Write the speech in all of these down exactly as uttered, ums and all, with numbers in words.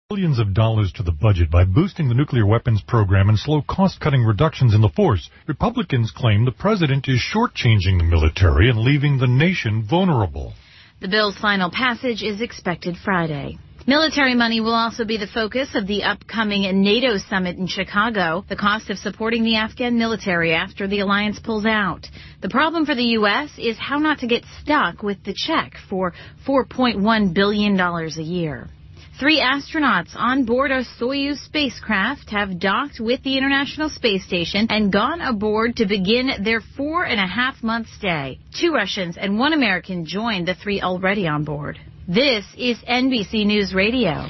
billions of dollars to the budget by boosting the nuclear weapons program and slow cost-cutting reductions in the force. Republicans claim the president is shortchanging the military and leaving the nation vulnerable. The bill's final passage is expected Friday. Military money will also be the focus of the upcoming NATO summit in Chicago. The cost of supporting the Afghan military after the alliance pulls out. The problem for the U S is how not to get stuck with the check for four point one billion dollars a year. Three astronauts on board a Soyuz spacecraft have docked with the International Space Station and gone aboard to begin their four and a half month stay. Two Russians and one American joined the three already on board. This is N B C News Radio.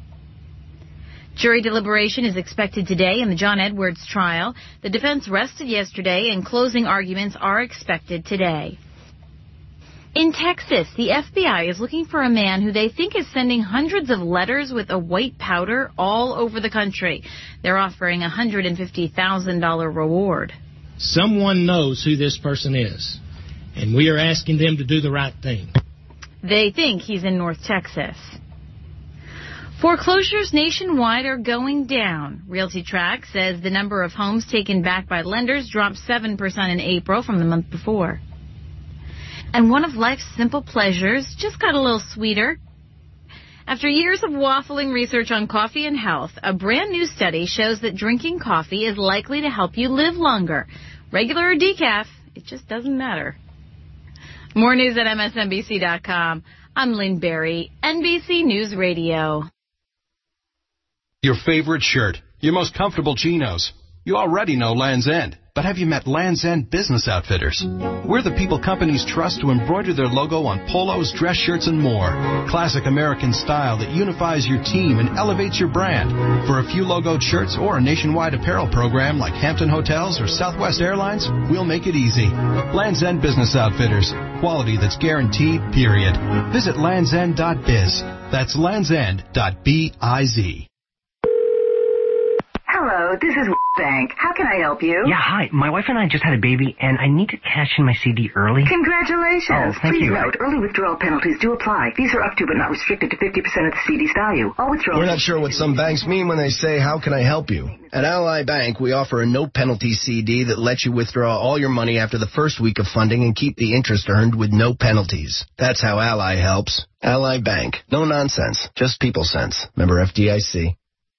Jury deliberation is expected today in the John Edwards trial. The defense rested yesterday and closing arguments are expected today. In Texas, the F B I is looking for a man who they think is sending hundreds of letters with a white powder all over the country. They're offering a one hundred fifty thousand dollars reward. Someone knows who this person is, and we are asking them to do the right thing. They think he's in North Texas. Foreclosures nationwide are going down. RealtyTrac says the number of homes taken back by lenders dropped seven percent in April from the month before. And one of life's simple pleasures just got a little sweeter. After years of waffling research on coffee and health, a brand new study shows that drinking coffee is likely to help you live longer. Regular or decaf, it just doesn't matter. More news at M S N B C dot com. I'm Lynn Berry, N B C News Radio. Your favorite shirt, your most comfortable chinos. You already know Land's End, but have you met Land's End Business Outfitters? We're the people companies trust to embroider their logo on polos, dress shirts, and more. Classic American style that unifies your team and elevates your brand. For a few logoed shirts or a nationwide apparel program like Hampton Hotels or Southwest Airlines, we'll make it easy. Land's End Business Outfitters. Quality that's guaranteed, period. Visit lands end dot biz. That's lands end dot biz. Hello, this is Bank. How can I help you? Yeah, hi. My wife and I just had a baby, and I need to cash in my C D early. Congratulations. Oh, thank Please you. note, early withdrawal penalties do apply. These are up to but not restricted to fifty percent of the C D's value. All withdrawals... We're not sure what some banks mean when they say, how can I help you? At Ally Bank, we offer a no-penalty C D that lets you withdraw all your money after the first week of funding and keep the interest earned with no penalties. That's how Ally helps. Ally Bank. No nonsense. Just people sense. Member F D I C.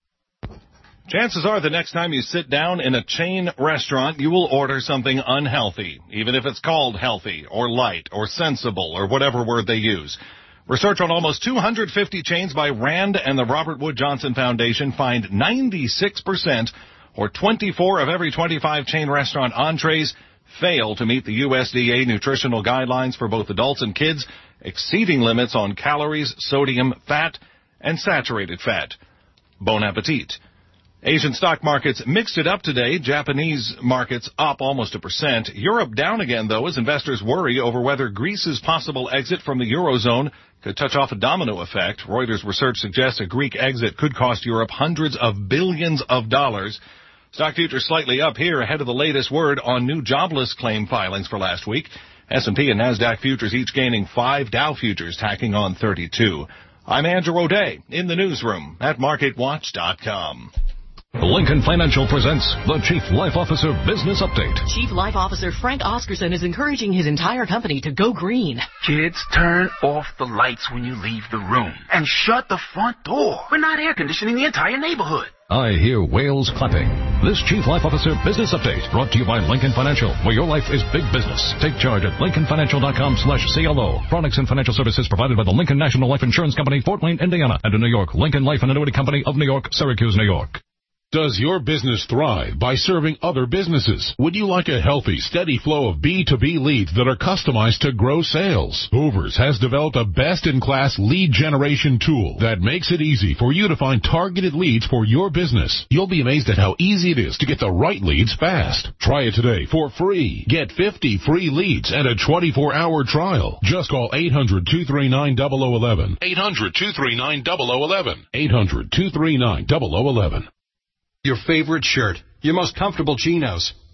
Chances are the next time you sit down in a chain restaurant, you will order something unhealthy, even if it's called healthy or light or sensible or whatever word they use. Research on almost two hundred fifty chains by RAND and the Robert Wood Johnson Foundation find ninety-six percent, or twenty-four of every twenty-five chain restaurant entrees, fail to meet the U S D A nutritional guidelines for both adults and kids, exceeding limits on calories, sodium, fat, and saturated fat. Bon appetit. Asian stock markets mixed it up today. Japanese markets up almost a percent. Europe down again, though, as investors worry over whether Greece's possible exit from the Eurozone could touch off a domino effect. Reuters research suggests a Greek exit could cost Europe hundreds of billions of dollars. Stock futures slightly up here ahead of the latest word on new jobless claim filings for last week. S and P and NASDAQ futures each gaining five, Dow futures tacking on thirty-two. I'm Andrew O'Day in the newsroom at market watch dot com. Lincoln Financial presents the Chief Life Officer Business Update. Chief Life Officer Frank Oscarson is encouraging his entire company to go green. Kids, turn off the lights when you leave the room. And shut the front door. We're not air conditioning the entire neighborhood. I hear whales clapping. This Chief Life Officer Business Update brought to you by Lincoln Financial, where your life is big business. Take charge at lincoln financial dot com slash C L O. Products and financial services provided by the Lincoln National Life Insurance Company, Fort Wayne, Indiana, and in New York, Lincoln Life and Annuity Company of New York, Syracuse, New York. Does your business thrive by serving other businesses? Would you like a healthy, steady flow of B two B leads that are customized to grow sales? Hoovers has developed a best-in-class lead generation tool that makes it easy for you to find targeted leads for your business. You'll be amazed at how easy it is to get the right leads fast. Try it today for free. Get fifty free leads and a twenty-four hour trial. Just call eight hundred, two three nine, zero zero one one. eight hundred, two three nine, zero zero one one. eight hundred, two three nine, zero zero one one. Your favorite shirt, your most comfortable chinos.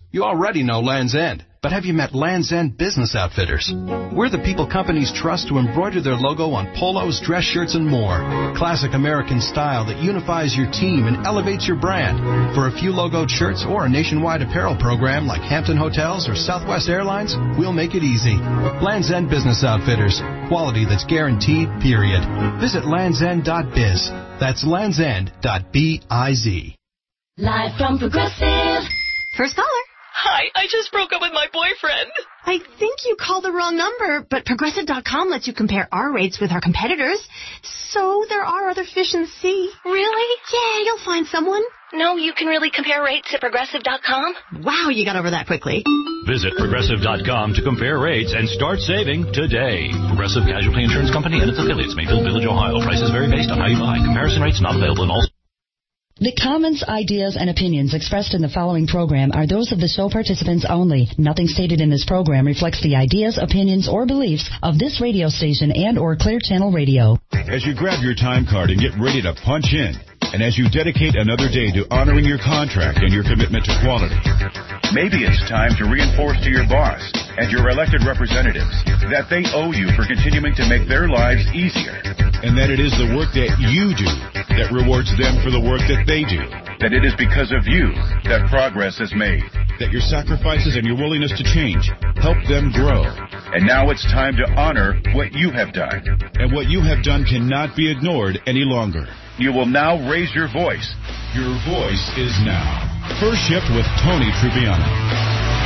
You already know Land's End, but have you met Land's End Business Outfitters? We're the people companies trust to embroider their logo on polos, dress shirts, and more. Classic American style that unifies your team and elevates your brand. For a few logoed shirts or a nationwide apparel program like Hampton Hotels or Southwest Airlines, we'll make it easy. Land's End Business Outfitters. Quality that's guaranteed, period. Visit lands end dot biz. That's lands end dot biz. Live from Progressive. First caller. Hi, I just broke up with my boyfriend. I think you called the wrong number, but Progressive dot com lets you compare our rates with our competitors. So there are other fish in the sea. Really? Yeah, you'll find someone. No, you can really compare rates at Progressive dot com? Wow, you got over that quickly. Visit Progressive dot com to compare rates and start saving today. Progressive Casualty Insurance Company and its affiliates, Mayfield Village, Ohio. Prices vary based on how you buy. Comparison rates not available in all. The comments, ideas, and opinions expressed in the following program are those of the show participants only. Nothing stated in this program reflects the ideas, opinions, or beliefs of this radio station and or Clear Channel Radio. As you grab your time card and get ready to punch in, and as you dedicate another day to honoring your contract and your commitment to quality, maybe it's time to reinforce to your boss and your elected representatives that they owe you for continuing to make their lives easier. And that it is the work that you do that rewards them for the work that they do. That it is because of you that progress is made. That your sacrifices and your willingness to change help them grow. And now it's time to honor what you have done. And what you have done cannot be ignored any longer. You will now raise your voice. Your voice is now. First Shift with Tony Trupiano.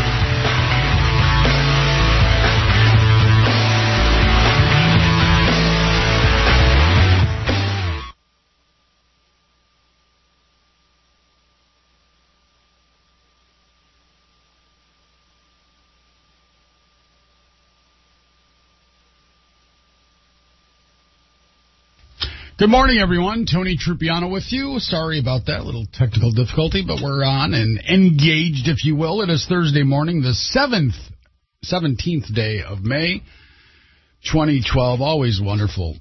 Good morning, everyone. Tony Trupiano with you. Sorry about that little technical difficulty, but we're on and engaged, if you will. It is Thursday morning, the seventh, seventeenth day of May, twenty twelve. Always wonderful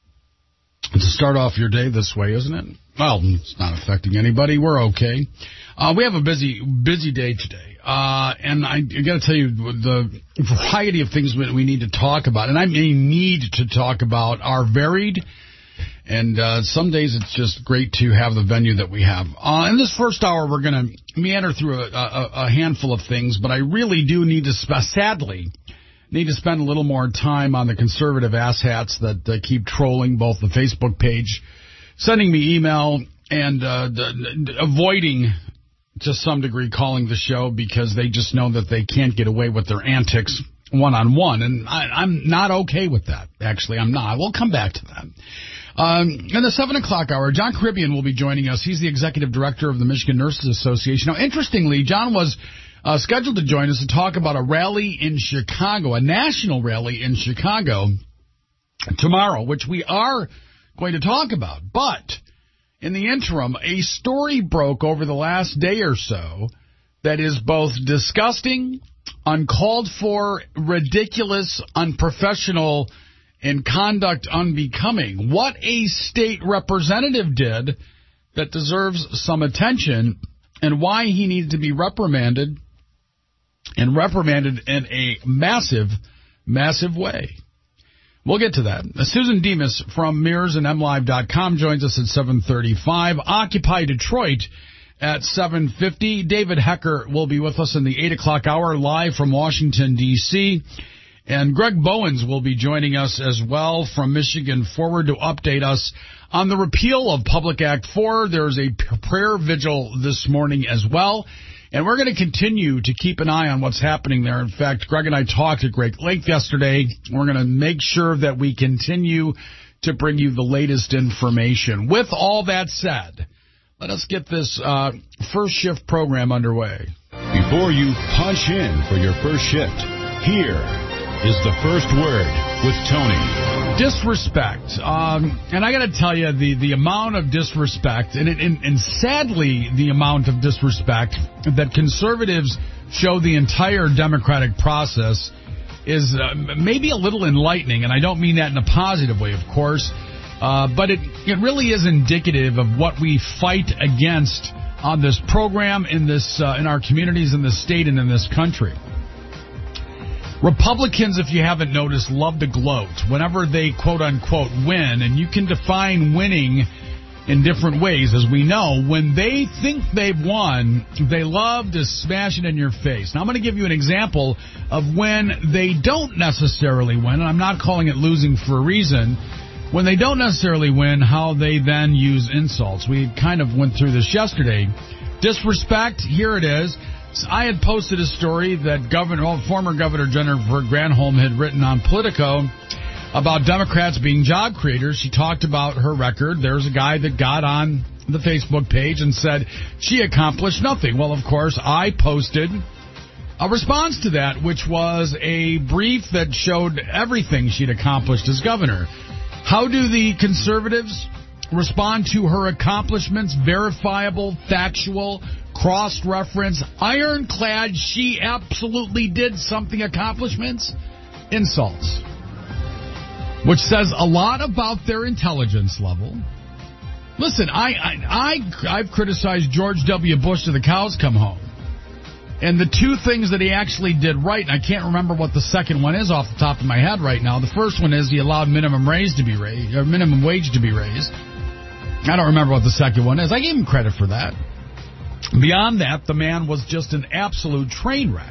to start off your day this way, isn't it? Well, it's not affecting anybody. We're okay. Uh, we have a busy, busy day today. Uh, and I, I got to tell you, the variety of things we need to talk about, and I mean need to talk about, are varied. And uh, some days it's just great to have the venue that we have. Uh, in this first hour, we're going to meander through a, a, a handful of things, but I really do need to, sp- sadly, need to spend a little more time on the conservative asshats that uh, keep trolling both the Facebook page, sending me email, and uh, d- d- avoiding, to some degree, calling the show because they just know that they can't get away with their antics one-on-one. And I, I'm not okay with that, actually. I'm not. We'll come back to that. Um, in the seven o'clock hour, John Caribbean will be joining us. He's the executive director of the Michigan Nurses Association. Now, interestingly, John was uh, scheduled to join us to talk about a rally in Chicago, a national rally in Chicago tomorrow, which we are going to talk about. But in the interim, a story broke over the last day or so that is both disgusting, uncalled for, ridiculous, unprofessional, and conduct unbecoming. What a state representative did that deserves some attention, and why he needed to be reprimanded, and reprimanded in a massive, massive way. We'll get to that. Susan Demas from Mears and M Live dot com joins us at seven thirty-five. Occupy Detroit at seven fifty. David Hecker will be with us in the eight o'clock hour live from Washington, D C, and Greg Bowens will be joining us as well from Michigan Forward to update us on the repeal of Public Act four. There's a prayer vigil this morning as well, and we're going to continue to keep an eye on what's happening there. In fact, Greg and I talked at great length yesterday. We're going to make sure that we continue to bring you the latest information. With all that said, let us get this uh, first shift program underway. Before you punch in for your first shift, here is the first word with Tony. Disrespect. Um, and I got to tell you, the, the amount of disrespect, and, it, and, and sadly the amount of disrespect that conservatives show the entire democratic process is uh, maybe a little enlightening, and I don't mean that in a positive way, of course, uh, but it, it really is indicative of what we fight against on this program, in this uh, in our communities, in this state, and in this country. Republicans, if you haven't noticed, love to gloat whenever they quote-unquote win, and you can define winning in different ways. As we know, when they think they've won, they love to smash it in your face. Now, I'm going to give you an example of when they don't necessarily win, and I'm not calling it losing for a reason. When they don't necessarily win, how they then use insults. We kind of went through this yesterday. Disrespect, here it is. I had posted a story that Governor, well, former Governor Jennifer Granholm had written on Politico about Democrats being job creators. She talked about her record. There's a guy that got on the Facebook page and said she accomplished nothing. Well, of course, I posted a response to that, which was a brief that showed everything she'd accomplished as governor. How do the conservatives respond to her accomplishments? Verifiable, factual, cross-reference, ironclad, she absolutely did something accomplishments? Insults. Which says a lot about their intelligence level. Listen, I, I, I, I've criticized George W. Bush till the cows come home. And the two things that he actually did right, and I can't remember what the second one is off the top of my head right now. The first one is he allowed minimum raise to be raised, or minimum wage to be raised. I don't remember what the second one is. I gave him credit for that. Beyond that, the man was just an absolute train wreck.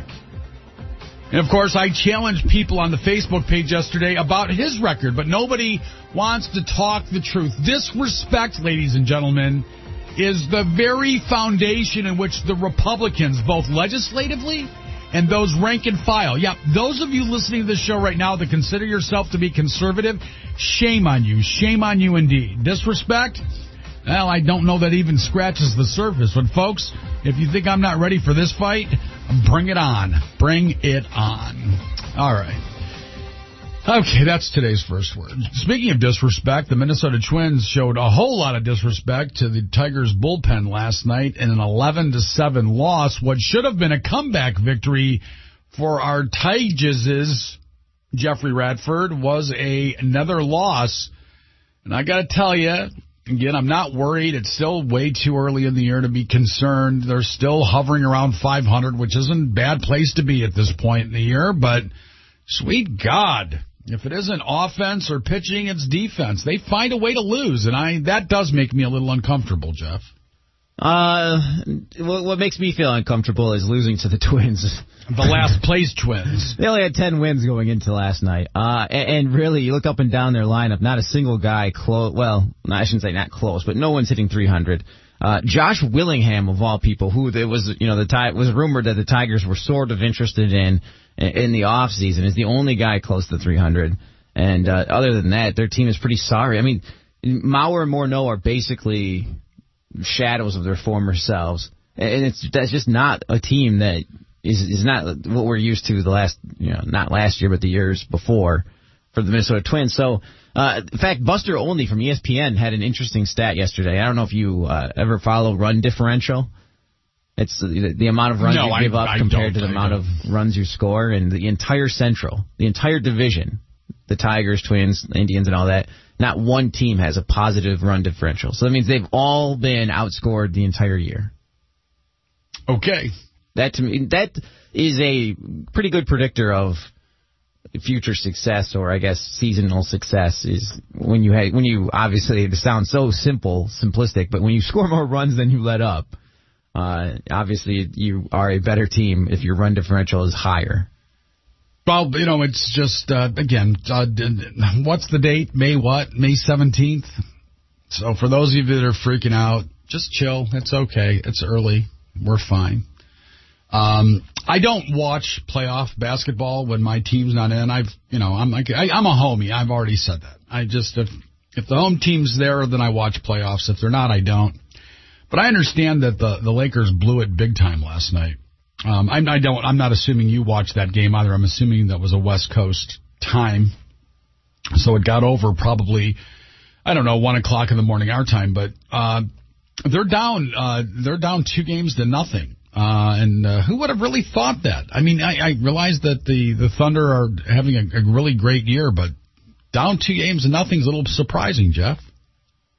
And, of course, I challenged people on the Facebook page yesterday about his record, but nobody wants to talk the truth. Disrespect, ladies and gentlemen, is the very foundation in which the Republicans, both legislatively and those rank and file. Yeah, those of you listening to this show right now that consider yourself to be conservative, shame on you. Shame on you indeed. Disrespect? Well, I don't know that even scratches the surface. But, folks, if you think I'm not ready for this fight, bring it on. Bring it on. All right. Okay, that's today's first word. Speaking of disrespect, the Minnesota Twins showed a whole lot of disrespect to the Tigers bullpen last night in an eleven to seven loss. What should have been a comeback victory for our Tigers' Jeffrey Radford was a, another loss. And I got to tell you, again, I'm not worried. It's still way too early in the year to be concerned. They're still hovering around five hundred, which isn't a bad place to be at this point in the year. But, sweet God, if it isn't offense or pitching, it's defense. They find a way to lose, and I that does make me a little uncomfortable, Jeff. Uh, what makes me feel uncomfortable is losing to the Twins. The last place Twins. They only had ten wins going into last night. Uh, and, and really, you look up and down their lineup, not a single guy close. Well, I shouldn't say not close, but no one's hitting three hundred. Uh, Josh Willingham, of all people, who there was, you know, the ti- was rumored that the Tigers were sort of interested in in the off season, is the only guy close to three hundred. And uh, other than that, their team is pretty sorry. I mean, Mauer and Morneau are basically shadows of their former selves, and it's that's just not a team that is is not what we're used to the last, you know, not last year, but the years before for the Minnesota Twins. So, uh, in fact, Buster Olney from E S P N had an interesting stat yesterday. I don't know if you uh, ever follow run differential. It's the, the amount of runs no, you give I, up I compared to the I amount don't. of runs you score, and the entire Central, the entire division, the Tigers, Twins, Indians, and all that, not one team has a positive run differential. So that means they've all been outscored the entire year. Okay. That to me, that is a pretty good predictor of future success, or I guess seasonal success, is when you have, when you obviously, it sounds so simple, simplistic, but when you score more runs than you let up, uh, obviously you are a better team if your run differential is higher. Well, you know, it's just, uh, again, uh, what's the date? May what? May seventeenth? So for those of you that are freaking out, just chill. It's okay. It's early. We're fine. Um, I don't watch playoff basketball when my team's not in. I've, you know, I'm like, I, I'm a homie. I've already said that. I just, if, if the home team's there, then I watch playoffs. If they're not, I don't. But I understand that the, the Lakers blew it big time last night. Um, I, I don't. I'm not assuming you watched that game either. I'm assuming that was a West Coast time, so it got over probably, I don't know, one o'clock in the morning our time. But uh, they're down. Uh, they're down two games to nothing. Uh, and uh, who would have really thought that? I mean, I, I realize that the, the Thunder are having a, a really great year, but down two games to nothing is a little surprising, Jeff.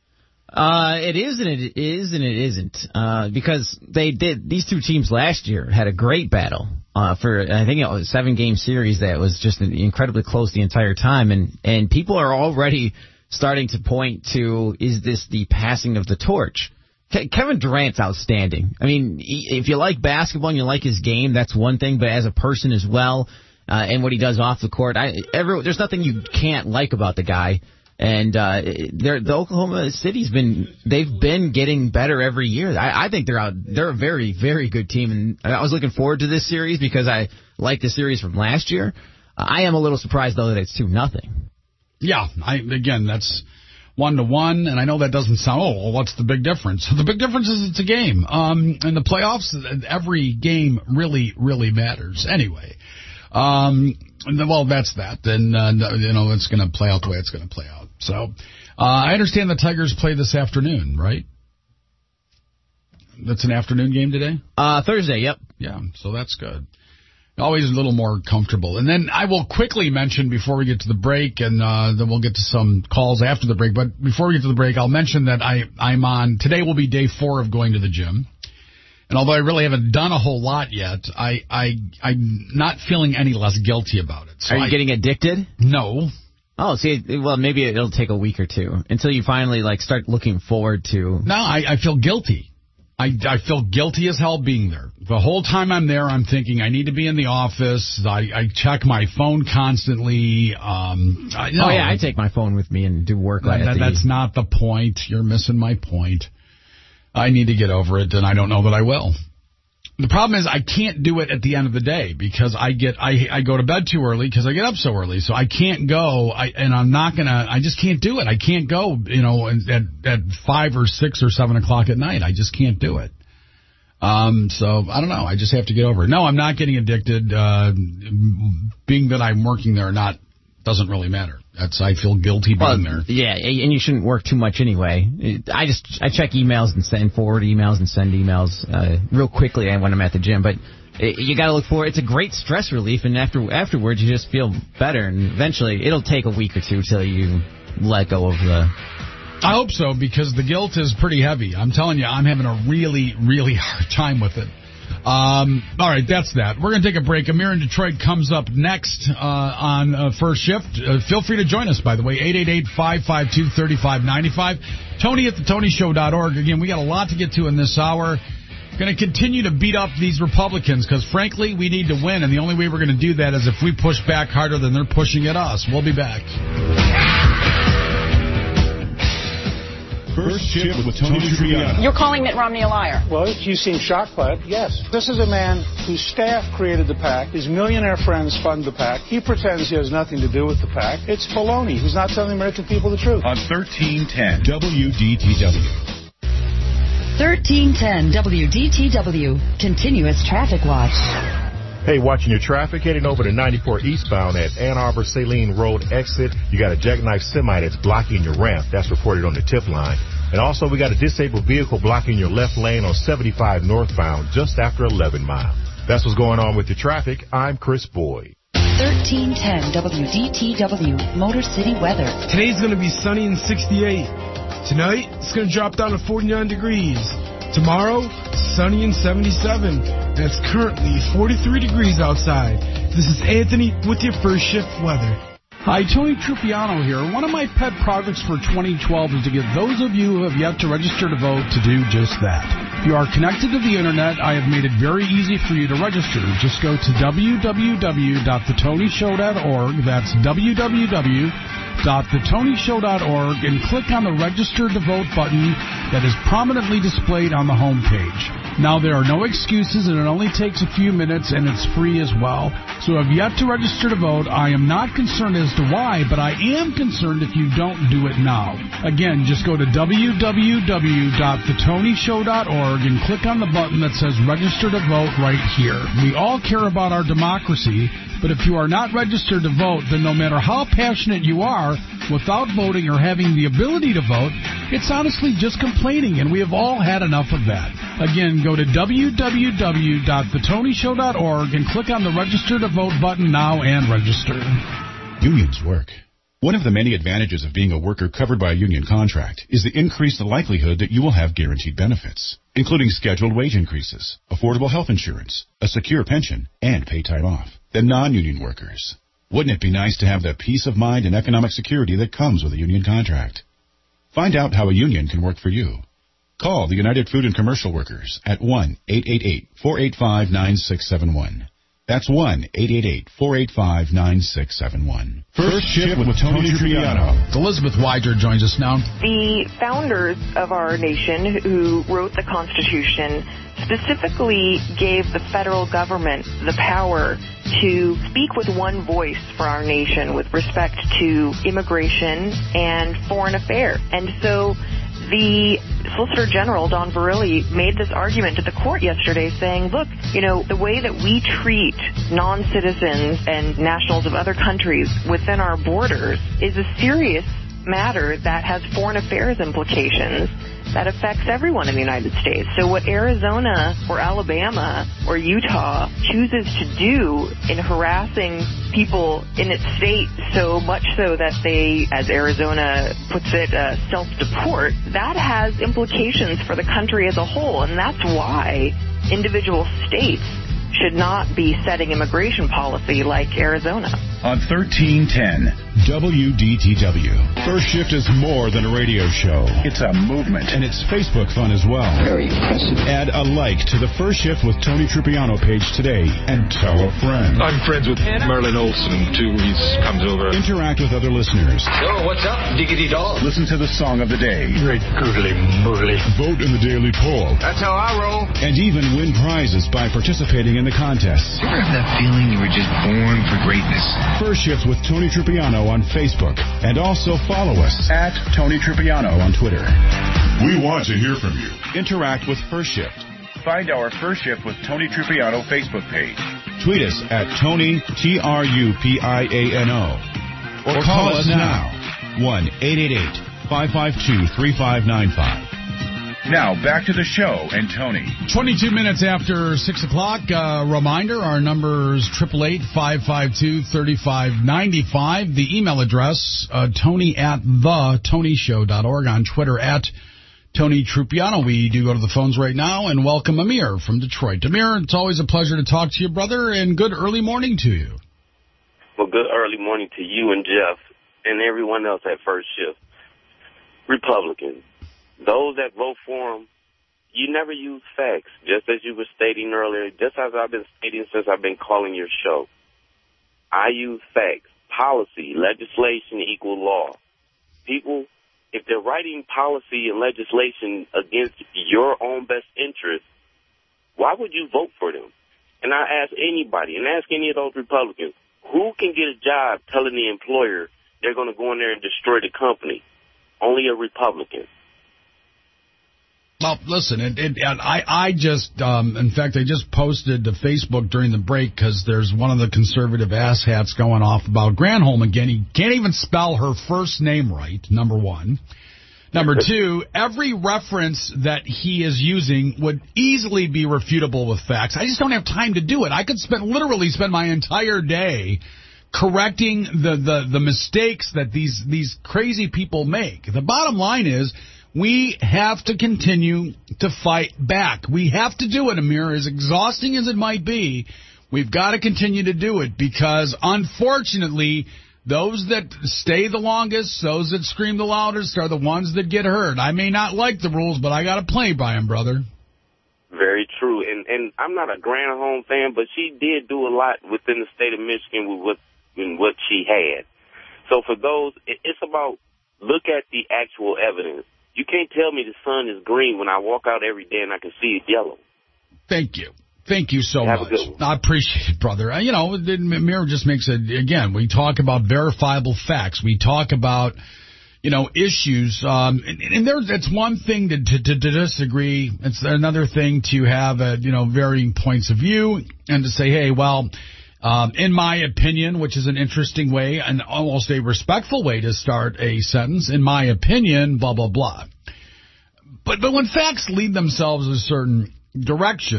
Uh, it is and it is and it isn't. Uh, because they did, these two teams last year had a great battle. Uh, for, I think it was a seven game series that was just incredibly close the entire time. And, and people are already starting to point to, is this the passing of the torch? Ke- Kevin Durant's outstanding. I mean, he, if you like basketball and you like his game, that's one thing, but as a person as well, uh, and what he does off the court, I, every, there's nothing you can't like about the guy. And uh, they're, the Oklahoma City's been, they've been getting better every year. I, I think they're out, they're a very, very good team. And I was looking forward to this series because I like the series from last year. Uh, I am a little surprised, though, that it's two nothing. Yeah, I, again, that's one to one, and I know that doesn't sound, oh, well, what's the big difference? The big difference is it's a game. Um, in the playoffs, every game really, really matters. Anyway, um, well, that's that. Then, uh, you know, it's going to play out the way it's going to play out. So, uh, I understand the Tigers play this afternoon, right? That's an afternoon game today? Uh, Thursday, yep. Yeah, so that's good. Always a little more comfortable. And then I will quickly mention before we get to the break, and uh, then we'll get to some calls after the break. But before we get to the break, I'll mention that I, I'm on, today will be day four of going to the gym. And although I really haven't done a whole lot yet, I, I, I'm not feeling any less guilty about it. So Are you I, getting addicted? No. Oh, see, well, maybe it'll take a week or two until you finally, like, start looking forward to... No, I, I feel guilty. I, I feel guilty as hell being there. The whole time I'm there, I'm thinking I need to be in the office. I, I check my phone constantly. Um, I, no, oh, yeah, I take my phone with me and do work. That, that, that's not the point. You're missing my point. I need to get over it, and I don't know that I will. The problem is I can't do it at the end of the day because I get I I go to bed too early because I get up so early. So I can't go, I, and I'm not going to, I just can't do it. I can't go, you know, at, at five or six or seven o'clock at night. I just can't do it. Um, so I don't know. I just have to get over it. No, I'm not getting addicted. Uh, being that I'm working there or not doesn't really matter. That's I feel guilty being well, there. Yeah, and you shouldn't work too much anyway. I just I check emails and send forward emails and send emails uh, real quickly when I'm at the gym. But it, you got to look for it. It's a great stress relief, and after afterwards you just feel better. And eventually it'll take a week or two till you let go of the. I hope so because the guilt is pretty heavy. I'm telling you, I'm having a really really hard time with it. Um, all right, that's that. We're going to take a break. Amir in Detroit comes up next uh, on uh, First Shift. Uh, feel free to join us, by the way, eight eight eight, five five two, three five nine five. Tony at the tony show dot org. Again, we got a lot to get to in this hour. Going to continue to beat up these Republicans because, frankly, we need to win, and the only way we're going to do that is if we push back harder than they're pushing at us. We'll be back. First Shift with Tony Trippiano. You're calling Mitt Romney a liar. Well, you seem shocked by it, yes. This is a man whose staff created the PAC. His millionaire friends fund the PAC. He pretends he has nothing to do with the PAC. It's baloney. He's not telling the American people the truth. On thirteen ten W D T W. thirteen ten W D T W. Continuous Traffic Watch. Hey, watching your traffic, heading over to ninety-four eastbound at Ann Arbor Saline Road exit. You got a jackknife semi that's blocking your ramp. That's reported on the tip line. And also, we got a disabled vehicle blocking your left lane on seventy-five northbound just after eleven mile. That's what's going on with your traffic. I'm Chris Boyd. thirteen ten W D T W, Motor City weather. Today's going to be sunny and sixty-eight. Tonight, it's going to drop down to forty-nine degrees. Tomorrow, sunny and seventy-seven. And it's currently forty-three degrees outside. This is Anthony with your First Shift weather. Hi, Tony Trippiano here. One of my pet projects for twenty twelve is to get those of you who have yet to register to vote to do just that. If you are connected to the Internet, I have made it very easy for you to register. Just go to w w w dot the tony show dot org. That's w w w dot the tony show dot org and click on the Register to Vote button that is prominently displayed on the home page. Now, there are no excuses, and it only takes a few minutes, and it's free as well. So if you have to register to vote, I am not concerned as to why, but I am concerned if you don't do it now. Again, just go to w w w dot the tony show dot org and click on the button that says Register to Vote right here. We all care about our democracy, but if you are not registered to vote, then no matter how passionate you are, without voting or having the ability to vote, it's honestly just complaining, and we have all had enough of that. Again, go to w w w dot the tony show dot org and click on the Register to Vote button now and register. Unions work. One of the many advantages of being a worker covered by a union contract is the increased likelihood that you will have guaranteed benefits, including scheduled wage increases, affordable health insurance, a secure pension, and paid time off, than non-union workers. Wouldn't it be nice to have the peace of mind and economic security that comes with a union contract? Find out how a union can work for you. Call the United Food and Commercial Workers at one eight eight eight, four eight five, nine six seven one. That's one eight eight eight, four eight five, nine six seven one. First Shift with Tony Tripiano. Elizabeth Weiger joins us now. The founders of our nation who wrote the Constitution specifically gave the federal government the power to speak with one voice for our nation with respect to immigration and foreign affairs. And so the Solicitor General, Don Verrilli, made this argument to the court yesterday saying, look, you know, the way that we treat non-citizens and nationals of other countries within our borders is a serious matter that has foreign affairs implications that affects everyone in the United States. So what Arizona or Alabama or Utah chooses to do in harassing people in its state so much so that they, as Arizona puts it, uh, self-deport, that has implications for the country as a whole. And that's why individual states should not be setting immigration policy like Arizona. On thirteen ten W D T W. First Shift is more than a radio show. It's a movement. And it's Facebook fun as well. Very impressive. Add a like to the First Shift with Tony Tripiano page today and tell a friend. I'm friends with Merlin Olsen, too. He comes over. Interact with other listeners. Oh, what's up, diggity dog? Listen to the song of the day. Great googly moogly. Vote in the daily poll. That's how I roll. And even win prizes by participating in the contests. You ever have that feeling you were just born for greatness? First Shift with Tony Tripiano on Facebook. And also follow us at Tony Tripiano on Twitter. We want to hear from you. Interact with First Shift. Find our First Shift with Tony Tripiano Facebook page. Tweet us at Tony, T R U P I A N O. Or, or call, call us now. one eight eight eight, five five two, three five nine five. Now, back to the show and Tony. twenty-two minutes after six o'clock. Uh, reminder, our number is eight eight eight, five five two, three five nine five. The email address, uh, Tony at the Tony Show dot org. On Twitter, at Tony Trupiano. We do go to the phones right now and welcome Amir from Detroit. Amir, it's always a pleasure to talk to you, brother, and good early morning to you. Well, good early morning to you and Jeff and everyone else at First Shift. Republicans. Those that vote for them, you never use facts, just as you were stating earlier, just as I've been stating since I've been calling your show. I use facts, policy, legislation equal law. People, if they're writing policy and legislation against your own best interest, why would you vote for them? And I ask anybody, and ask any of those Republicans, who can get a job telling the employer they're going to go in there and destroy the company? Only a Republican. Well, listen, it, it, I, I just, um, in fact, I just posted to Facebook during the break because there's one of the conservative asshats going off about Granholm again. He can't even spell her first name right, number one. Number two, every reference that he is using would easily be refutable with facts. I just don't have time to do it. I could spend literally spend my entire day correcting the, the, the mistakes that these, these crazy people make. The bottom line is, we have to continue to fight back. We have to do it, Amir, as exhausting as it might be. We've got to continue to do it because, unfortunately, those that stay the longest, those that scream the loudest are the ones that get hurt. I may not like the rules, but I got to play by them, brother. Very true. And and I'm not a Granholm fan, but she did do a lot within the state of Michigan with what, with what she had. So for those, it, it's about look at the actual evidence. You can't tell me the sun is green when I walk out every day and I can see it yellow. Thank you. Thank you so Have much. A good one. I appreciate it, brother. You know, Amir just makes it, again, we talk about verifiable facts. We talk about, you know, issues. Um, and, and there's, it's one thing to, to, to disagree. It's another thing to have, a, you know, varying points of view and to say, hey, well, Um, in my opinion, which is an interesting way and almost a respectful way to start a sentence, in my opinion, blah, blah, blah. But but when facts lead themselves a certain direction,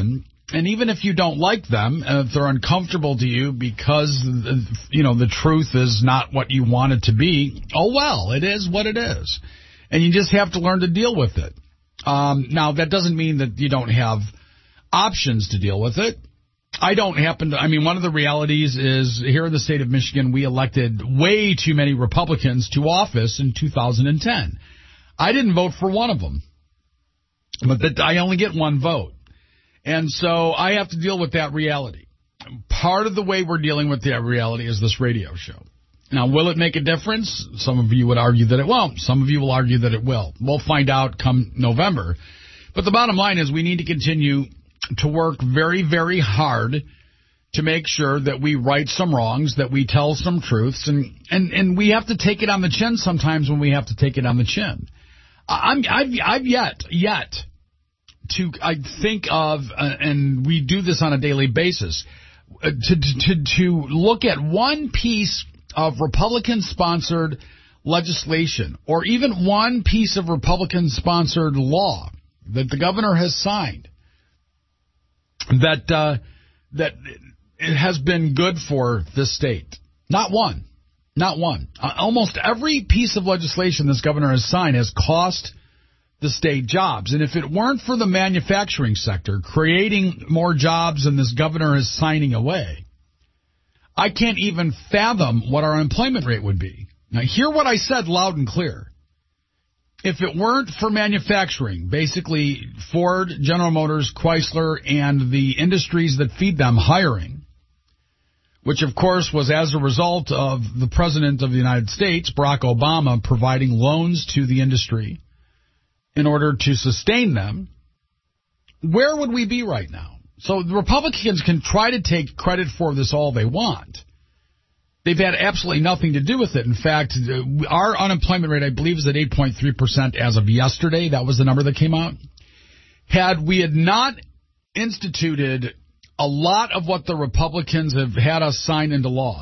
And even if you don't like them, uh, if they're uncomfortable to you because, you know, the truth is not what you want it to be, oh, well, it is what it is. And you just have to learn to deal with it. Um, now, that doesn't mean that you don't have options to deal with it. I don't happen to, I mean, one of the realities is here in the state of Michigan, we elected way too many Republicans to office in two thousand ten. I didn't vote for one of them, but that I only get one vote. And so I have to deal with that reality. Part of the way we're dealing with that reality is this radio show. Now, will it make a difference? Some of you would argue that it won't. Some of you will argue that it will. We'll find out come November. But the bottom line is we need to continue to work very, very hard to make sure that we right some wrongs, that we tell some truths, and, and, and we have to take it on the chin sometimes when we have to take it on the chin. I'm, I've, I've yet, yet... to I think of, uh, and we do this on a daily basis, uh, to, to to look at one piece of Republican-sponsored legislation or even one piece of Republican-sponsored law that the governor has signed that uh, that it has been good for this state. Not one. Not one. Uh, almost every piece of legislation this governor has signed has cost the state jobs. And if it weren't for the manufacturing sector creating more jobs than this governor is signing away, I can't even fathom what our unemployment rate would be. Now, hear what I said loud and clear. If it weren't for manufacturing, basically Ford, General Motors, Chrysler, and the industries that feed them hiring, which, of course, was as a result of the President of the United States, Barack Obama, providing loans to the industry in order to sustain them, where would we be right now? So the Republicans can try to take credit for this all they want. They've had absolutely nothing to do with it. In fact, our unemployment rate, I believe, is at eight point three percent as of yesterday. That was the number that came out. Had we had not instituted a lot of what the Republicans have had us sign into law,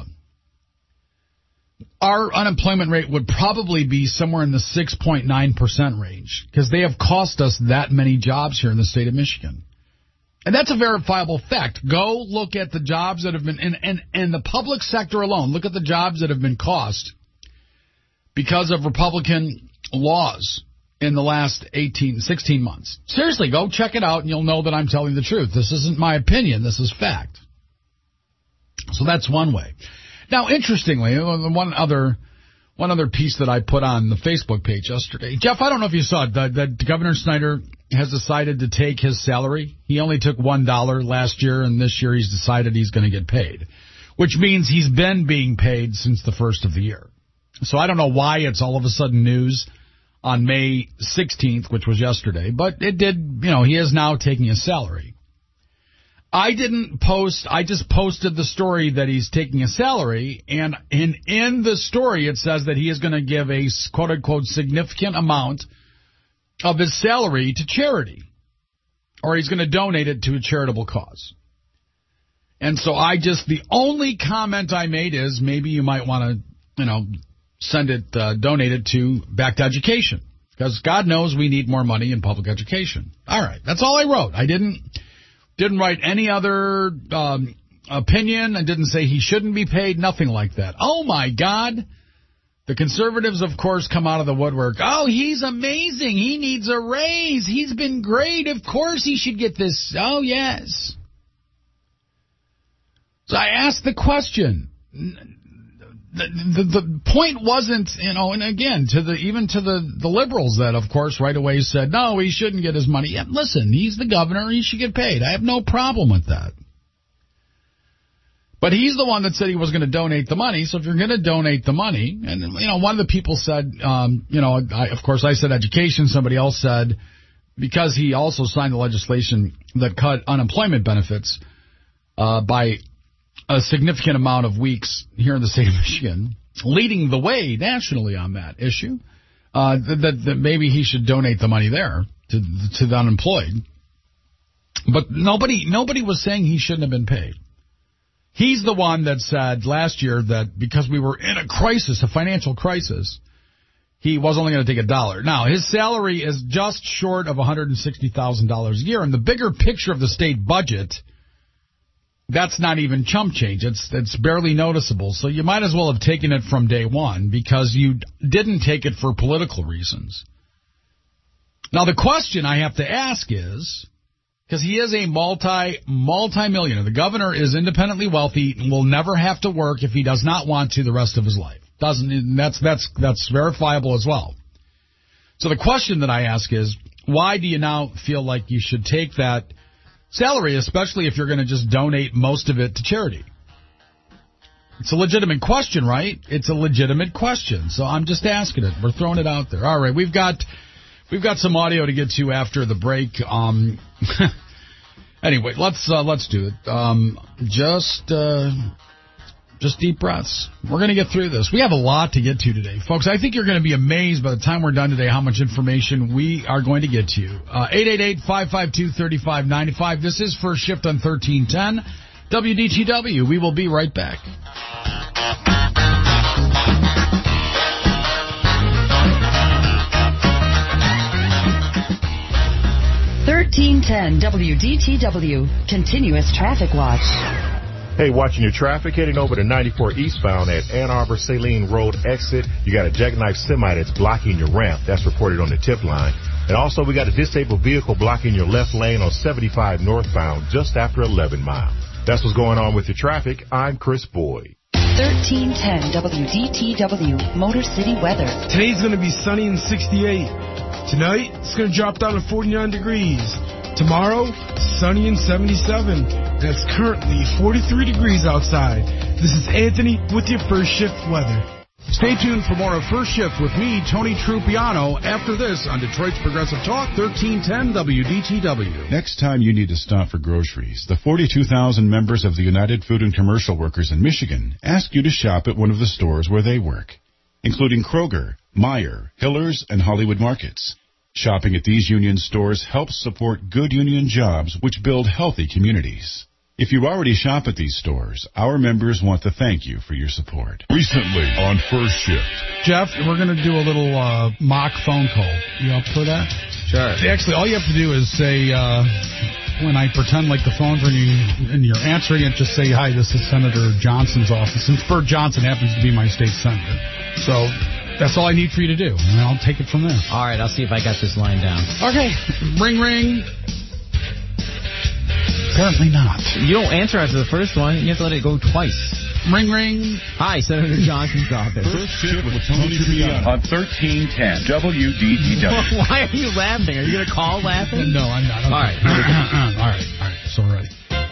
our unemployment rate would probably be somewhere in the six point nine percent range because they have cost us that many jobs here in the state of Michigan. And that's a verifiable fact. Go look at the jobs that have been, and, and, and the public sector alone, look at the jobs that have been cost because of Republican laws in the last eighteen, sixteen months. Seriously, go check it out and you'll know that I'm telling the truth. This isn't my opinion. This is fact. So that's one way. Now, interestingly, one other one other piece that I put on the Facebook page yesterday. Jeff, I don't know if you saw it, that, that Governor Snyder has decided to take his salary. He only took one dollar last year, and this year he's decided he's going to get paid, which means he's been being paid since the first of the year. So I don't know why it's all of a sudden news on May sixteenth, which was yesterday, but it did, you know, he is now taking his salary. I didn't post, I just posted the story that he's taking a salary, and in, in the story it says that he is going to give a quote-unquote significant amount of his salary to charity, or he's going to donate it to a charitable cause. And so I just, the only comment I made is maybe you might want to, you know, send it, uh, donate it to back to education, because God knows we need more money in public education. All right, that's all I wrote. I didn't... Didn't write any other um, opinion. I didn't say he shouldn't be paid. Nothing like that. Oh, my God. The conservatives, of course, come out of the woodwork. Oh, he's amazing. He needs a raise. He's been great. Of course he should get this. Oh, yes. So I asked the question. The, the, the point wasn't, you know, and again, to the even to the, the liberals that, of course, right away said, no, he shouldn't get his money. Yeah, listen, he's the governor. He should get paid. I have no problem with that. But he's the one that said he was going to donate the money. So if you're going to donate the money, and, you know, one of the people said, um, you know, I, of course, I said education. Somebody else said, because he also signed the legislation that cut unemployment benefits uh, by a significant amount of weeks here in the state of Michigan, leading the way nationally on that issue, uh, that, that maybe he should donate the money there to, to the unemployed. But nobody, nobody was saying he shouldn't have been paid. He's the one that said last year that because we were in a crisis, a financial crisis, he was only going to take a dollar. Now, his salary is just short of one hundred sixty thousand dollars a year. And the bigger picture of the state budget, that's not even chump change. It's it's barely noticeable. So you might as well have taken it from day one because you didn't take it for political reasons. Now, the question I have to ask is, because he is a multi, multi-millionaire. The governor is independently wealthy and will never have to work if he does not want to the rest of his life. Doesn't that's that's that's verifiable as well. So the question that I ask is, why do you now feel like you should take that salary, especially if you're going to just donate most of it to charity? It's a legitimate question, right? It's a legitimate question. So I'm just asking it. We're throwing it out there. All right, we've got we've got some audio to get to after the break. Um, anyway, let's uh, let's do it. Um, just. Uh, Just deep breaths. We're going to get through this. We have a lot to get to today. Folks, I think you're going to be amazed by the time we're done today how much information we are going to get to you. Uh, eight eight eight, five five two, three five nine five. This is First Shift on thirteen ten W D T W. We will be right back. thirteen ten W D T W. Continuous Traffic Watch. Hey, watching your traffic, heading over to ninety-four eastbound at Ann Arbor Saline Road exit. You got a jackknife semi that's blocking your ramp. That's reported on the tip line. And also, we got a disabled vehicle blocking your left lane on seventy-five northbound just after eleven mile. That's what's going on with your traffic. I'm Chris Boyd. thirteen ten W D T W Motor City weather. Today's going to be sunny and sixty-eight. Tonight, it's going to drop down to forty-nine degrees. Tomorrow, sunny and seventy-seven. And it's currently forty-three degrees outside. This is Anthony with your First Shift weather. Stay tuned for more of First Shift with me, Tony Trupiano, after this on Detroit's Progressive Talk, thirteen ten W D T W. Next time you need to stop for groceries, the forty-two thousand members of the United Food and Commercial Workers in Michigan ask you to shop at one of the stores where they work, including Kroger, Meijer, Hillers, and Hollywood Markets. Shopping at these union stores helps support good union jobs which build healthy communities. If you already shop at these stores, our members want to thank you for your support. Recently on First Shift. Jeff, we're going to do a little uh, mock phone call. You up for that? Sure. Actually, all you have to do is say, uh, when I pretend like the phone's ringing and you're answering it, just say, hi, this is Senator Johnson's office. Since Bert Johnson happens to be my state senator. So that's all I need for you to do, and I'll take it from there. All right, I'll see if I got this line down. Okay. Ring, ring. Apparently not. You don't answer after the first one. You have to let it go twice. Ring, ring. Hi, Senator Johnson's office. First Shift with Tony Triviano on thirteen ten W D T W. Why are you laughing? Are you going to call laughing? No, I'm not. Okay. All right. all right. All right. So ready.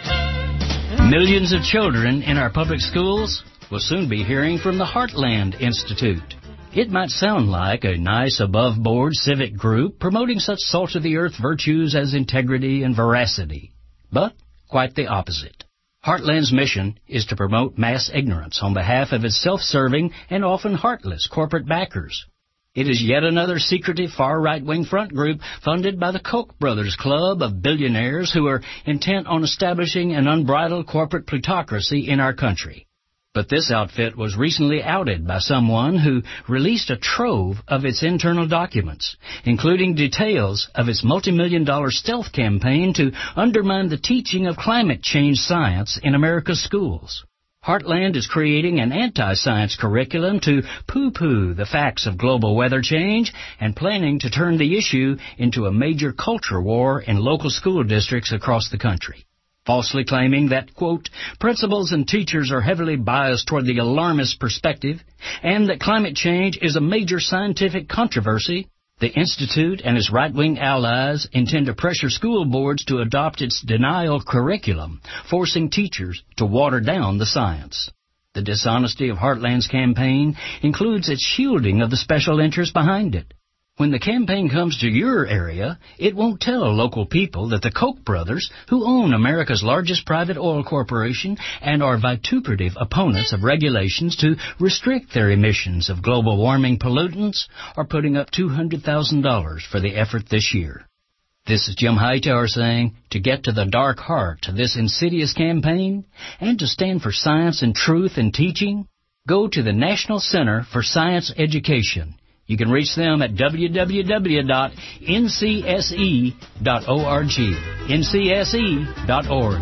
Millions of children in our public schools will soon be hearing from the Heartland Institute. It might sound like a nice above-board civic group promoting such salt-of-the-earth virtues as integrity and veracity, but quite the opposite. Heartland's mission is to promote mass ignorance on behalf of its self-serving and often heartless corporate backers. It is yet another secretive far-right-wing front group funded by the Koch brothers club of billionaires who are intent on establishing an unbridled corporate plutocracy in our country. But this outfit was recently outed by someone who released a trove of its internal documents, including details of its multi-million dollar stealth campaign to undermine the teaching of climate change science in America's schools. Heartland is creating an anti-science curriculum to poo-poo the facts of global weather change and planning to turn the issue into a major culture war in local school districts across the country. Falsely claiming that, quote, principals and teachers are heavily biased toward the alarmist perspective and that climate change is a major scientific controversy, the Institute and its right-wing allies intend to pressure school boards to adopt its denial curriculum, forcing teachers to water down the science. The dishonesty of Heartland's campaign includes its shielding of the special interests behind it. When the campaign comes to your area, it won't tell local people that the Koch brothers, who own America's largest private oil corporation and are vituperative opponents of regulations to restrict their emissions of global warming pollutants, are putting up two hundred thousand dollars for the effort this year. This is Jim Hightower saying, to get to the dark heart of this insidious campaign and to stand for science and truth in teaching, go to the National Center for Science Education, You can reach them at w w w dot n c s e dot org. n c s e dot org.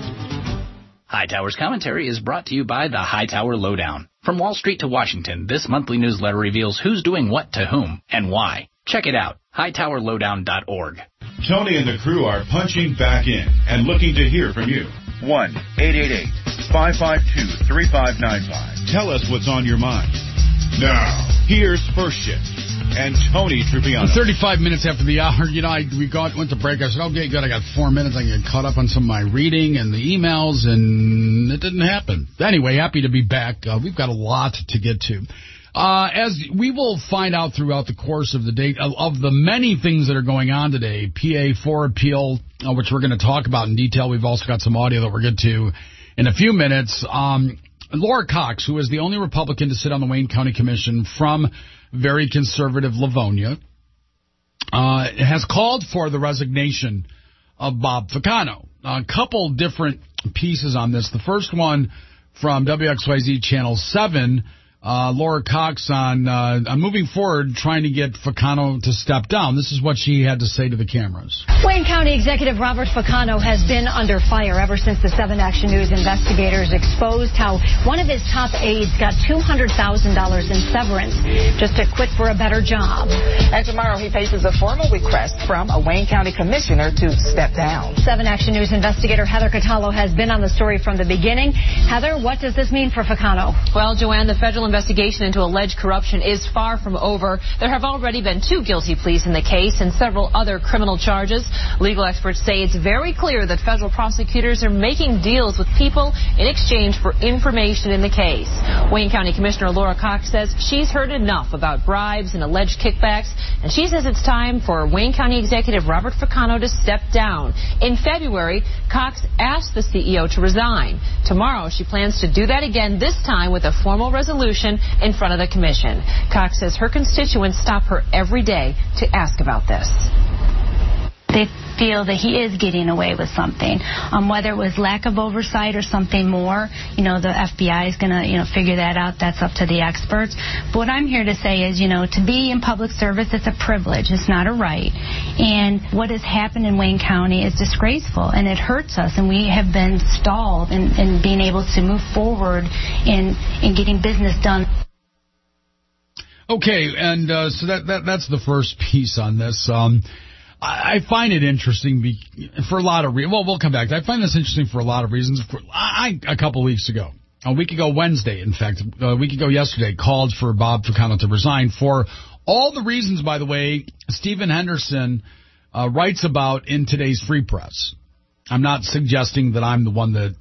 Hightower's commentary is brought to you by the Hightower Lowdown. From Wall Street to Washington, this monthly newsletter reveals who's doing what to whom and why. Check it out, hightower lowdown dot org. Tony and the crew are punching back in and looking to hear from you. one eight eight eight, five five two, three five nine five. Tell us what's on your mind. Now, here's First Shift and Tony Trippiano. thirty-five minutes after the hour, you know, I, we got went to break. I said, okay, good, I got four minutes. I can get caught up on some of my reading and the emails, and it didn't happen. Anyway, happy to be back. Uh, we've got a lot to get to. Uh, as we will find out throughout the course of the day, of, of the many things that are going on today, P A four appeal, uh, which we're going to talk about in detail. We've also got some audio that we'll get to in a few minutes. Um, Laura Cox, who is the only Republican to sit on the Wayne County Commission from very conservative Livonia, uh, has called for the resignation of Bob Ficano. A couple different pieces on this. The first one from W X Y Z Channel seven, uh, Laura Cox on, uh, on moving forward, trying to get Ficano to step down. This is what she had to say to the cameras. Wayne County Executive Robert Ficano has been under fire ever since the seven Action News investigators exposed how one of his top aides got two hundred thousand dollars in severance just to quit for a better job. And tomorrow he faces a formal request from a Wayne County commissioner to step down. seven Action News investigator Heather Catallo has been on the story from the beginning. Heather, what does this mean for Ficano? Well, Joanne, the federal investigation into alleged corruption is far from over. There have already been two guilty pleas in the case and several other criminal charges. Legal experts say it's very clear that federal prosecutors are making deals with people in exchange for information in the case. Wayne County Commissioner Laura Cox says she's heard enough about bribes and alleged kickbacks, and she says it's time for Wayne County Executive Robert Ficano to step down. In February, Cox asked the C E O to resign. Tomorrow, she plans to do that again, this time with a formal resolution in front of the commission. Cox says her constituents stop her every day to ask about this. They feel that he is getting away with something, um, whether it was lack of oversight or something more. You know, the F B I is going to, you know, figure that out. That's up to the experts. But what I'm here to say is, you know, to be in public service, it's a privilege. It's not a right. And what has happened in Wayne County is disgraceful, and it hurts us. And we have been stalled in, in being able to move forward in, in getting business done. Okay, and uh, so that, that that's the first piece on this. Um, I find it interesting be, for a lot of reasons. Well, we'll come back. I find this interesting for a lot of reasons. For, I, a couple weeks ago, a week ago Wednesday, in fact, a week ago yesterday, called for Bob Ficano to resign for all the reasons, by the way, Stephen Henderson uh, writes about in today's Free Press. I'm not suggesting that I'm the one that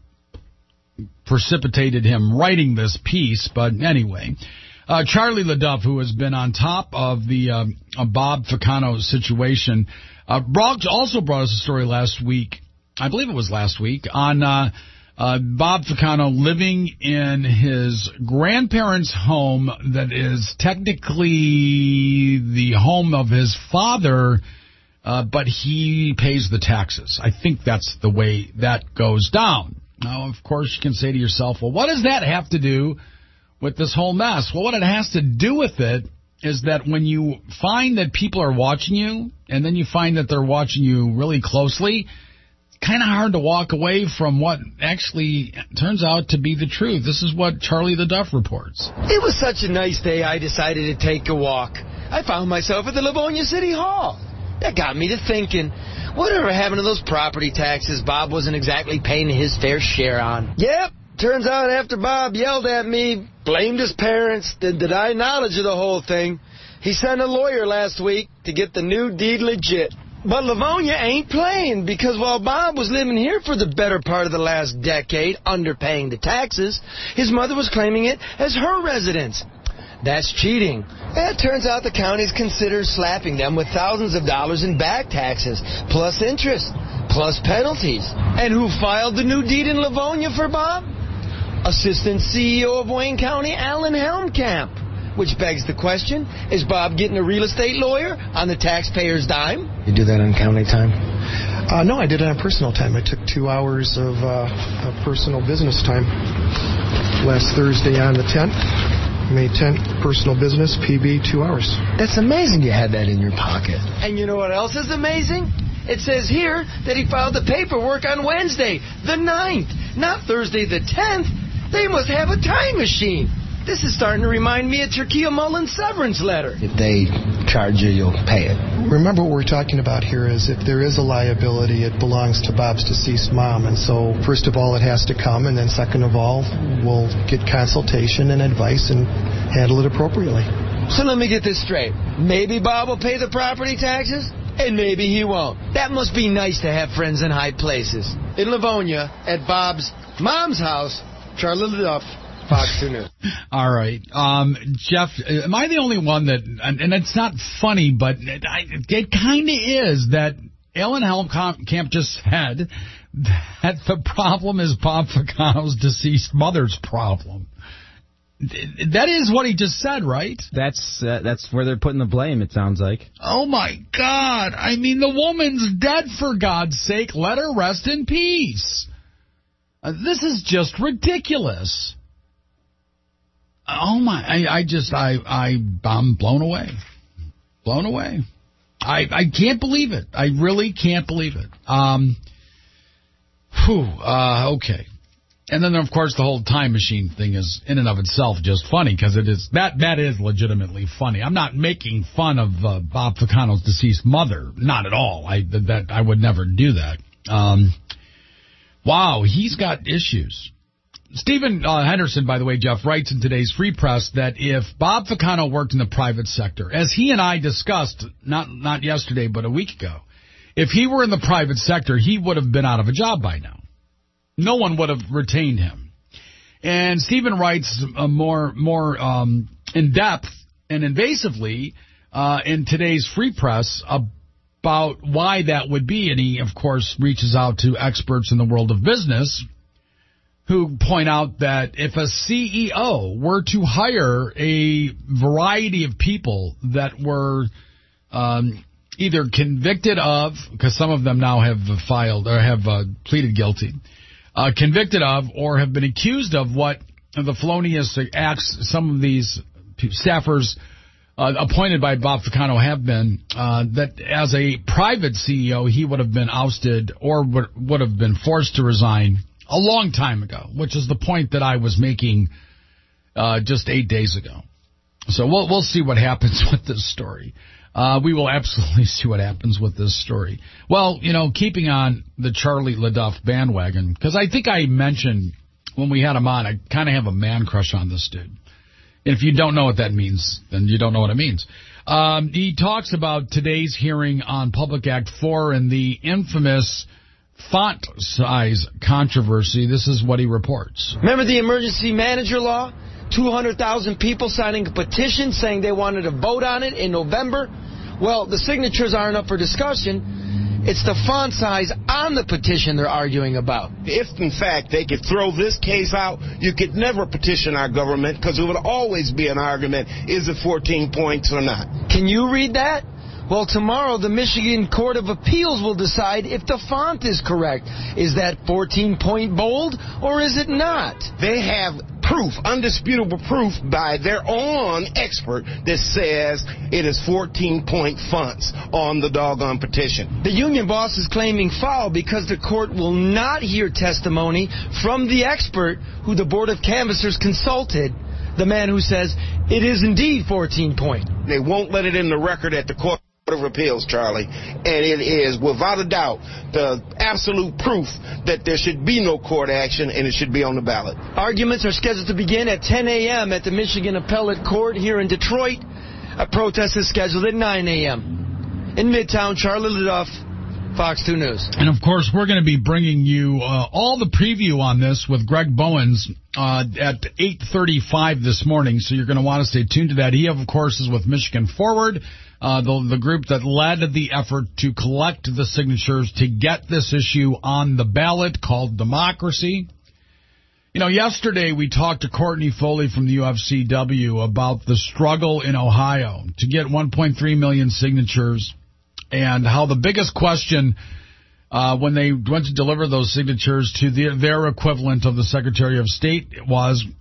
precipitated him writing this piece, but anyway. Uh, Charlie LaDuff, who has been on top of the uh, uh, Bob Ficano situation, uh, brought, also brought us a story last week, I believe it was last week, on uh, uh, Bob Ficano living in his grandparents' home that is technically the home of his father, uh, but he pays the taxes. I think that's the way that goes down. Now, of course, you can say to yourself, well, what does that have to do with this whole mess? Well, what it has to do with it is that when you find that people are watching you, and then you find that they're watching you really closely, it's kind of hard to walk away from what actually turns out to be the truth. This is what Charlie LaDuff reports. It was such a nice day, I decided to take a walk. I found myself at the Livonia City Hall. That got me to thinking, whatever happened to those property taxes Bob wasn't exactly paying his fair share on? Yep. Turns out after Bob yelled at me, blamed his parents, then denied knowledge of the whole thing, he sent a lawyer last week to get the new deed legit. But Livonia ain't playing, because while Bob was living here for the better part of the last decade, underpaying the taxes, his mother was claiming it as her residence. That's cheating. It turns out the counties consider slapping them with thousands of dollars in back taxes, plus interest, plus penalties. And who filed the new deed in Livonia for Bob? Assistant C E O of Wayne County, Alan Helmkamp. Which begs the question, is Bob getting a real estate lawyer on the taxpayer's dime? You do that on county time? Uh, no, I did it on personal time. I took two hours of, uh, of personal business time last Thursday on the tenth. May tenth, personal business, P B, two hours. That's amazing you had that in your pocket. And you know what else is amazing? It says here that he filed the paperwork on Wednesday, the ninth, not Thursday, the tenth. They must have a time machine. This is starting to remind me of Turkia Mullen's severance letter. If they charge you, you'll pay it. Remember what we're talking about here is if there is a liability, it belongs to Bob's deceased mom. And so, first of all, it has to come, and then second of all, we'll get consultation and advice and handle it appropriately. So let me get this straight. Maybe Bob will pay the property taxes, and maybe he won't. That must be nice to have friends in high places. In Livonia, at Bob's mom's house, Charlie Duff, Fox two News. All right. Um, Jeff, am I the only one that, and, and it's not funny, but it, it kind of is, that Ellen Helmkamp just said that the problem is Bob Ficano's deceased mother's problem. That is what he just said, right? That's uh, that's where they're putting the blame, it sounds like. Oh, my God. I mean, the woman's dead, for God's sake. Let her rest in peace. Uh, this is just ridiculous. Oh, my. I, I just, I, I, I'm blown away. Blown away. I, I can't believe it. I really can't believe it. Um, whew, uh, okay. And then, of course, the whole time machine thing is in and of itself just funny, because it is that that is legitimately funny. I'm not making fun of uh, Bob Ficano's deceased mother, not at all. I that I would never do that. Um, wow, he's got issues. Stephen uh, Henderson, by the way, Jeff, writes in today's Free Press that if Bob Ficano worked in the private sector, as he and I discussed not not yesterday but a week ago, if he were in the private sector, he would have been out of a job by now. No one would have retained him. And Stephen writes uh, more more um, in depth and invasively uh, in today's Free Press about why that would be. And he, of course, reaches out to experts in the world of business who point out that if a C E O were to hire a variety of people that were um, either convicted of, because some of them now have filed or have uh, pleaded guilty, Uh, convicted of or have been accused of what the felonious acts some of these staffers uh, appointed by Bob Ficano have been, uh, that as a private C E O he would have been ousted or would, would have been forced to resign a long time ago, which is the point that I was making uh, just eight days ago. So we'll we'll see what happens with this story. Uh, we will absolutely see what happens with this story. Well, you know, keeping on the Charlie LaDuff bandwagon, because I think I mentioned when we had him on, I kind of have a man crush on this dude. And if you don't know what that means, then you don't know what it means. Um, he talks about today's hearing on Public Act four and the infamous font size controversy. This is what he reports. Remember the emergency manager law? two hundred thousand people signing a petition saying they wanted to vote on it in November. Well, the signatures aren't up for discussion. It's the font size on the petition they're arguing about. If, in fact, they could throw this case out, you could never petition our government because it would always be an argument, is it fourteen points or not? Can you read that? Well, tomorrow the Michigan Court of Appeals will decide if the font is correct. Is that fourteen-point bold or is it not? They have proof, undisputable proof by their own expert that says it is fourteen-point fonts on the doggone petition. The union boss is claiming foul because the court will not hear testimony from the expert who the Board of Canvassers consulted, the man who says it is indeed fourteen-point. They won't let it in the record at the Court of Appeals, Charlie, and it is without a doubt the absolute proof that there should be no court action and it should be on the ballot. Arguments are scheduled to begin at ten a.m. at the Michigan Appellate Court here in Detroit. A protest is scheduled at nine a.m. In Midtown. Charlie LaDuff, Fox two News. And, of course, we're going to be bringing you uh, all the preview on this with Greg Bowens uh, at eight thirty-five this morning, so you're going to want to stay tuned to that. He, of course, is with Michigan Forward, uh, the, the group that led the effort to collect the signatures to get this issue on the ballot called Democracy. You know, yesterday we talked to Courtney Foley from the U F C W about the struggle in Ohio to get one point three million signatures, and how the biggest question uh, when they went to deliver those signatures to the, their equivalent of the Secretary of State was,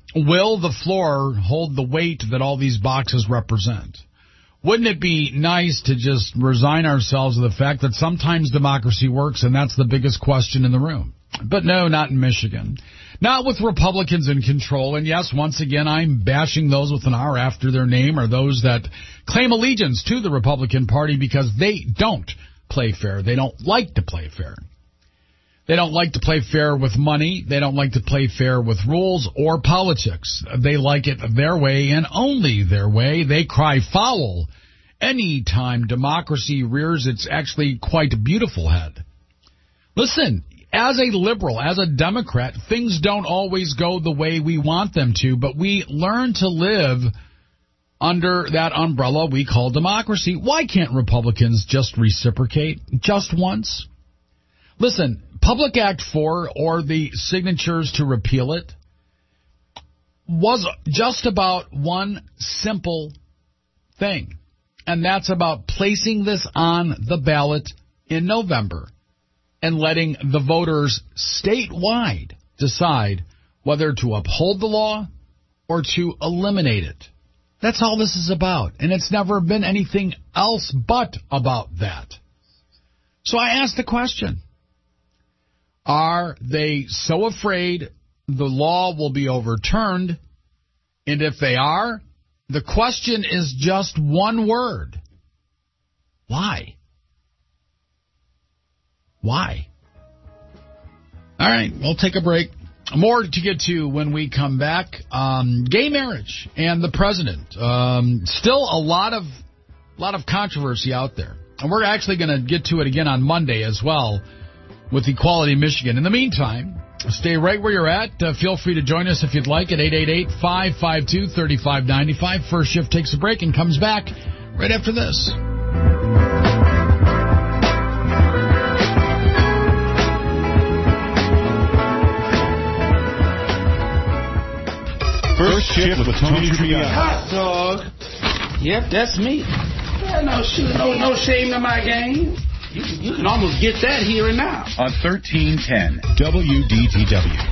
will the floor hold the weight that all these boxes represent? Wouldn't it be nice to just resign ourselves to the fact that sometimes democracy works, and that's the biggest question in the room? But no, not in Michigan. Not with Republicans in control. And yes, once again, I'm bashing those with an R after their name, or those that claim allegiance to the Republican Party, because they don't play fair. They don't like to play fair. They don't like to play fair with money. They don't like to play fair with rules or politics. They like it their way and only their way. They cry foul any time democracy rears its actually quite beautiful head. Listen, as a liberal, as a Democrat, things don't always go the way we want them to, but we learn to live under that umbrella we call democracy. Why can't Republicans just reciprocate just once? Listen, Public Act four, or the signatures to repeal it, was just about one simple thing, and that's about placing this on the ballot in November and letting the voters statewide decide whether to uphold the law or to eliminate it. That's all this is about, and it's never been anything else but about that. So I asked the question, are they so afraid the law will be overturned? And if they are, the question is just one word. Why? Why? All right, we'll take a break. More to get to when we come back. Um, gay marriage and the president. Um, still a lot of, lot of controversy out there. And we're actually going to get to it again on Monday as well, with Equality Michigan. In the meantime, stay right where you're at. Uh, feel free to join us if you'd like at eight eight eight, five five two, three five nine five. First Shift takes a break and comes back right after this. First Shift with Tony Trippiano. Hot dog. Yep, that's me. Yeah, no, no, no shame in my game. You, you can almost get that here and now. On thirteen ten W D T W.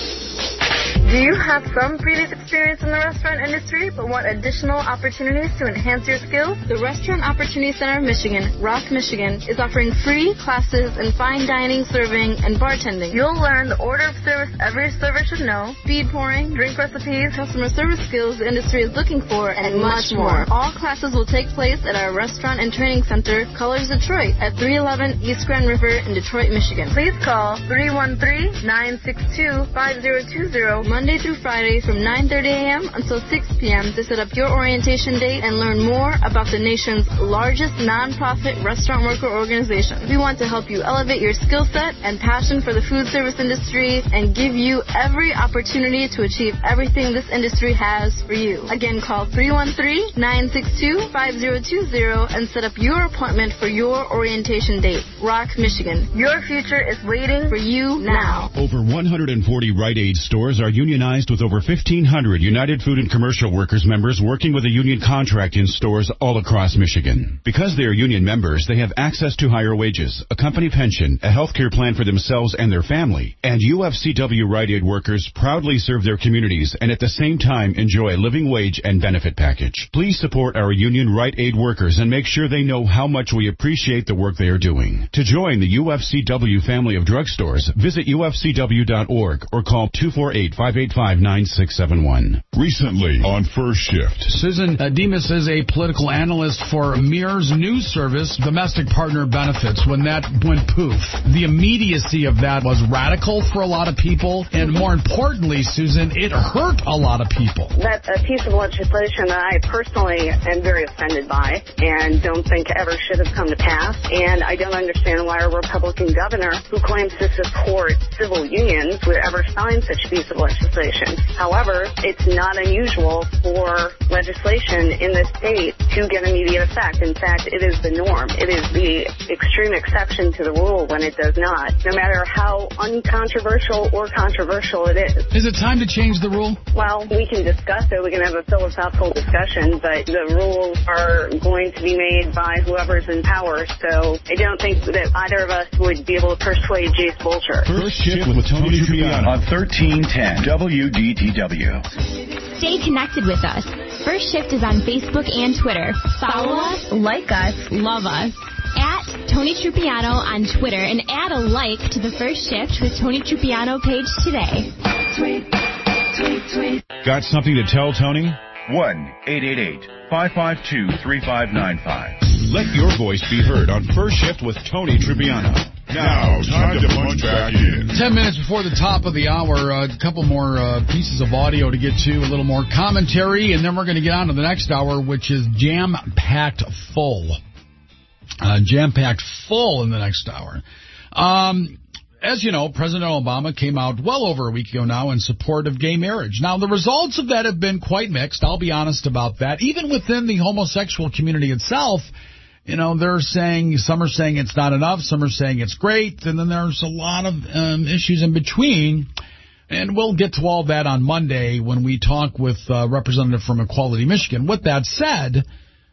Do you have some previous experience in the restaurant industry but want additional opportunities to enhance your skills? The Restaurant Opportunity Center of Michigan, Rock, Michigan, is offering free classes in fine dining, serving, and bartending. You'll learn the order of service every server should know, speed pouring, drink recipes, customer service skills the industry is looking for, and, and much more. All classes will take place at our Restaurant and Training Center, Colors Detroit, at three eleven East Grand River in Detroit, Michigan. Please call three one three, nine six two, five zero two zero Monday through Friday from nine thirty a.m. until six p.m. to set up your orientation date and learn more about the nation's largest nonprofit restaurant worker organization. We want to help you elevate your skill set and passion for the food service industry and give you every opportunity to achieve everything this industry has for you. Again, call three one three, nine six two, five zero two zero and set up your appointment for your orientation date. Rock, Michigan. Your future is waiting for you now. Over one hundred forty Rite Aid stores are unionized with over fifteen hundred United Food and Commercial Workers members working with a union contract in stores all across Michigan. Because they are union members, they have access to higher wages, a company pension, a health care plan for themselves and their family, and U F C W Rite Aid workers proudly serve their communities and at the same time enjoy a living wage and benefit package. Please support our union Rite Aid workers and make sure they know how much we appreciate the work they are doing. To join the U F C W family of drugstores, visit U F C W dot org or call two four eight, five eight five, nine six seven one. Recently on First Shift. Susan Demas is a political analyst for Mears News Service, Domestic Partner Benefits. When that went poof, the immediacy of that was radical for a lot of people, and more importantly, Susan, it hurt a lot of people. That's a piece of legislation that I personally am very offended by and don't think ever should have come to pass, and I don't understand why a Republican governor who claims to support civil unions would ever sign such a piece of legislation. However, it's not unusual for legislation in this state to get immediate effect. In fact, it is the norm. It is the extreme exception to the rule when it does not, no matter how uncontroversial or controversial it is. Is it time to change the rule? Well, we can discuss it. We can have a philosophical discussion, but the rules are going to be made by whoever's in power, so I don't think that either of us would be able to persuade Jace Bolcher. First Shift with Tony Trippiano on thirteen ten W D T W. Stay connected with us. First Shift is on Facebook and Twitter. Follow us, like us, love us. At Tony Trupiano on Twitter and add a like to the First Shift with Tony Trupiano page today. Tweet, tweet, tweet. Got something to tell Tony? one eight eight eight, five five two, three five nine five. Let your voice be heard on First Shift with Tony Trupiano. Now, time to punch back in. Ten minutes before the top of the hour, uh, a couple more uh, pieces of audio to get to, a little more commentary, and then we're going to get on to the next hour, which is jam-packed full. Uh, jam-packed full in the next hour. Um, as you know, President Obama came out well over a week ago now in support of gay marriage. Now, the results of that have been quite mixed. I'll be honest about that. Even within the homosexual community itself, you know, they're saying, some are saying it's not enough, some are saying it's great, and then there's a lot of um, issues in between. And we'll get to all that on Monday when we talk with a representative from Equality Michigan. With that said,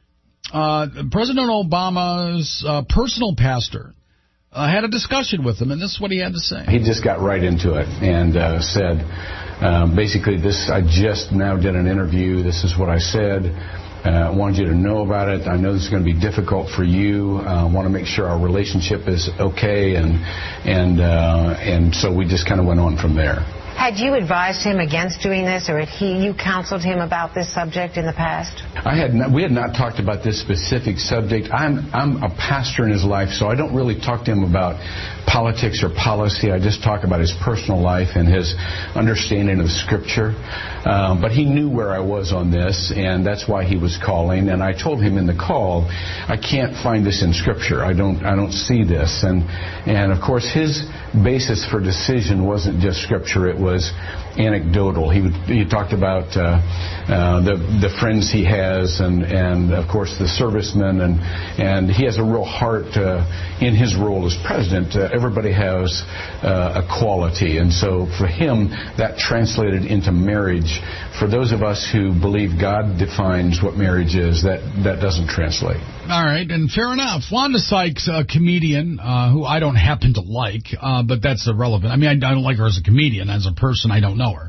uh, President Obama's uh, personal pastor uh, had a discussion with him, and this is what he had to say. He just got right into it and uh, said, uh, basically, this, I just now did an interview, this is what I said. Uh, I wanted you to know about it. I know this is going to be difficult for you. I uh, want to make sure our relationship is okay, and and uh, and so we just kind of went on from there. Had you advised him against doing this, or had he you counseled him about this subject in the past? I had not, we had not talked about this specific subject. I'm I'm a pastor in his life, so I don't really talk to him about politics or policy. I just talk about his personal life and his understanding of Scripture. Um, but he knew where I was on this, and that's why he was calling. And I told him in the call, I can't find this in Scripture. I don't I don't see this. And and of course his basis for decision wasn't just Scripture. It was anecdotal. He would, he talked about uh, uh, the the friends he has, and and of course the servicemen, and and he has a real heart uh, in his role as president. Uh, everybody has uh, a quality, and so for him that translated into marriage. For those of us who believe God defines what marriage is, that that doesn't translate. All right, and fair enough. Wanda Sykes, a comedian uh, who I don't happen to like, uh, but that's irrelevant. I mean, I, I don't like her as a comedian. As a person, I don't know her.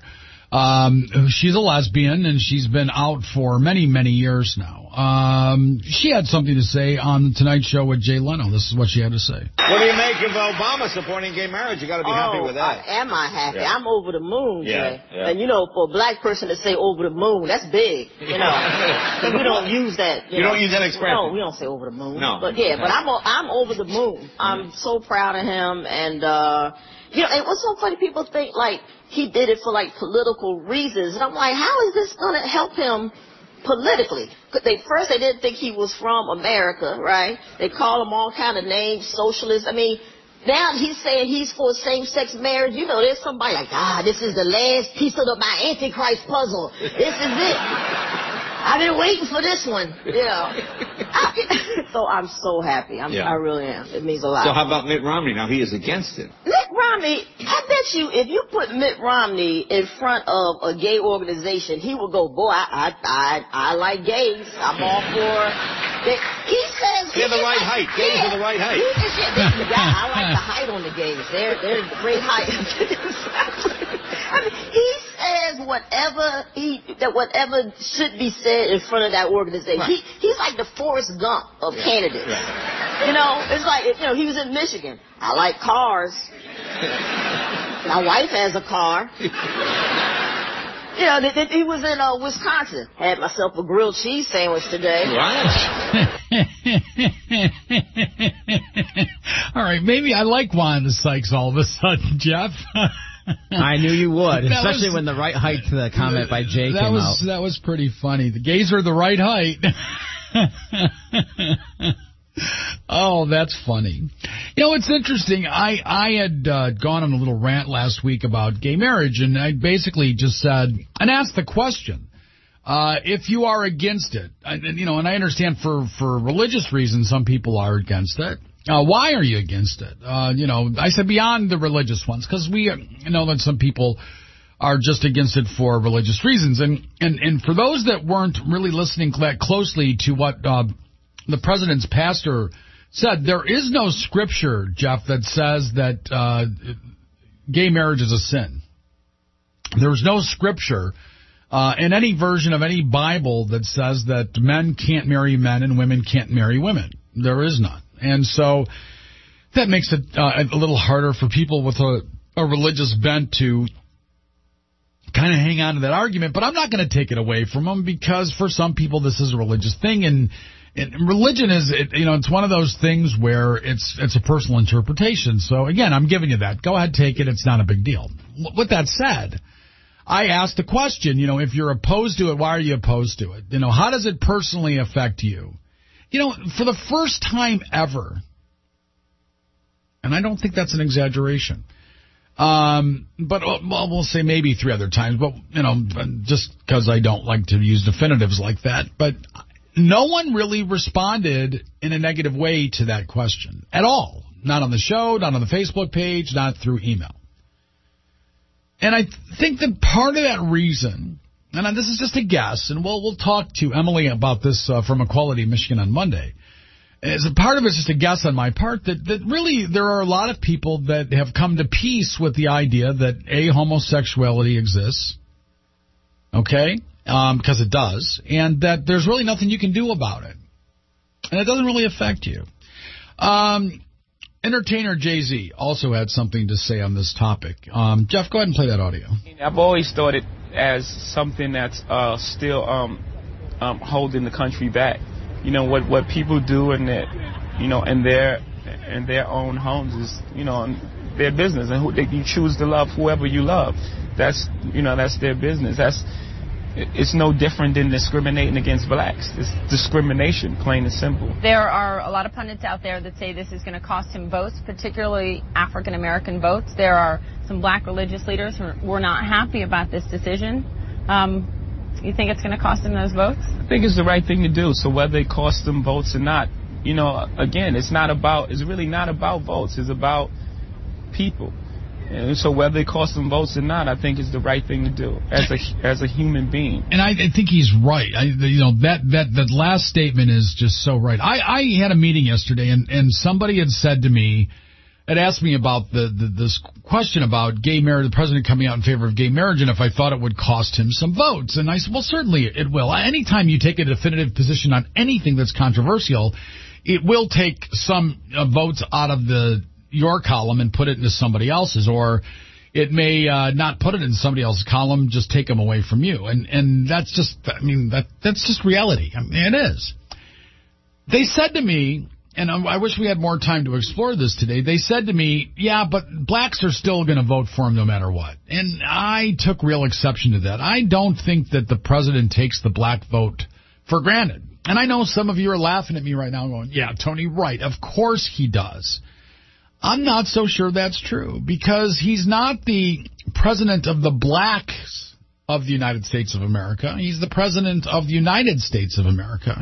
Um, she's a lesbian, and she's been out for many, many years now. Um, she had something to say on the Tonight Show with Jay Leno. This is what she had to say. What do you make of Obama supporting gay marriage? You got to be oh, happy with that. Uh, am I happy? Yeah. I'm over the moon, yeah, Jay. Yeah. And, you know, for a black person to say over the moon, that's big, you know. And we don't use that. You, you know. don't use that expression? No, we don't say over the moon. No. But, yeah, but I'm, I'm over the moon. I'm so proud of him. And, uh, you know, and what's so funny, people think, like, he did it for, like, political reasons. And I'm like, how is this going to help him politically? They, first, they didn't think he was from America, right? They call him all kind of names, socialist. I mean, now he's saying he's for same-sex marriage. You know, there's somebody like, ah, this is the last piece of the, my Antichrist puzzle. This is it. I've been waiting for this one, you know. I, so I'm so happy. I'm, yeah. I really am. It means a lot. So how about Mitt Romney? Now, he is against it. Mitt Romney, I bet you, if you put Mitt Romney in front of a gay organization, he will go, boy, I I, I, I like gays. I'm all for... They, he says... They're the right height. Gays yeah, are the right height. He, yeah, they, I like the height on the gays. They're, they're great height. I mean, he says whatever he that whatever should be said in front of that organization. Right. He he's like the Forrest Gump of yeah. candidates. Right. You know, it's like, you know, he was in Michigan. I like cars. My wife has a car. You know, th- th- he was in uh, Wisconsin. Had myself a grilled cheese sandwich today. Right. All right, maybe I like Wanda Sykes all of a sudden, Jeff. I knew you would, especially was, when the right height to the comment by Jay that came was, out. That was pretty funny. The gays are the right height. Oh, that's funny. You know, it's interesting. I, I had uh, gone on a little rant last week about gay marriage, and I basically just said, and asked the question, uh, if you are against it, and, you know, and I understand for, for religious reasons some people are against it. Uh, why are you against it? Uh, you know, I said beyond the religious ones, because we you know that some people are just against it for religious reasons. And, and, and for those that weren't really listening that closely to what uh, the president's pastor said, there is no scripture, Jeff, that says that uh, gay marriage is a sin. There's no scripture uh, in any version of any Bible that says that men can't marry men and women can't marry women. There is none. And so that makes it uh, a little harder for people with a, a religious bent to kind of hang on to that argument. But I'm not going to take it away from them, because for some people this is a religious thing. And, and religion is, it, you know, it's one of those things where it's it's a personal interpretation. So, again, I'm giving you that. Go ahead, take it. It's not a big deal. With that said, I asked the question, you know, if you're opposed to it, why are you opposed to it? You know, how does it personally affect you? You know, for the first time ever, and I don't think that's an exaggeration, um, but well, we'll say maybe three other times, but, you know, just because I don't like to use definitives like that, but no one really responded in a negative way to that question at all. Not on the show, not on the Facebook page, not through email. And I think that part of that reason, and this is just a guess, and we'll we'll talk to Emily about this uh, from Equality Michigan on Monday, is a part of it's just a guess on my part that, that really there are a lot of people that have come to peace with the idea that, A, homosexuality exists, okay, um, because it does, and that there's really nothing you can do about it. And it doesn't really affect you. Um... Entertainer Jay-Z also had something to say on this topic. Um, Jeff, go ahead and play that audio. I've always thought it as something that's uh, still um, um, holding the country back. You know, what, what people do in their, you know, in their in their own homes is, you know, their business, and who they, you choose to love whoever you love. That's, you know, that's their business. That's It's no different than discriminating against blacks. It's discrimination, plain and simple. There are a lot of pundits out there that say this is going to cost him votes, particularly African-American votes. There are some black religious leaders who were not happy about this decision. Um, you think it's going to cost him those votes? I think it's the right thing to do. So whether it costs them votes or not, you know, again, it's not about, it's really not about votes. It's about people. And so whether it costs them votes or not, I think it's the right thing to do as a as a human being. And I, I think he's right. I, you know, that, that, that last statement is just so right. I, I had a meeting yesterday, and, and somebody had said to me, had asked me about the, the this question about gay marriage, the president coming out in favor of gay marriage, and if I thought it would cost him some votes. And I said, well, certainly it will. Anytime you take a definitive position on anything that's controversial, it will take some uh, votes out of the your column and put it into somebody else's, or it may uh, not put it in somebody else's column, just take them away from you. And and that's just, I mean, that that's just reality. I mean, it is. They said to me, and I wish we had more time to explore this today, they said to me, yeah, but blacks are still going to vote for him no matter what. And I took real exception to that. I don't think that the president takes the black vote for granted. And I know some of you are laughing at me right now going, yeah, Tony, right, of course he does. I'm not so sure that's true, because he's not the president of the blacks of the United States of America. He's the president of the United States of America.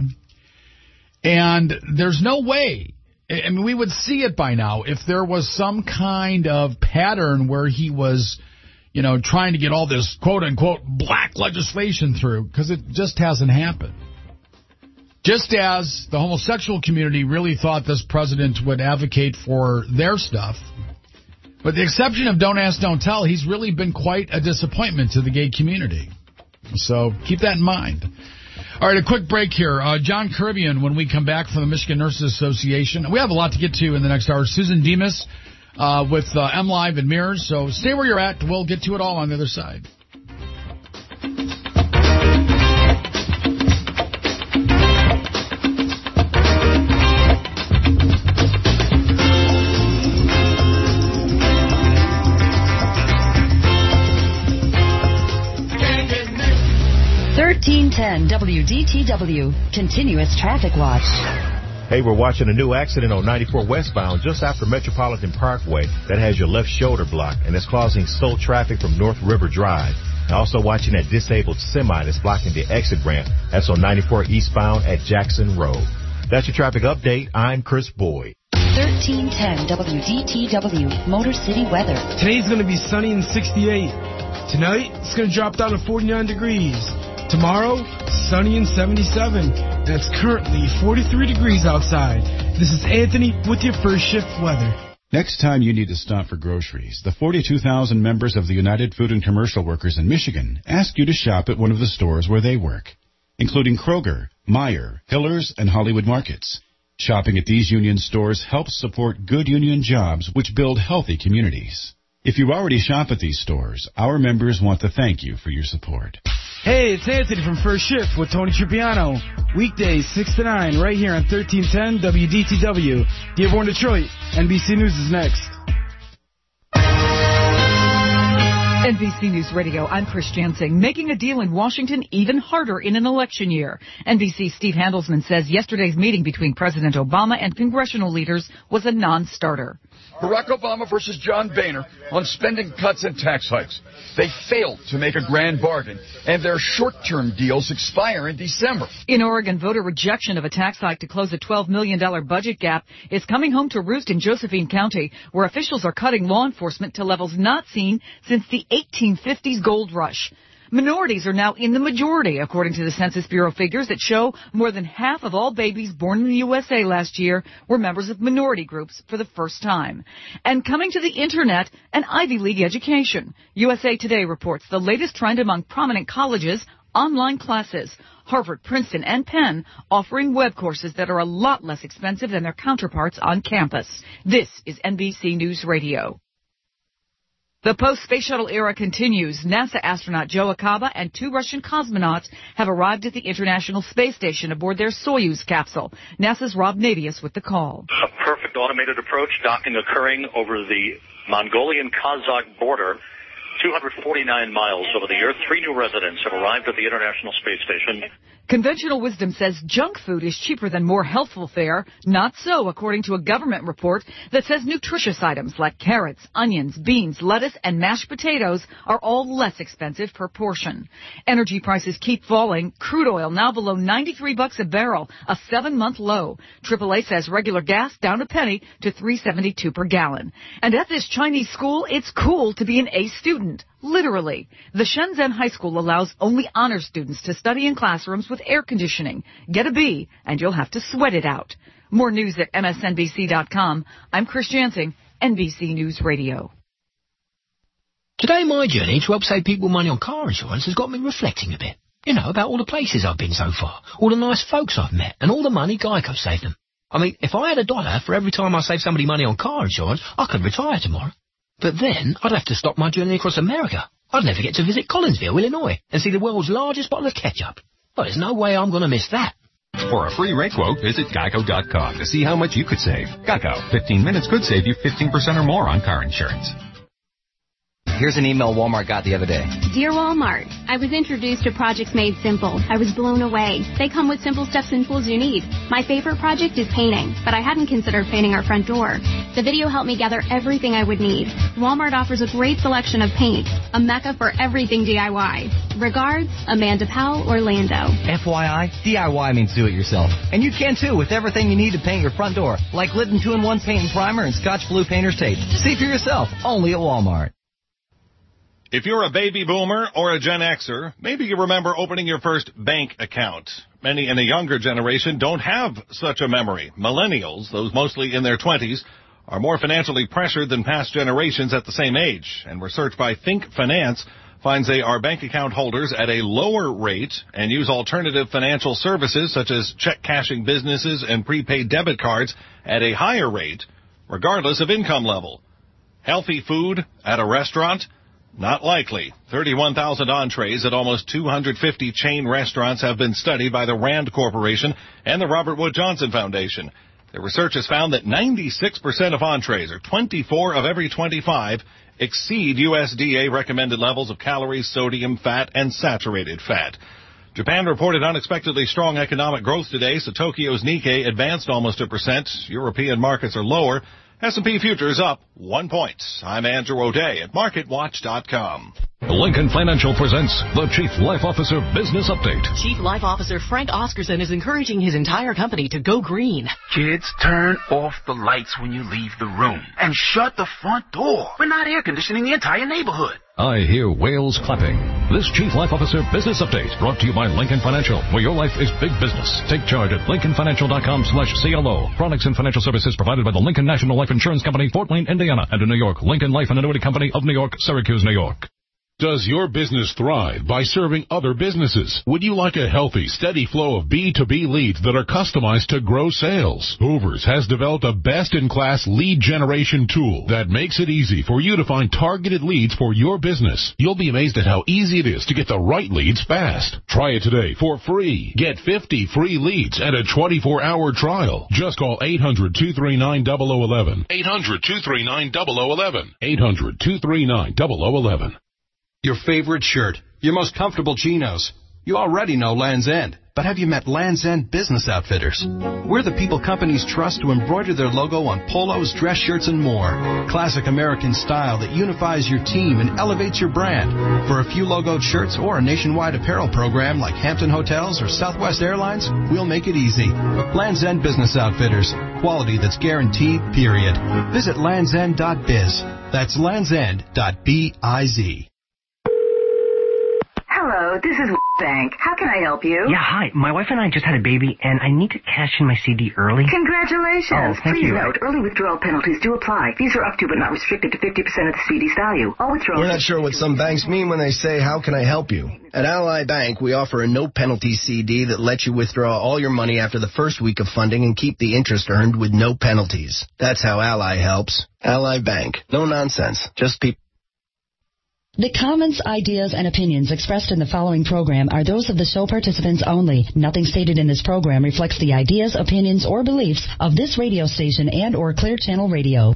And there's no way, I mean, we would see it by now if there was some kind of pattern where he was, you know, trying to get all this quote-unquote black legislation through, because it just hasn't happened. Just as the homosexual community really thought this president would advocate for their stuff, with the exception of Don't Ask, Don't Tell, he's really been quite a disappointment to the gay community. So keep that in mind. All right, a quick break here. Uh, John Caribbean, when we come back from the Michigan Nurses Association. We have a lot to get to in the next hour. Susan Demas uh, with uh, M Live and Mirrors. So stay where you're at. We'll get to it all on the other side. thirteen ten W D T W, Continuous Traffic Watch. Hey, we're watching a new accident on ninety-four westbound just after Metropolitan Parkway that has your left shoulder blocked, and it's causing slow traffic from North River Drive. And also watching a disabled semi that's blocking the exit ramp. That's on ninety-four eastbound at Jackson Road. That's your traffic update. I'm Chris Boyd. thirteen ten W D T W, Motor City weather. Today's going to be sunny and sixty-eight. Tonight, it's going to drop down to forty-nine degrees. Tomorrow, sunny and seventy-seven. And it's currently forty-three degrees outside. This is Anthony with your first shift weather. Next time you need to stop for groceries, the forty-two thousand members of the United Food and Commercial Workers in Michigan ask you to shop at one of the stores where they work, including Kroger, Meijer, Hiller's, and Hollywood Markets. Shopping at these union stores helps support good union jobs which build healthy communities. If you already shop at these stores, our members want to thank you for your support. Hey, it's Anthony from First Shift with Tony Tripiano. Weekdays, six to nine, right here on thirteen ten W D T W. Dearborn, Detroit. N B C News is next. N B C News Radio, I'm Chris Jansing. Making a deal in Washington even harder in an election year. N B C's Steve Handelsman says yesterday's meeting between President Obama and congressional leaders was a non-starter. Barack Obama versus John Boehner on spending cuts and tax hikes. They failed to make a grand bargain, and their short-term deals expire in December. In Oregon, voter rejection of a tax hike to close a twelve million dollars budget gap is coming home to roost in Josephine County, where officials are cutting law enforcement to levels not seen since the eighteen fifties gold rush. Minorities are now in the majority, according to the Census Bureau figures that show more than half of all babies born in the U S A last year were members of minority groups for the first time. And coming to the Internet, an Ivy League education. U S A Today reports the latest trend among prominent colleges, online classes. Harvard, Princeton, and Penn offering web courses that are a lot less expensive than their counterparts on campus. This is N B C News Radio. The post-space shuttle era continues. NASA astronaut Joe Acaba and two Russian cosmonauts have arrived at the International Space Station aboard their Soyuz capsule. NASA's Rob Navius with the call. A perfect automated approach, docking occurring over the Mongolian-Kazakh border, two hundred forty-nine miles over the Earth. Three new residents have arrived at the International Space Station. Conventional wisdom says junk food is cheaper than more healthful fare. Not so, according to a government report that says nutritious items like carrots, onions, beans, lettuce, and mashed potatoes are all less expensive per portion. Energy prices keep falling. Crude oil now below ninety-three bucks a barrel, a seven-month low. triple A says regular gas down a penny to three seventy-two per gallon. And at this Chinese school, it's cool to be an A student. Literally. The Shenzhen High School allows only honor students to study in classrooms with air conditioning. Get a B, and you'll have to sweat it out. More news at M S N B C dot com. I'm Chris Jansing, N B C News Radio. Today, my journey to help save people money on car insurance has got me reflecting a bit. You know, about all the places I've been so far, all the nice folks I've met, and all the money Geico saved them. I mean, if I had a dollar for every time I save somebody money on car insurance, I could retire tomorrow. But then I'd have to stop my journey across America. I'd never get to visit Collinsville, Illinois, and see the world's largest bottle of ketchup. But there's no way I'm going to miss that. For a free rate quote, visit geico dot com to see how much you could save. Geico, fifteen minutes could save you fifteen percent or more on car insurance. Here's an email Walmart got the other day. Dear Walmart, I was introduced to Projects Made Simple. I was blown away. They come with simple steps and tools you need. My favorite project is painting, but I hadn't considered painting our front door. The video helped me gather everything I would need. Walmart offers a great selection of paint, a mecca for everything D I Y. Regards, Amanda Powell, Orlando. F Y I, D I Y means do it yourself. And you can too with everything you need to paint your front door, like Glidden two in one paint and primer and Scotch Blue painter's tape. See for yourself, only at Walmart. If you're a baby boomer or a Gen Xer, maybe you remember opening your first bank account. Many in a younger generation don't have such a memory. Millennials, those mostly in their twenties, are more financially pressured than past generations at the same age. And research by Think Finance finds they are bank account holders at a lower rate and use alternative financial services such as check cashing businesses and prepaid debit cards at a higher rate, regardless of income level. Healthy food at a restaurant? Not likely. thirty-one thousand entrees at almost two hundred fifty chain restaurants have been studied by the RAND Corporation and the Robert Wood Johnson Foundation. The research has found that ninety-six percent of entrees, or twenty-four of every twenty-five, exceed U S D A recommended levels of calories, sodium, fat, and saturated fat. Japan reported unexpectedly strong economic growth today, so Tokyo's Nikkei advanced almost a percent. European markets are lower. S and P futures up one point. I'm Andrew O'Day at market watch dot com. Lincoln Financial presents the Chief Life Officer Business Update. Chief Life Officer Frank Oscarson is encouraging his entire company to go green. Kids, turn off the lights when you leave the room. And shut the front door. We're not air conditioning the entire neighborhood. I hear whales clapping. This Chief Life Officer Business Update brought to you by Lincoln Financial, where your life is big business. Take charge at lincolnfinancial.com slash CLO. Products and financial services provided by the Lincoln National Life Insurance Company, Fort Wayne, Indiana, and in New York, Lincoln Life and Annuity Company of New York, Syracuse, New York. Does your business thrive by serving other businesses? Would you like a healthy, steady flow of B two B leads that are customized to grow sales? Hoovers has developed a best-in-class lead generation tool that makes it easy for you to find targeted leads for your business. You'll be amazed at how easy it is to get the right leads fast. Try it today for free. Get fifty free leads and a twenty-four hour trial. Just call eight hundred, two three nine, zero zero one one. eight hundred, two three nine, zero zero one one. eight hundred, two three nine, zero zero one one. Your favorite shirt, your most comfortable chinos. You already know Land's End, but have you met Land's End Business Outfitters? We're the people companies trust to embroider their logo on polos, dress shirts, and more. Classic American style that unifies your team and elevates your brand. For a few logoed shirts or a nationwide apparel program like Hampton Hotels or Southwest Airlines, we'll make it easy. Land's End Business Outfitters. Quality that's guaranteed, period. Visit lands end dot biz. That's lands end dot biz. Hello, this is Bank. How can I help you? Yeah, hi. My wife and I just had a baby, and I need to cash in my C D early. Congratulations. Oh, thank Please you. note, early withdrawal penalties do apply. Fees are up to but not restricted to fifty percent of the C D's value. All withdrawals... We're not sure what some banks mean when they say, how can I help you? At Ally Bank, we offer a no-penalty C D that lets you withdraw all your money after the first week of funding and keep the interest earned with no penalties. That's how Ally helps. Ally Bank. No nonsense. Just people. The comments, ideas, and opinions expressed in the following program are those of the show participants only. Nothing stated in this program reflects the ideas, opinions, or beliefs of this radio station and or Clear Channel Radio.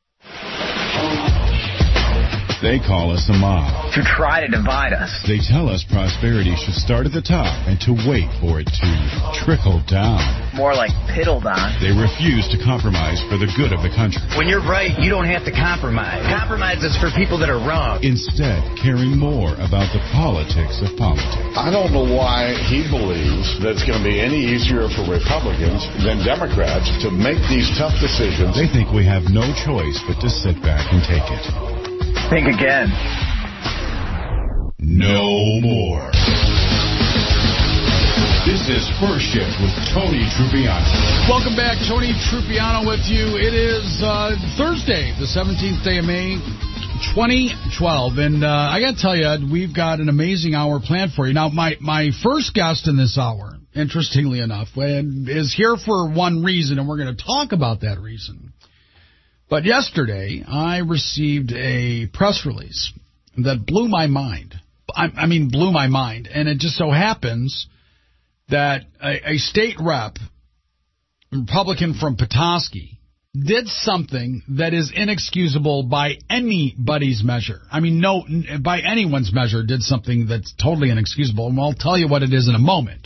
They call us a mob. To try to divide us. They tell us prosperity should start at the top and to wait for it to trickle down. More like piddle down. They refuse to compromise for the good of the country. When you're right, you don't have to compromise. Compromise is for people that are wrong. Instead, caring more about the politics of politics. I don't know why he believes that it's going to be any easier for Republicans than Democrats to make these tough decisions. They think we have no choice but to sit back and take it. Think again. No more. This is First Shift with Tony Trupiano. Welcome back, Tony Trupiano with you. It is uh, Thursday, the seventeenth day of May, twenty twelve, and uh, I got to tell you, we've got an amazing hour planned for you. Now, my, my first guest in this hour, interestingly enough, is here for one reason, and we're going to talk about that reason. But yesterday, I received a press release that blew my mind. I, I mean, blew my mind. And it just so happens that a, a state rep, Republican from Petoskey, did something that is inexcusable by anybody's measure. I mean, no, by anyone's measure, did something that's totally inexcusable. And I'll tell you what it is in a moment.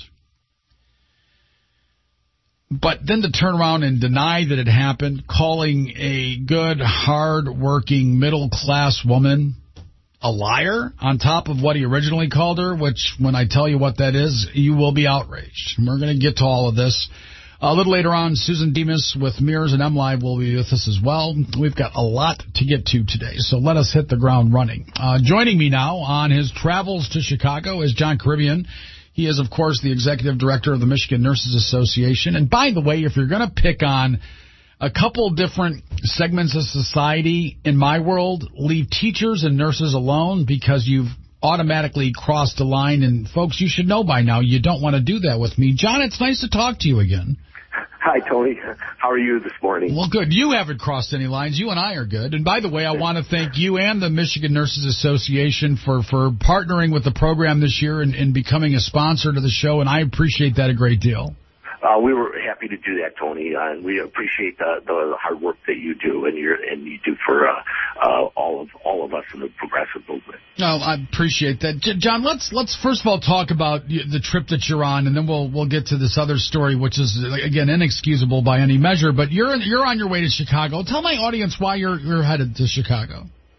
But then to turn around and deny that it happened, calling a good, hard-working, middle-class woman a liar on top of what he originally called her, which, when I tell you what that is, you will be outraged. And we're going to get to all of this. A little later on, Susan Demas with Mirrors and M Live will be with us as well. We've got a lot to get to today, so let us hit the ground running. Uh, joining me now on his travels to Chicago is John Caribbean. He is, of course, the executive director of the Michigan Nurses Association. And by the way, if you're going to pick on a couple different segments of society in my world, leave teachers and nurses alone because you've automatically crossed the line. And, folks, you should know by now you don't want to do that with me. John, it's nice to talk to you again. Hi, Tony. How are you this morning? Well, good. You haven't crossed any lines. You and I are good. And by the way, I want to thank you and the Michigan Nurses Association for, for partnering with the program this year and, and becoming a sponsor to the show, and I appreciate that a great deal. Uh, we were happy to do that, Tony, uh, and we appreciate the, the hard work that you do and you and you do for uh, uh, all of all of us in the progressive movement. No, I appreciate that, J- John. Let's let's first of all talk about the trip that you're on, and then we'll we'll get to this other story, which is again inexcusable by any measure. But you're you're on your way to Chicago. Tell my audience why you're you're headed to Chicago.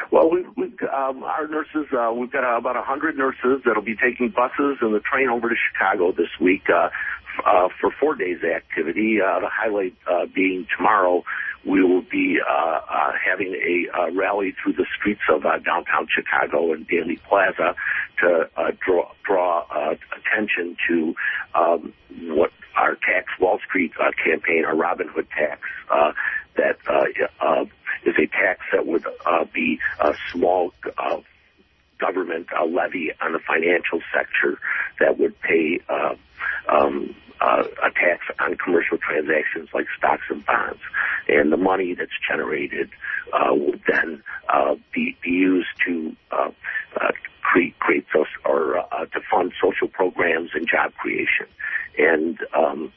Well, we've, we've um, our nurses, uh, we've got uh, about one hundred nurses that'll be taking buses and the train over to Chicago this week uh, f- uh, for four days of activity. Uh, the highlight uh, being tomorrow, we will be uh, uh, having a uh, rally through the streets of uh, downtown Chicago and Daly Plaza to uh, draw, draw uh, attention to um, what our Tax Wall Street uh, campaign, our Robin Hood tax, uh, that uh, uh, is a tax that would uh, be a small uh, government uh, levy on the financial sector that would pay uh, um, uh, a tax on commercial transactions like stocks and bonds. And the money that's generated uh, would then uh, be, be used to uh, uh, create, create social, or uh, to fund social programs and job creation. And um,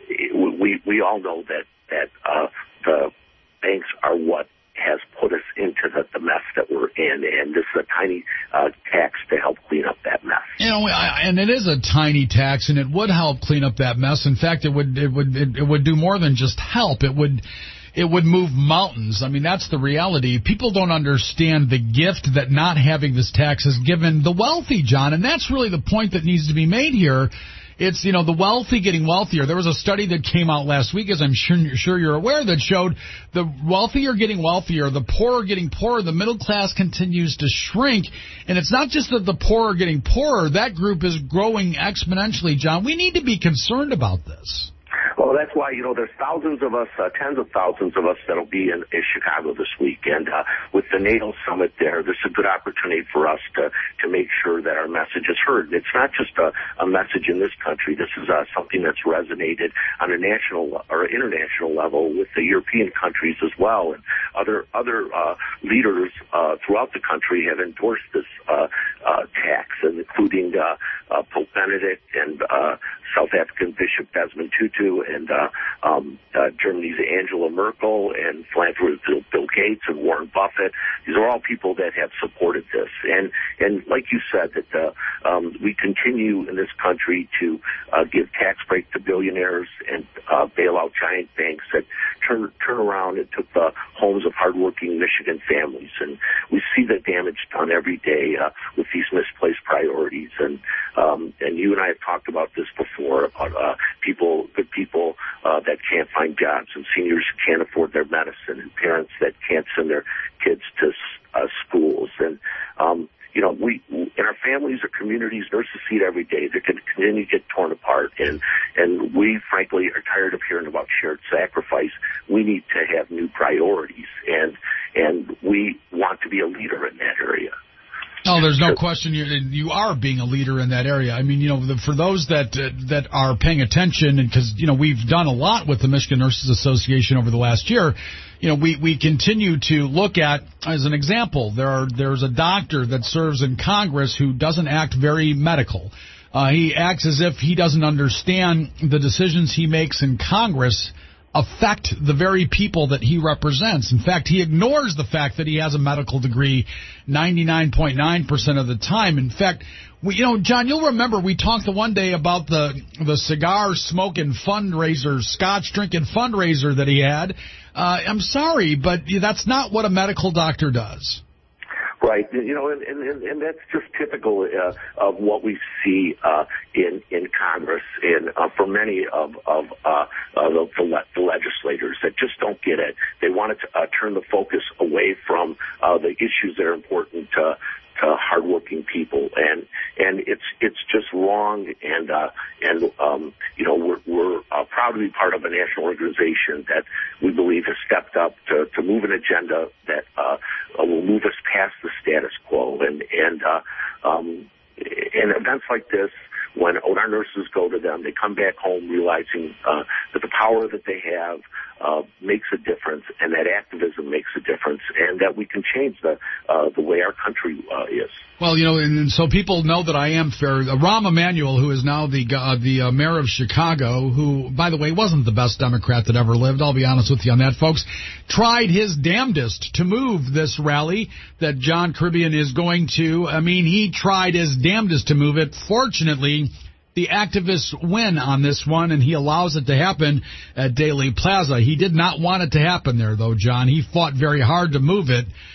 we we all know that that uh, the banks are what has put us into the, the mess that we're in, and this is a tiny uh, tax to help clean up that mess. You know, I, and it is a tiny tax, and it would help clean up that mess. In fact, it would it would it, it would do more than just help. It would it would move mountains. I mean, that's the reality. People don't understand the gift that not having this tax has given the wealthy, John, and that's really the point that needs to be made here. It's, you know, the wealthy getting wealthier. There was a study that came out last week, as I'm sure, sure you're aware, that showed the wealthy are getting wealthier, the poor are getting poorer, the middle class continues to shrink. And it's not just that the poor are getting poorer. That group is growing exponentially, John. We need to be concerned about this. Well, that's why, you know, there's thousands of us, uh, tens of thousands of us that'll be in, in Chicago this week. And uh, with the NATO summit there, this is a good opportunity for us to, to make sure that our message is heard. It's not just a, a message in this country. This is uh, something that's resonated on a national or international level with the European countries as well. And other other uh, leaders uh, throughout the country have endorsed this uh, uh, tax, including uh, uh, Pope Benedict and uh, South African Bishop Desmond Tutu and uh, um, uh, Germany's Angela Merkel and philanthropist Bill, Bill Gates and Warren Buffett. These are all people that have supported this. And and like you said, that uh, um, we continue in this country to uh, give tax breaks to billionaires and uh, bail out giant banks that turn turn around and took the homes of hardworking Michigan families. And we see the damage done every day uh, with these misplaced priorities. And um, and you and I have talked about this before, about uh, people, good people uh, that can't find jobs, and seniors who can't afford their medicine, and parents that can't send their kids to uh, schools. And um, you know, we in our families or communities, nurses see it every day. They're going to continue to get torn apart, and and we frankly are tired of hearing about shared sacrifice. We need to have new priorities, and and we want to be a leader in that area. No, there's no question you you are being a leader in that area. I mean, you know, the, for those that uh, that are paying attention, and because, you know, we've done a lot with the Michigan Nurses Association over the last year, you know, we, we continue to look at, as an example, there are there's a doctor that serves in Congress who doesn't act very medical. Uh, he acts as if he doesn't understand the decisions he makes in Congress affect the very people that he represents. In fact, he ignores the fact that he has a medical degree ninety-nine point nine percent of the time. In fact, we, you know, John, you'll remember we talked the one day about the the cigar smoking fundraiser, scotch drinking fundraiser that he had. Uh, I'm sorry, but that's not what a medical doctor does. Right, you know, and, and, and that's just typical uh, of what we see uh, in in Congress and uh, for many of of uh, uh, the, the legislators that just don't get it. They want to uh, turn the focus away from uh, the issues that are important to to hardworking people, and and it's it's just wrong. And uh, and um, you know, we're we're uh, proud to be part of a national organization that we believe has stepped up to to move an agenda that uh, will move us past the status quo. And and uh, um, in events like this, when our nurses go to them, they come back home realizing uh, that the power that they have uh, makes a difference, and that activism makes a difference, and that we can change the uh, the way our country uh, is. Well, you know, and, and so people know that I am fair. Uh, Rahm Emanuel, who is now the uh, the uh, mayor of Chicago, who, by the way, wasn't the best Democrat that ever lived, I'll be honest with you on that, folks, tried his damnedest to move this rally that John Caribbean is going to. I mean, he tried his damnedest to move it. Fortunately, the activists win on this one, and he allows it to happen at Daly Plaza. He did not want it to happen there, though, John. He fought very hard to move it.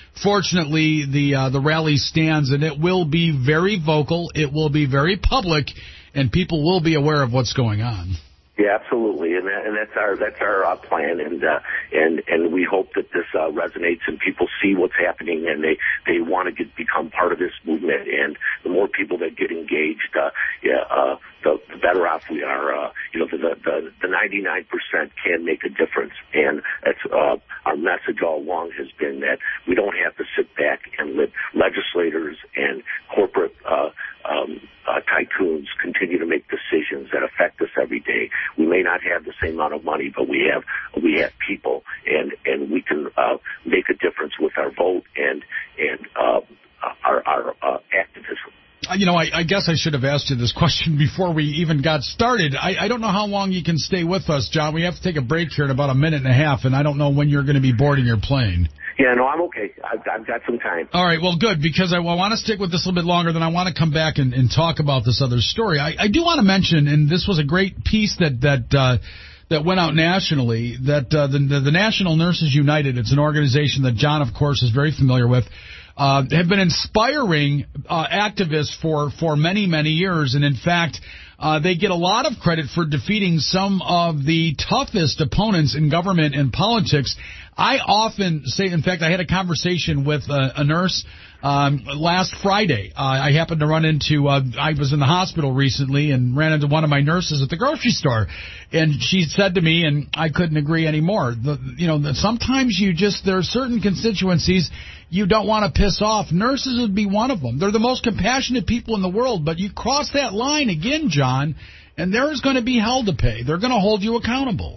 fortunately, the uh, the rally stands, and it will be very vocal. It will be very public, and people will be aware of what's going on. Yeah, absolutely, and that, and that's our that's our uh, plan, and uh, and and we hope that this uh, resonates and people see what's happening, and they they want to get become part of this movement. And the more people that get engaged, uh, yeah, uh, the, the better off we are. Uh, you know, the the the ninety-nine percent can make a difference, and that's uh, our message all along has been that we don't have to sit back and let legislators and corporate uh, um, uh, tycoons continue to make decisions that affect us every day. We may not have the same amount of money, but we have we have people, and and we can uh, make a difference with our vote and and uh, our our uh, activism. You know, I, I guess I should have asked you this question before we even got started. I, I don't know how long you can stay with us, John. We have to take a break here in about a minute and a half, and I don't know when you're going to be boarding your plane. Yeah, no, I'm okay. I've, I've got some time. All right, well, good, because I, I want to stick with this a little bit longer, then I want to come back and, and talk about this other story. I, I do want to mention, and this was a great piece that that uh, that went out nationally, that uh, the, the, the National Nurses United, it's an organization that John, of course, is very familiar with, uh, have been inspiring uh, activists for, for many, many years, and in fact, Uh, they get a lot of credit for defeating some of the toughest opponents in government and politics. I often say, in fact, I had a conversation with a, a nurse um, last Friday. Uh, I happened to run into, uh, I was in the hospital recently and ran into one of my nurses at the grocery store. And she said to me, and I couldn't agree anymore, the, you know, that sometimes you just, there are certain constituencies you don't want to piss off. Nurses would be one of them. They're the most compassionate people in the world, but you cross that line again, John, and there's going to be hell to pay. They're going to hold you accountable.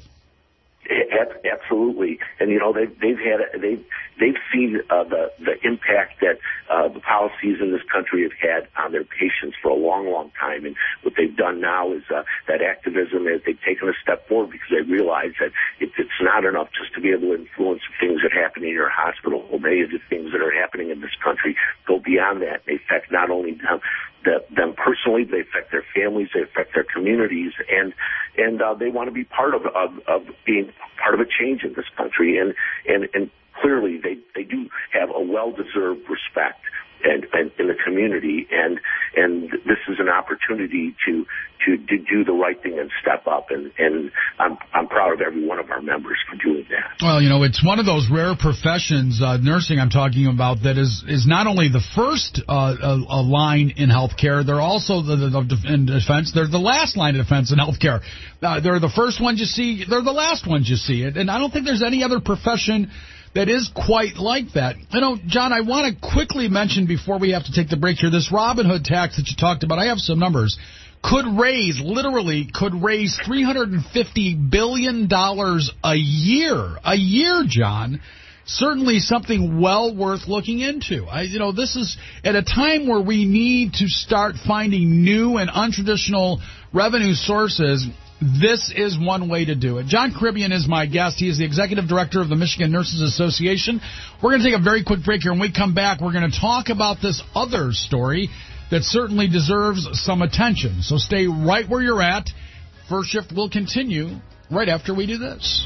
Absolutely, and you know they've they've had they've they've seen uh, the the impact that uh, the policies in this country have had on their patients for a long, long time. And what they've done now is uh, that activism is they've taken a step forward because they realize that it, it's not enough just to be able to influence things that happen in your hospital. Well, many of the things that are happening in this country go beyond that. They affect not only them, the, them personally, they affect their families, they affect their communities, and and uh, they want to be part of, of of being part of a change in this country. And and and clearly, they they do have a well-deserved respect and, and in the community, and and this is an opportunity to to, to do the right thing and step up, and, and I'm I'm proud of every one of our members for doing that. Well, you know, it's one of those rare professions, uh, nursing I'm talking about, that is is not only the first uh, a, a line in healthcare, they're also the, the, the in defense. They're the last line of defense in healthcare. Uh, they're the first ones you see. They're the last ones you see. And I don't think there's any other profession that is quite like that. You know, John, I want to quickly mention before we have to take the break here, this Robinhood tax that you talked about, I have some numbers, could raise, literally could raise three hundred fifty billion dollars a year. A year, John. Certainly something well worth looking into. I, you know, this is at a time where we need to start finding new and untraditional revenue sources. This is one way to do it. John Caribbean is my guest. He is the executive director of the Michigan Nurses Association. We're going to take a very quick break here. When we come back, we're going to talk about this other story that certainly deserves some attention. So stay right where you're at. First Shift will continue right after we do this.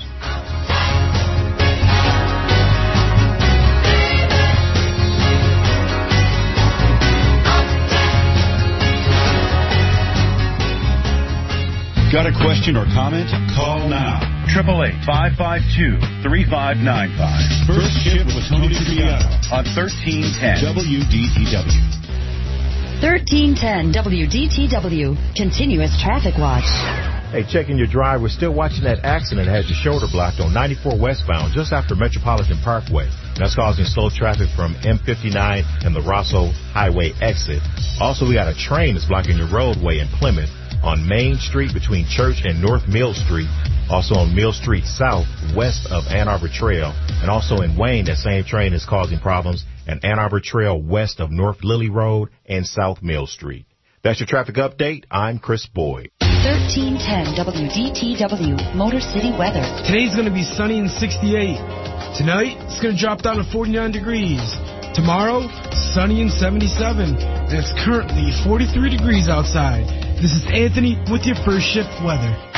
Got a question or comment? Call now. eight eight eight, five five two, three five nine five. First Shift with Tony Tripiano on thirteen ten W D T W. thirteen ten W D T W. Continuous Traffic Watch. Hey, checking your drive. We're still watching that accident that had your shoulder blocked on ninety-four westbound just after Metropolitan Parkway. That's causing slow traffic from M fifty-nine and the Rosso Highway exit. Also, we got a train that's blocking your roadway in Plymouth on Main Street between Church and North Mill Street. Also on Mill Street South, west of Ann Arbor Trail. And also in Wayne, that same train is causing problems at Ann Arbor Trail west of North Lilly Road and South Mill Street. That's your traffic update. I'm Chris Boyd. thirteen ten W D T W, Motor City weather. Today's going to be sunny and sixty-eight. Tonight, it's going to drop down to forty-nine degrees. Tomorrow, sunny and seventy-seven. And it's currently forty-three degrees outside. This is Anthony with your First Shift weather.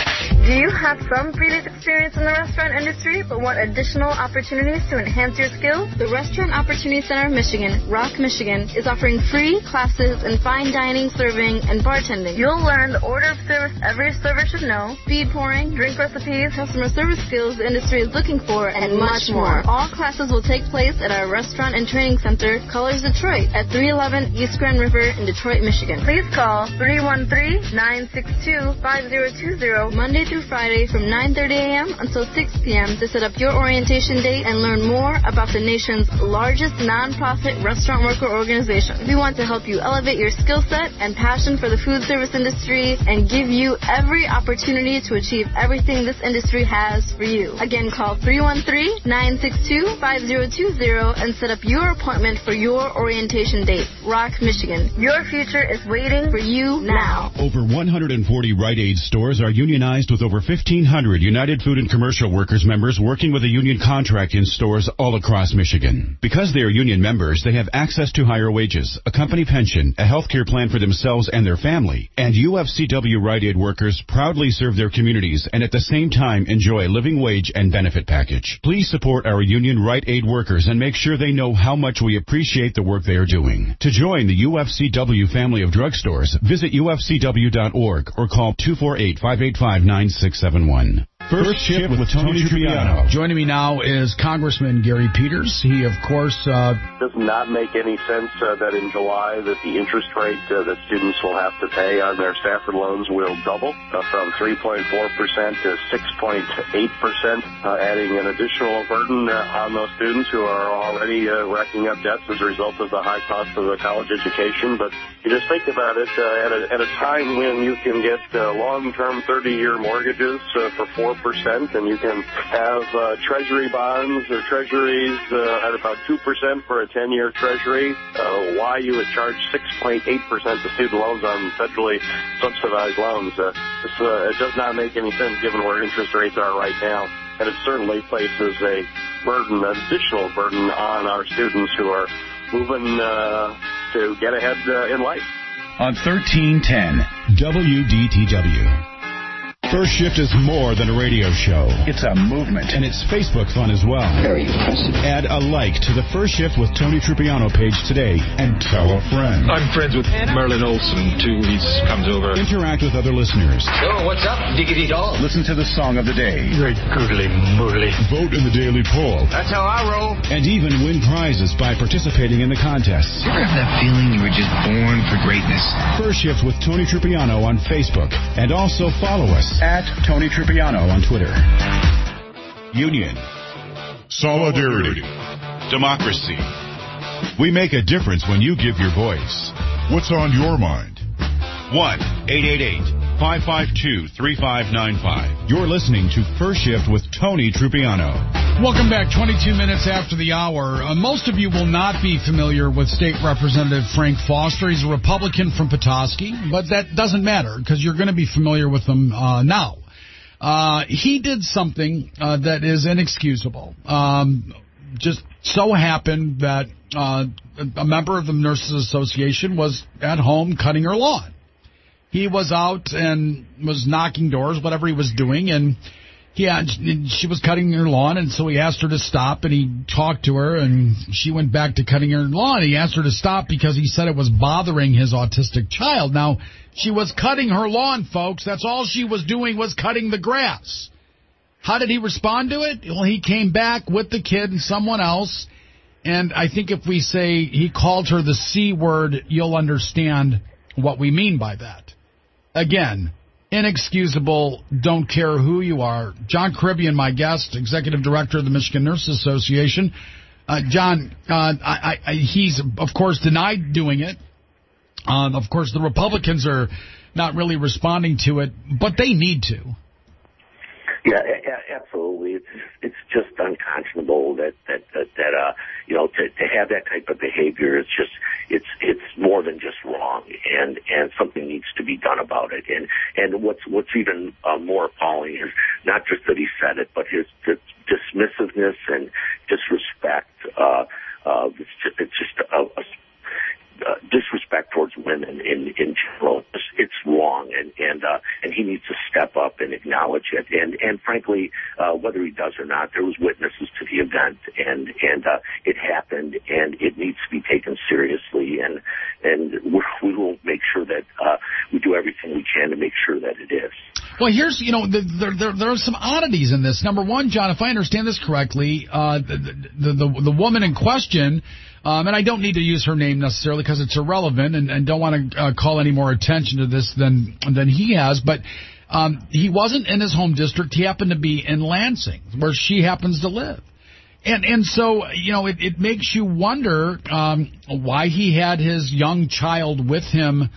Do you have some previous experience in the restaurant industry but want additional opportunities to enhance your skills? The Restaurant Opportunity Center of Michigan, Rock, Michigan, is offering free classes in fine dining, serving, and bartending. You'll learn the order of service every server should know, speed pouring, drink recipes, customer service skills the industry is looking for, and, and much more. All classes will take place at our Restaurant and Training Center, Colors Detroit, at three eleven East Grand River in Detroit, Michigan. Please call three one three, nine six two, five zero two zero Monday through Friday from nine thirty a.m. until six p.m. to set up your orientation date and learn more about the nation's largest nonprofit restaurant worker organization. We want to help you elevate your skill set and passion for the food service industry and give you every opportunity to achieve everything this industry has for you. Again, call three one three, nine six two, five zero two zero and set up your appointment for your orientation date. Rock, Michigan. Your future is waiting for you now. Over one hundred forty Rite Aid stores are unionized with over fifteen hundred United Food and Commercial Workers members working with a union contract in stores all across Michigan. Because they are union members, they have access to higher wages, a company pension, a health care plan for themselves and their family, and U F C W Rite Aid workers proudly serve their communities and at the same time enjoy a living wage and benefit package. Please support our union Rite Aid workers and make sure they know how much we appreciate the work they are doing. To join the U F C W family of drugstores, visit U F C W dot org or call two four eight, five eight five, nine six seven one. First Shift with Tony Trupiano. Joining me now is Congressman Gary Peters. He, of course... Uh, does not make any sense uh, that in July that the interest rate uh, that students will have to pay on their Stafford loans will double uh, from three point four percent to six point eight percent, uh, adding an additional burden uh, on those students who are already uh, racking up debts as a result of the high cost of the college education. But you just think about it, uh, at, a, at a time when you can get uh, long-term thirty-year mortgages uh, for four percent, and you can have uh, treasury bonds or treasuries uh, at about two percent for a ten-year treasury, uh, why you would charge six point eight percent to student loans on federally subsidized loans. Uh, this, uh, it does not make any sense given where interest rates are right now, and it certainly places a burden, an additional burden on our students who are moving uh, to get ahead uh, in life. On thirteen ten W D T W. First Shift is more than a radio show. It's a movement. And it's Facebook fun as well. Very impressive. Add a like to the First Shift with Tony Trupiano page today and tell a friend. I'm friends with Merlin Olsen, too. He comes over. Interact with other listeners. Oh, what's up, diggity dog? Listen to the song of the day. Great goodly moodly. Vote in the daily poll. That's how I roll. And even win prizes by participating in the contests. You ever have that feeling you were just born for greatness? First Shift with Tony Trupiano on Facebook. And also follow us at Tony Trupiano on Twitter. Union. Solidarity. Democracy. We make a difference when you give your voice. What's on your mind? one eight eight eight, five five two, three five nine five. You're listening to First Shift with Tony Trupiano. Welcome back. twenty-two minutes after the hour. Uh, most of you will not be familiar with State Representative Frank Foster. He's a Republican from Petoskey, but that doesn't matter because you're going to be familiar with him uh, now. Uh, he did something uh, that is inexcusable. Um, just so happened that uh, a member of the Nurses Association was at home cutting her lawn. He was out and was knocking doors, whatever he was doing, and he had, she was cutting her lawn, and so he asked her to stop, and he talked to her, and she went back to cutting her lawn. He asked her to stop because he said it was bothering his autistic child. Now, she was cutting her lawn, folks. That's all she was doing was cutting the grass. How did he respond to it? Well, he came back with the kid and someone else, and I think if we say he called her the C word, you'll understand what we mean by that. Again, inexcusable, don't care who you are. John Caribbean, my guest, Executive Director of the Michigan Nurses Association. Uh, John, uh, I, I, he's, of course, denied doing it. Um, of course, the Republicans are not really responding to it, but they need to. Yeah, a- absolutely. It's it's just unconscionable that that that, that uh you know to, to have that type of behavior. It's just it's it's more than just wrong, and and something needs to be done about it. And and what's what's even uh, more appalling is not just that he said it, but his, his dismissiveness and disrespect. Uh, uh, it's just, it's just a, a Uh, disrespect disrespect towards women in in general. It's, it's wrong, and and uh, and he needs to step up and acknowledge it. And and frankly, uh, whether he does or not, there was witnesses to the event, and and uh, it happened, and it needs to be taken seriously. And and we're, we will make sure that uh, we do everything we can to make sure that it is. Well, here's, you know, the, there, there there are some oddities in this. Number one, John, if I understand this correctly, uh, the, the the the woman in question, um, and I don't need to use her name necessarily because it's irrelevant, and, and don't want to uh, call any more attention to this than than he has, but um, he wasn't in his home district. He happened to be in Lansing, where she happens to live. And and so, you know, it, it makes you wonder um, why he had his young child with him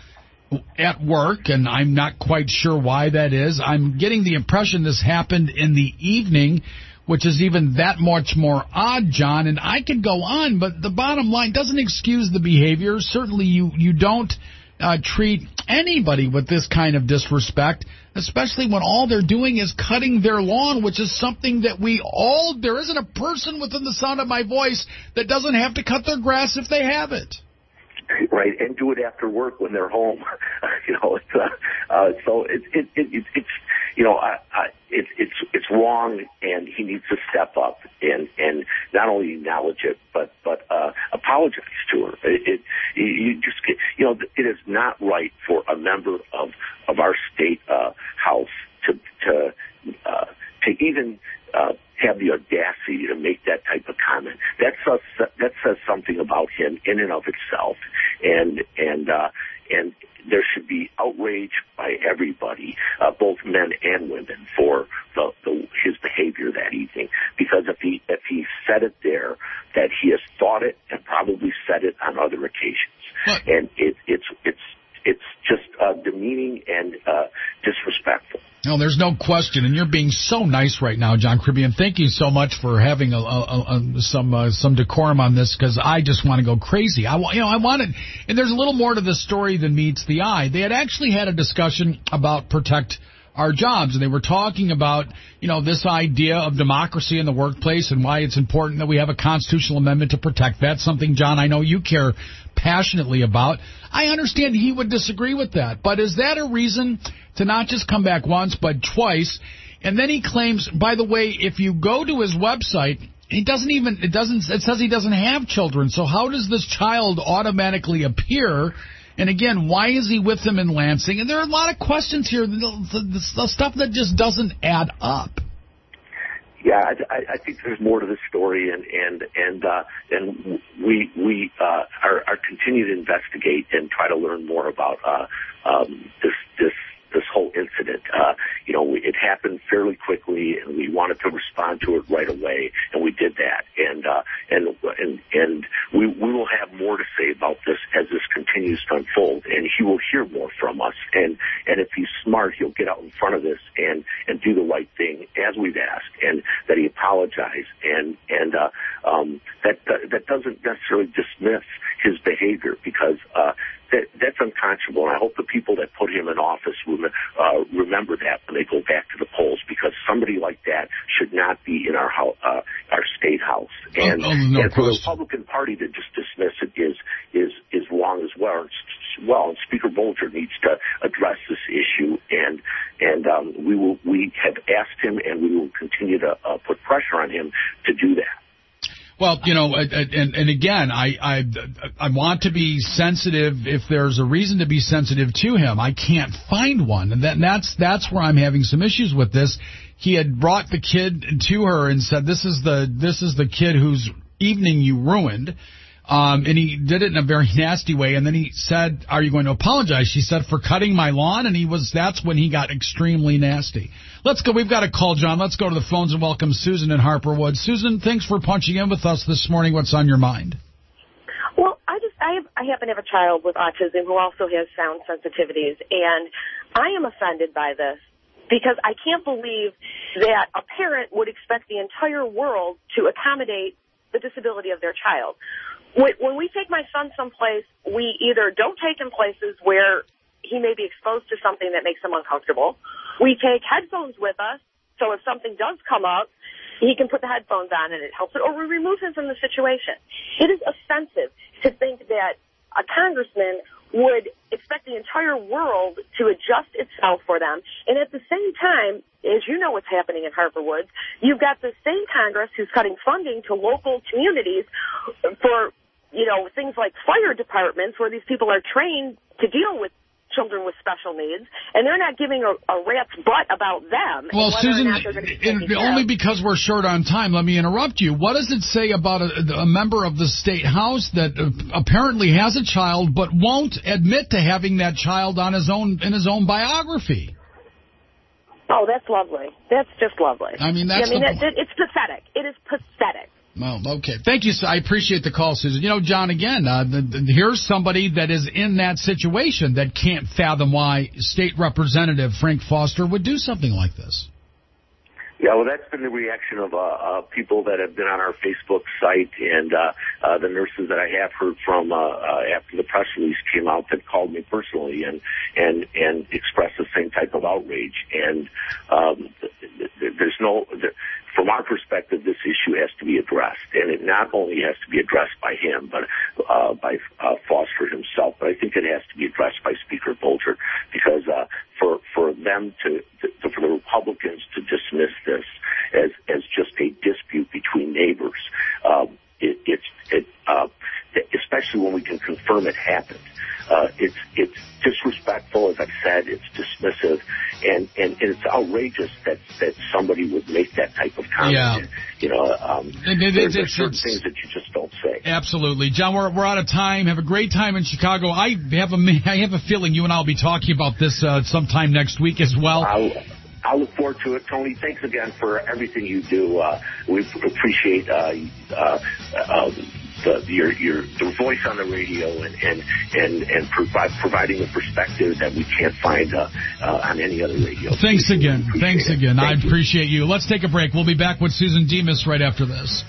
at work, and I'm not quite sure why that is. I'm getting the impression this happened in the evening, which is even that much more odd, John. And I could go on, but the bottom line doesn't excuse the behavior. Certainly you, you don't uh, treat anybody with this kind of disrespect, especially when all they're doing is cutting their lawn, which is something that we all, there isn't a person within the sound of my voice that doesn't have to cut their grass if they have it. Right, and do it after work when they're home. you know, it's, uh, uh, so it, it, it, it's you know, I, I, it, it's it's wrong, and he needs to step up and and not only acknowledge it, but but uh, apologize to her. It, it you just get, you know, it is not right for a member of of our state uh, house to to uh, to even. Uh, have the audacity to make that type of comment. That says that says something about him in and of itself, and and uh, and there should be outrage by everybody, uh, both men and women, for the, the his behavior that evening. Because if he if he said it there, that he has thought it and probably said it on other occasions, what? and it, it's it's it's just uh, demeaning and uh, disrespectful. No, there's no question, and you're being so nice right now, John Kripke. Thank you so much for having a, a, a, some uh, some decorum on this, because I just want to go crazy. I you know I wanted, and there's a little more to the story than meets the eye. They had actually had a discussion about protect our jobs, and they were talking about you know this idea of democracy in the workplace and why it's important that we have a constitutional amendment to protect that. Something, John, I know you care passionately about. I understand he would disagree with that, but is that a reason to not just come back once but twice? And then he claims, by the way, if you go to his website, he doesn't even it doesn't it says he doesn't have children. So how does this child automatically appear? And again, why is he with them in Lansing? And there are a lot of questions here, the, the, the stuff that just doesn't add up. Yeah, I, I think there's more to the story, and and and uh, and we we uh, are, are continue to investigate and try to learn more about uh, um, this this this whole incident. Uh, you know, it happened fairly quickly, and we wanted to respond to it right away, and we did that. And uh, and and and we we will have more to say about this as this continues to unfold, and he will hear more from us. And and if he's smart, he'll get out in front of this and and do the right thing as we've asked, and that he apologize, and and uh, um, that that doesn't necessarily dismiss his behavior, because uh, that that's unconscionable. And I hope the people that put him in office will uh, remember that when they go back to the polls, because somebody like that should not be in our house, uh, our state house. And, oh, oh, no and for the Republican Party to just dismiss it is is is wrong as well. Well, and Speaker Bolger needs to address this issue, and and um, we will we have asked him, and we will continue to uh, put pressure on him to do that. Well, you know, and, and again, I, I I want to be sensitive if there's a reason to be sensitive to him. I can't find one, and, that, and that's that's where I'm having some issues with this. He had brought the kid to her and said, "This is the this is the kid whose evening you ruined." Um, and he did it in a very nasty way. And then he said, "Are you going to apologize?" She said, "For cutting my lawn." And he was, that's when he got extremely nasty. Let's go. We've got a call, John. Let's go to the phones and welcome Susan in Harperwood. Susan, thanks for punching in with us this morning. What's on your mind? Well, I just, I have, I happen to have a child with autism who also has sound sensitivities. And I am offended by this, because I can't believe that a parent would expect the entire world to accommodate the disability of their child. When we take my son someplace, we either don't take him places where he may be exposed to something that makes him uncomfortable. We take headphones with us, so if something does come up, he can put the headphones on and it helps it, or we remove him from the situation. It is offensive to think that a congressman would expect the entire world to adjust itself for them. And at the same time, as you know what's happening in Harper Woods, you've got the same Congress who's cutting funding to local communities for, you know, things like fire departments where these people are trained to deal with children with special needs, and they're not giving a, a rat's butt about them. Well, Susan, be only because we're short on time, let me interrupt you. What does it say about a, a member of the state house that apparently has a child but won't admit to having that child on his own in his own biography? Oh, that's lovely. That's just lovely. I mean, that's I mean, the... it, it's pathetic. It is pathetic. Well, okay. Thank you. I appreciate the call, Susan. You know, John, again, uh, the, the, here's somebody that is in that situation that can't fathom why State Representative Frank Foster would do something like this. Yeah, well, that's been the reaction of uh, uh, people that have been on our Facebook site and uh, uh, the nurses that I have heard from uh, uh, after the press release came out that called me personally and and and expressed the same type of outrage. And um, there's no, from our perspective, this issue has to be addressed, and it not only has to be addressed by him, but uh, by uh, Foster himself. But I think it has to be addressed by Speaker Bolger, because uh, for for them to, to for the Republicans to dismiss this as as just a dispute between neighbors, um, it, it's it uh, especially when we can confirm it happened. Uh, it's it's disrespectful, as I've said. It's dismissive, and, and, and it's outrageous that that somebody would make that type of comment. Yeah. You know, um, it, it, there's, it, there's certain it's, things that you just don't say. Absolutely, John. We're we're out of time. Have a great time in Chicago. I have a I have a feeling you and I'll be talking about this uh, sometime next week as well. I'll, I look forward to it, Tony. Thanks again for everything you do. Uh, we appreciate uh, uh, uh, the, your your the voice on the radio and and and, and provide, providing a perspective that we can't find uh, uh, on any other radio. Thanks we again. Thanks it. again. Thank I appreciate you. Let's take a break. We'll be back with Susan Demas right after this.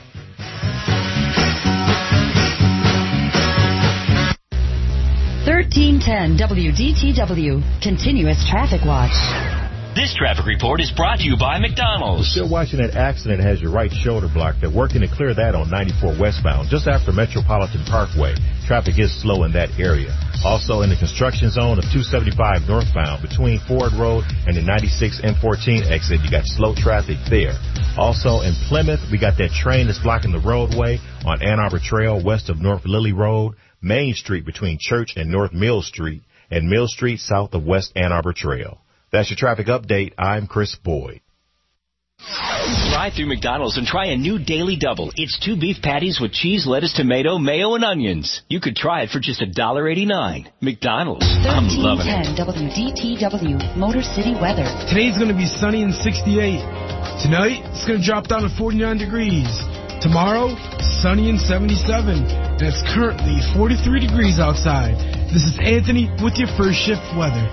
thirteen ten W D T W, Continuous Traffic Watch. This traffic report is brought to you by McDonald's. Still watching that accident has your right shoulder blocked. They're working to clear that on ninety-four westbound, just after Metropolitan Parkway. Traffic is slow in that area. Also in the construction zone of two seventy-five northbound between Ford Road and the ninety-six M fourteen exit, you got slow traffic there. Also in Plymouth, we got that train that's blocking the roadway on Ann Arbor Trail west of North Lilly Road, Main Street between Church and North Mill Street, and Mill Street south of West Ann Arbor Trail. That's your traffic update. I'm Chris Boyd. Drive through McDonald's and try a new Daily Double. It's two beef patties with cheese, lettuce, tomato, mayo, and onions. You could try it for just one dollar eighty-nine. McDonald's. I'm loving it. W D T W, Motor City weather. Today's going to be sunny and sixty-eight. Tonight, it's going to drop down to forty-nine degrees. Tomorrow, sunny and seventy-seven. And it's currently forty-three degrees outside. This is Anthony with your first shift weather.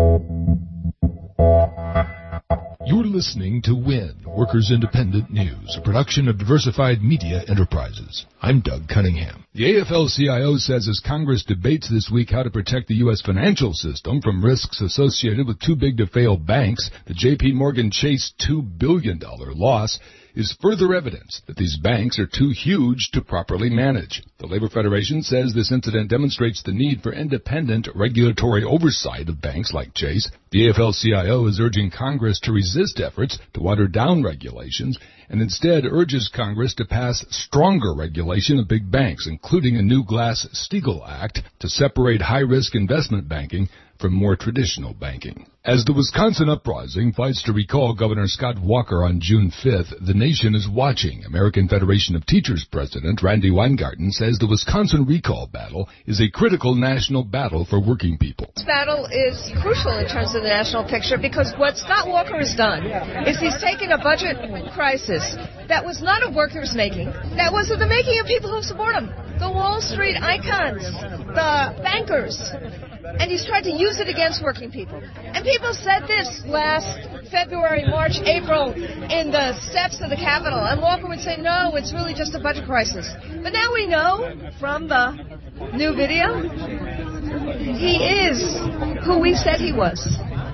You're listening to WIN, Workers Independent News, a production of Diversified Media Enterprises. I'm Doug Cunningham. The A F L C I O says as Congress debates this week how to protect the U S financial system from risks associated with too big to fail banks, the J P Morgan Chase two billion dollars loss is further evidence that these banks are too huge to properly manage. The Labor Federation says this incident demonstrates the need for independent regulatory oversight of banks like Chase. The A F L C I O is urging Congress to resist efforts to water down regulations and instead urges Congress to pass stronger regulation of big banks, including a new Glass-Steagall Act to separate high-risk investment banking from more traditional banking. As the Wisconsin uprising fights to recall Governor Scott Walker on June fifth, the nation is watching. American Federation of Teachers President Randy Weingarten says the Wisconsin recall battle is a critical national battle for working people. This battle is crucial in terms of the national picture because what Scott Walker has done is he's taken a budget crisis that was not of workers' making, that was of the making of people who support him, the Wall Street icons, the bankers, and he's tried to use it against working people. And people said this last February, March, April in the steps of the Capitol, and Walker would say, no, it's really just a budget crisis. But now we know from the new video, he is who we said he was.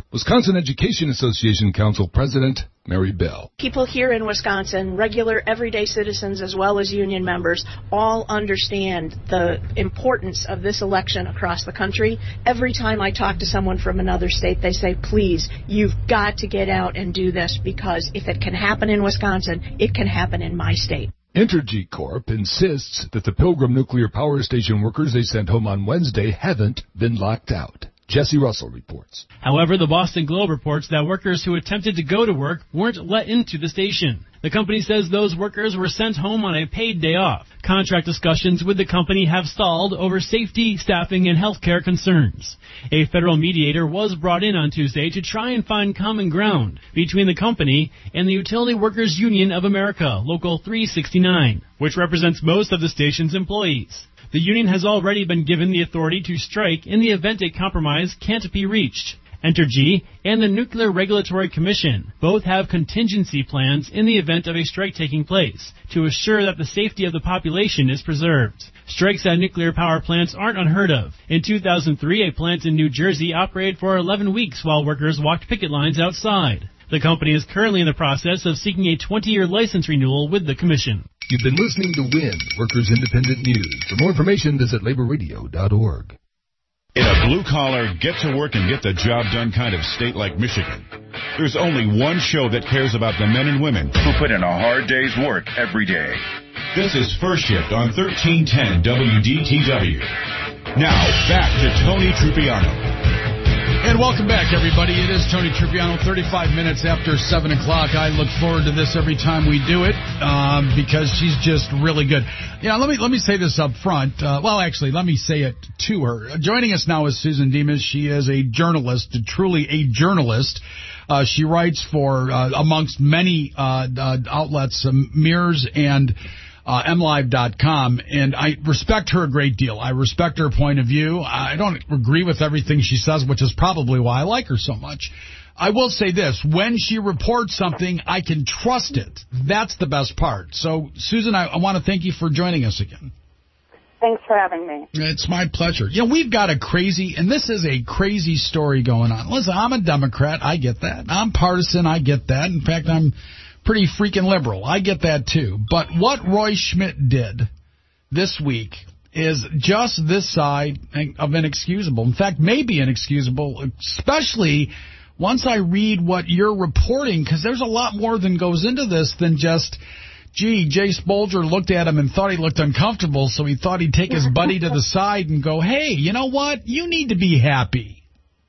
Wisconsin Education Association Council President Mary Bell. People here in Wisconsin, regular everyday citizens as well as union members, all understand the importance of this election across the country. Every time I talk to someone from another state, they say, please, you've got to get out and do this, because if it can happen in Wisconsin, it can happen in my state. Entergy Corp insists that the Pilgrim Nuclear Power Station workers they sent home on Wednesday haven't been locked out. Jesse Russell reports. However, the Boston Globe reports that workers who attempted to go to work weren't let into the station. The company says those workers were sent home on a paid day off. Contract discussions with the company have stalled over safety, staffing, and health care concerns. A federal mediator was brought in on Tuesday to try and find common ground between the company and the Utility Workers Union of America, Local three sixty-nine, which represents most of the station's employees. The union has already been given the authority to strike in the event a compromise can't be reached. Entergy and the Nuclear Regulatory Commission both have contingency plans in the event of a strike taking place to assure that the safety of the population is preserved. Strikes at nuclear power plants aren't unheard of. In two thousand three, a plant in New Jersey operated for eleven weeks while workers walked picket lines outside. The company is currently in the process of seeking a twenty-year license renewal with the commission. You've been listening to WIN, Workers Independent News. For more information, visit labor radio dot org. In a blue-collar, get-to-work and get-the-job done kind of state like Michigan, there's only one show that cares about the men and women who put in a hard day's work every day. This is First Shift on thirteen ten W D T W. Now, back to Tony Trupiano. And welcome back, everybody. It is Tony Trupiano, thirty-five minutes after seven o'clock. I look forward to this every time we do it um, because she's just really good. You know, let me let me say this up front. Uh, well, actually, let me say it to her. Joining us now is Susan Demas. She is a journalist, truly a journalist. Uh, she writes for, uh, amongst many uh, uh, outlets, um, Mirrors and Uh, M Live dot com, and I respect her a great deal. I respect her point of view. I don't agree with everything she says, which is probably why I like her so much. I will say this, when she reports something, I can trust it. That's the best part. So, Susan, I, I want to thank you for joining us again. Thanks for having me. It's my pleasure. You know, we've got a crazy, and this is a crazy story going on. Listen, I'm a Democrat. I get that. I'm partisan. I get that. In fact, I'm pretty freaking liberal. I get that, too. But what Roy Schmidt did this week is just this side of inexcusable. In fact, maybe inexcusable, especially once I read what you're reporting, because there's a lot more than goes into this than just, gee, Jay Spolger looked at him and thought he looked uncomfortable, so he thought he'd take his buddy to the side and go, hey, you know what? You need to be happy.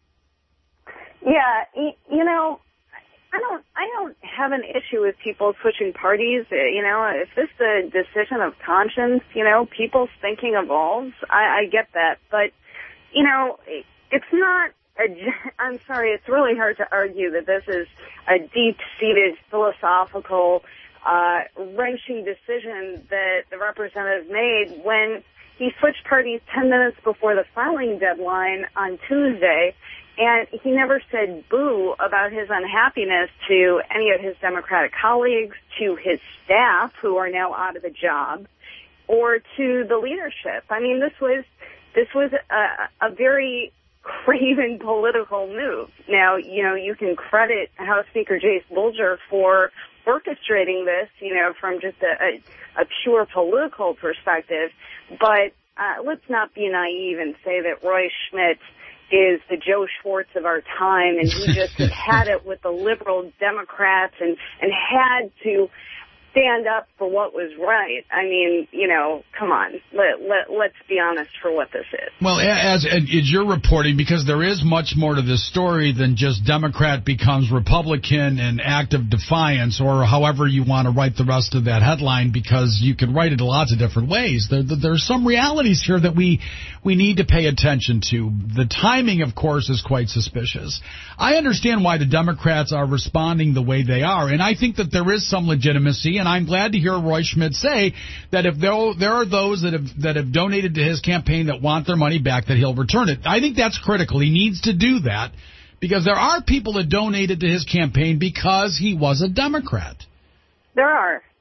Yeah, you know, I don't I don't have an issue with people switching parties. You know, if this is a decision of conscience, you know, people's thinking evolves. I, I get that. But, you know, it's not, a, I'm sorry, it's really hard to argue that this is a deep-seated philosophical, uh, wrenching decision that the representative made when he switched parties ten minutes before the filing deadline on Tuesday. And he never said boo about his unhappiness to any of his Democratic colleagues, to his staff, who are now out of the job, or to the leadership. I mean, this was this was a, a very craven political move. Now, you know, you can credit House Speaker Jay Spolger for orchestrating this, you know, from just a, a, a pure political perspective. But uh, let's not be naive and say that Roy Schmidt is the Joe Schwartz of our time, and he just had it with the liberal Democrats and, and had to stand up for what was right. I mean, you know, come on. Let, let, let's be honest for what this is. Well, as, as you're reporting, because there is much more to this story than just Democrat becomes Republican and act of defiance, or however you want to write the rest of that headline, because you can write it lots of different ways. There, there are some realities here that we we need to pay attention to. The timing, of course, is quite suspicious. I understand why the Democrats are responding the way they are, and I think that there is some legitimacy, and I'm glad to hear Roy Schmidt say that if there, there are those that have that have donated to his campaign that want their money back, that he'll return it. I think that's critical. He needs to do that, because there are people that donated to his campaign because he was a Democrat. There are.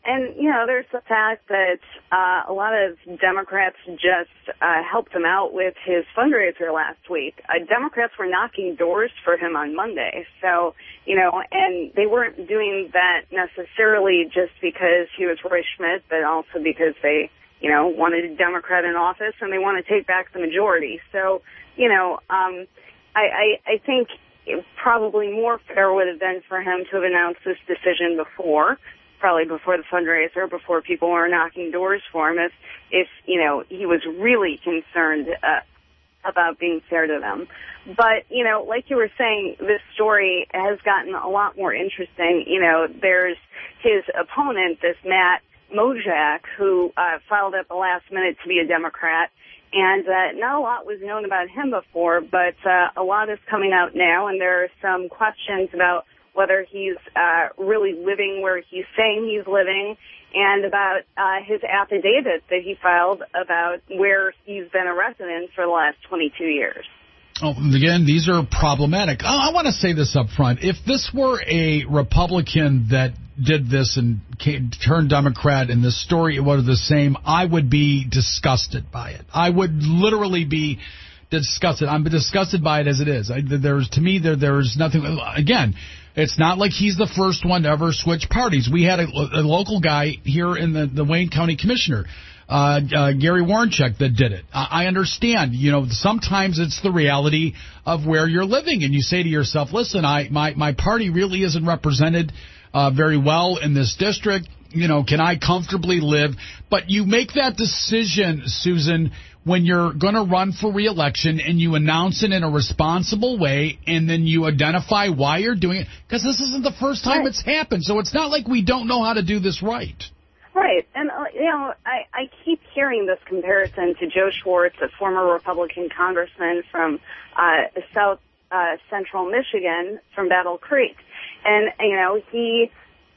and, you know, there's the fact that uh, a lot of Democrats just uh, helped him out with his fundraiser last week. Uh, Democrats were knocking doors for him on Monday. So, you know, and they weren't doing that necessarily just because he was Roy Schmidt, but also because they, you know, wanted a Democrat in office and they want to take back the majority. So, you know, um, I, I, I think it probably more fair would have been for him to have announced this decision before, probably before the fundraiser, before people were knocking doors for him, if, if you know, he was really concerned uh, about being fair to them. But, you know, like you were saying, this story has gotten a lot more interesting. You know, there's his opponent, this Matt Mojack, who uh, filed at the last minute to be a Democrat, and uh, not a lot was known about him before, but uh, a lot is coming out now, and there are some questions about whether he's uh, really living where he's saying he's living, and about uh, his affidavit that he filed about where he's been a resident for the last twenty-two years. Oh, again, these are problematic. Oh, I want to say this up front. If this were a Republican that did this and came, turned Democrat and the story was the same, I would be disgusted by it. I would literally be disgusted. I'm disgusted by it as it is. I, there's to me, there there's nothing. Again, it's not like he's the first one to ever switch parties. We had a, a local guy here in the, the Wayne County Commissioner, Uh, uh, Gary Warrencheck, that did it. I, I understand, you know, sometimes it's the reality of where you're living, and you say to yourself, listen, I my, my party really isn't represented uh, very well in this district. You know, can I comfortably live? But you make that decision, Susan, when you're going to run for re-election and you announce it in a responsible way, and then you identify why you're doing it, because this isn't the first time right. it's happened. So it's not like we don't know how to do this right. Right, and, uh, you know, I, I keep hearing this comparison to Joe Schwartz, a former Republican congressman from uh, South uh, Central Michigan, from Battle Creek. And, you know, he,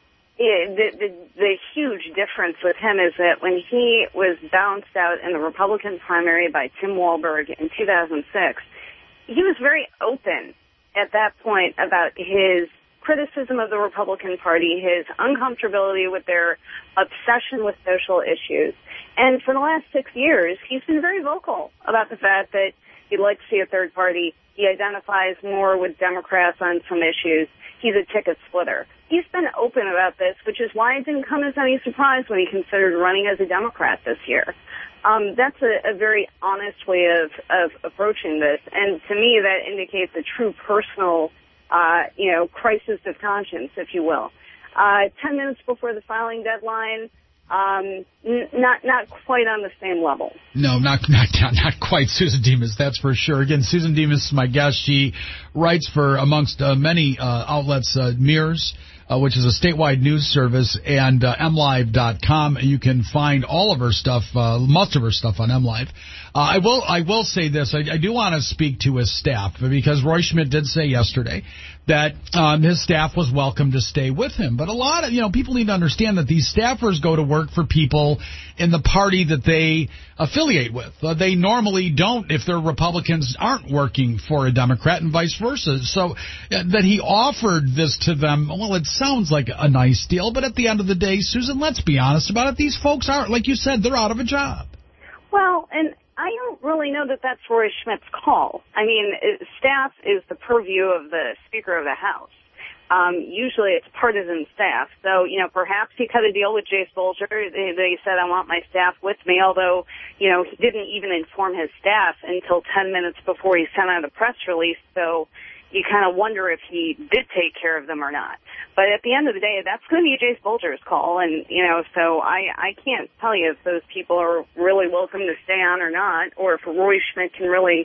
it, the, the, the huge difference with him is that when he was bounced out in the Republican primary by Tim Walberg in two thousand six, he was very open at that point about his criticism of the Republican Party, his uncomfortability with their obsession with social issues. And for the last six years, he's been very vocal about the fact that he'd like to see a third party. He identifies more with Democrats on some issues. He's a ticket splitter. He's been open about this, which is why it didn't come as any surprise when he considered running as a Democrat this year. Um, that's a, a very honest way of, of approaching this. And to me, that indicates a true personal Uh, you know, crisis of conscience, if you will. Uh, ten minutes before the filing deadline, um, n- not not quite on the same level. No, not not not quite, Susan Demas, that's for sure. Again, Susan Demas is my guest. She writes for, amongst uh, many uh, outlets, uh, Mears, Uh, which is a statewide news service, and uh, M Live dot com. You can find all of her stuff, uh, most of her stuff on MLive. Uh, I will I will say this. I, I do want to speak to his staff, because Roy Schmidt did say yesterday that um, his staff was welcome to stay with him. But a lot of, you know, people need to understand that these staffers go to work for people in the party that they affiliate with. Uh, they normally don't, if their Republicans aren't working for a Democrat, and vice versa. So uh, that he offered this to them, well, it sounds like a nice deal, but at the end of the day, Susan, let's be honest about it. These folks aren't, like you said, they're out of a job. Well, and I don't really know that that's Roy Schmidt's call. I mean, staff is the purview of the Speaker of the House. Um, usually it's partisan staff. So, you know, perhaps he cut a deal with Jase Bolger. They, they said, I want my staff with me, although, you know, he didn't even inform his staff until ten minutes before he sent out a press release. So you kind of wonder if he did take care of them or not. But at the end of the day, that's going to be Jase Bolger's call. And, you know, so I, I can't tell you if those people are really welcome to stay on or not, or if Roy Schmidt can really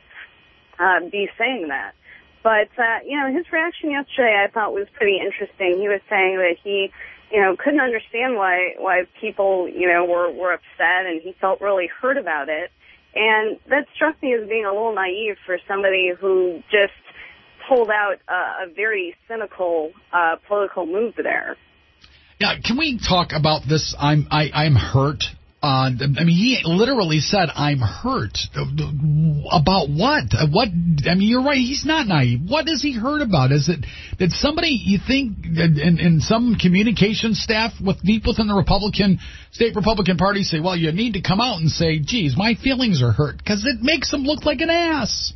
uh, be saying that. But, uh, you know, his reaction yesterday I thought was pretty interesting. He was saying that he, you know, couldn't understand why, why people, you know, were, were upset, and he felt really hurt about it. And that struck me as being a little naive for somebody who just pulled out uh, a very cynical uh, political move there. Yeah, can we talk about this? I'm I, I'm hurt. Uh, I mean, he literally said, "I'm hurt." About what? What I mean, you're right. He's not naive. What has he heard about? Is it that somebody, you think, in, in some communication staff with deep within the Republican, state Republican Party say, well, you need to come out and say, geez, my feelings are hurt, because it makes him look like an ass.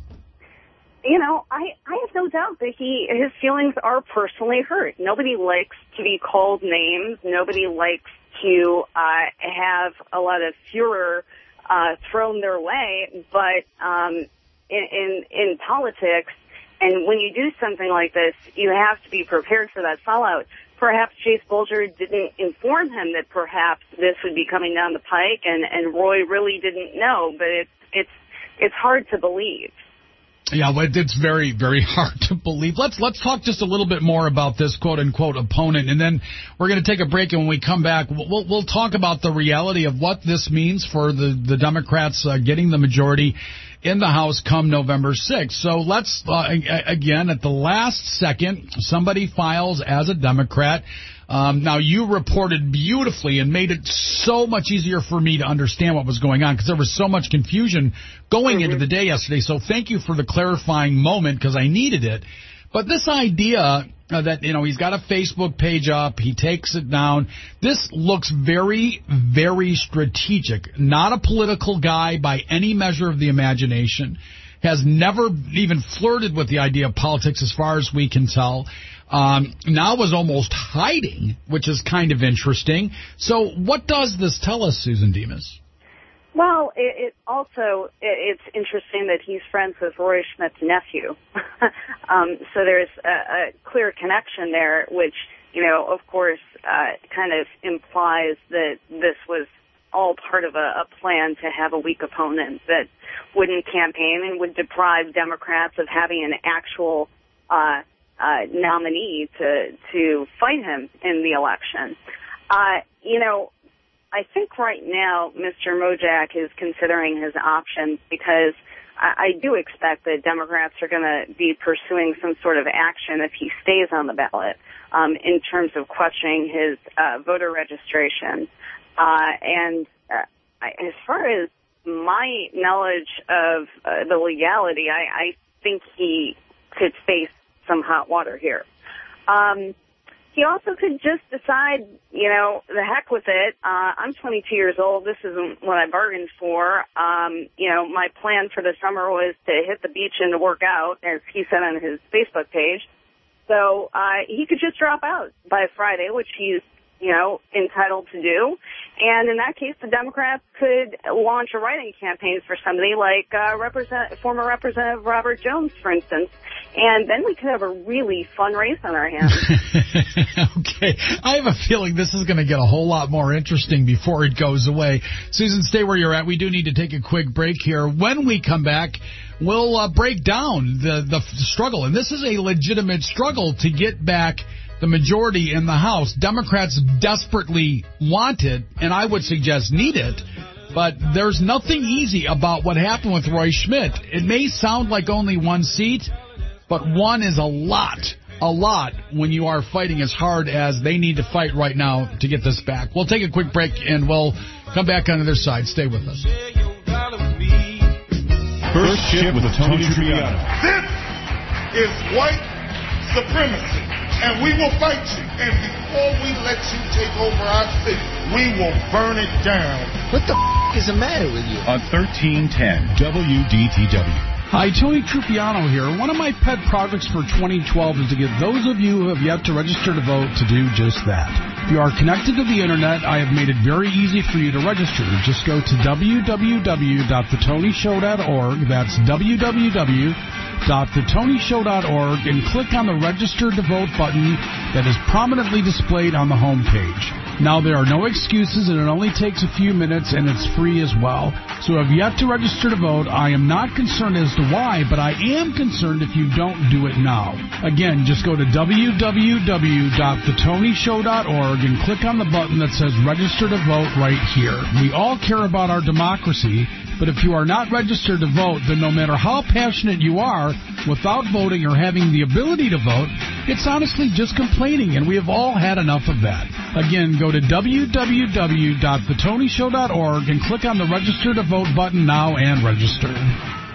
You know, I, I have no doubt that he his feelings are personally hurt. Nobody likes to be called names. Nobody likes to uh, have a lot of furor uh, thrown their way. But um, in, in in politics, and when you do something like this, you have to be prepared for that fallout. Perhaps Chase Bolger didn't inform him that perhaps this would be coming down the pike, and, and Roy really didn't know. But it's it's it's hard to believe. Yeah, well, it's very, very hard to believe. Let's let's talk just a little bit more about this quote-unquote opponent, and then we're going to take a break, and when we come back, we'll we'll talk about the reality of what this means for the, the Democrats uh, getting the majority in the House come November sixth. So let's, uh, again, at the last second, somebody files as a Democrat. Um, now, you reported beautifully and made it so much easier for me to understand what was going on, because there was so much confusion going mm-hmm. into the day yesterday. So thank you for the clarifying moment, because I needed it. But this idea uh, that, you know, he's got a Facebook page up, he takes it down, this looks very, very strategic. Not a political guy by any measure of the imagination. Has never even flirted with the idea of politics as far as we can tell. Um, now was almost hiding, which is kind of interesting. So what does this tell us, Susan Demas? Well, it, it also, it, it's interesting that he's friends with Roy Schmidt's nephew. um, so there's a, a clear connection there, which, you know, of course, uh, kind of implies that this was all part of a, a plan to have a weak opponent that wouldn't campaign and would deprive Democrats of having an actual uh Uh, nominee to to fight him in the election. Uh, you know, I think right now Mister Mojack is considering his options, because I, I do expect that Democrats are going to be pursuing some sort of action if he stays on the ballot um, in terms of questioning his uh, voter registration. Uh, and uh, I, as far as my knowledge of uh, the legality, I, I think he could face some hot water here. Um, he also could just decide, you know, the heck with it. Uh, I'm twenty-two years old. This isn't what I bargained for. Um, you know, my plan for the summer was to hit the beach and to work out, as he said on his Facebook page. So uh, he could just drop out by Friday, which he's, you know, entitled to do. And in that case, the Democrats could launch a write-in campaign for somebody like uh, Represent- former Representative Robert Jones, for instance. And then we could have a really fun race on our hands. Okay. I have a feeling this is going to get a whole lot more interesting before it goes away. Susan, stay where you're at. We do need to take a quick break here. When we come back, we'll uh, break down the, the struggle. And this is a legitimate struggle to get back the majority in the House. Democrats desperately want it, and I would suggest need it. But there's nothing easy about what happened with Roy Schmidt. It may sound like only one seat, but one is a lot, a lot when you are fighting as hard as they need to fight right now to get this back. We'll take a quick break, and we'll come back on the other side. Stay with us. First Shift with Tony Trippiano. This is white supremacy, and we will fight you. And before we let you take over our city, we will burn it down. What the f*** is the matter with you? On thirteen ten W D T W. Hi, Tony Trippiano here. One of my pet projects for twenty twelve is to get those of you who have yet to register to vote to do just that. If you are connected to the internet, I have made it very easy for you to register. Just go to w w w dot the tony show dot org. That's w w w dot the tony show dot org and click on the Register to Vote button that is prominently displayed on the home page. Now, there are no excuses, and it only takes a few minutes, and it's free as well. So if you have to register to vote, I am not concerned as to why, but I am concerned if you don't do it now. Again, just go to w w w dot the tony show dot org and click on the button that says Register to Vote right here. We all care about our democracy, but if you are not registered to vote, then no matter how passionate you are, without voting or having the ability to vote, it's honestly just complaining, and we have all had enough of that. Again, go to w w w dot the tony show dot org and click on the Register to Vote button now and register.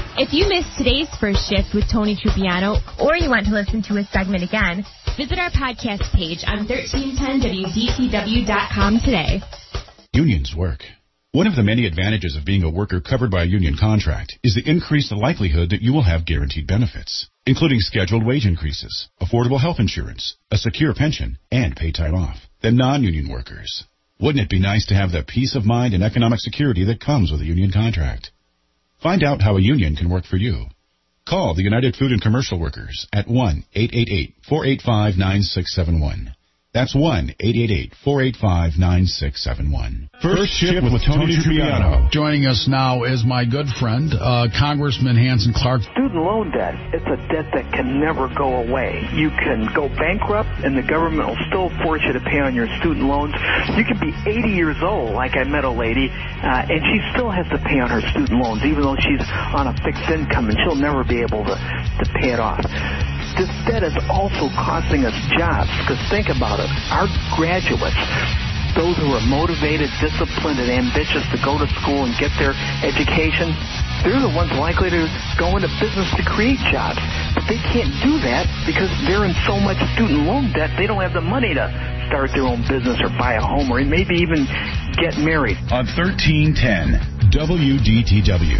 If you missed today's First Shift with Tony Trupiano, or you want to listen to a segment again, visit our podcast page on thirteen ten W D T W dot com today. Unions work. One of the many advantages of being a worker covered by a union contract is the increased likelihood that you will have guaranteed benefits, including scheduled wage increases, affordable health insurance, a secure pension, and paid time off, than non-union workers. Wouldn't it be nice to have the peace of mind and economic security that comes with a union contract? Find out how a union can work for you. Call the United Food and Commercial Workers at one eight eight eight, four eight five, nine six seven one. That's one eight eight eight, four eight five, nine six seven one. First Shift with Tony Trupiano. Joining us now is my good friend, uh, Congressman Hanson Clark. Student loan debt, it's a debt that can never go away. You can go bankrupt and the government will still force you to pay on your student loans. You can be eighty years old, like I met a lady, uh, and she still has to pay on her student loans, even though she's on a fixed income, and she'll never be able to, to pay it off. This debt is also costing us jobs, because think about it. Our graduates, those who are motivated, disciplined, and ambitious to go to school and get their education, they're the ones likely to go into business to create jobs. But they can't do that because they're in so much student loan debt, they don't have the money to start their own business or buy a home or maybe even get married. On thirteen ten W D T W.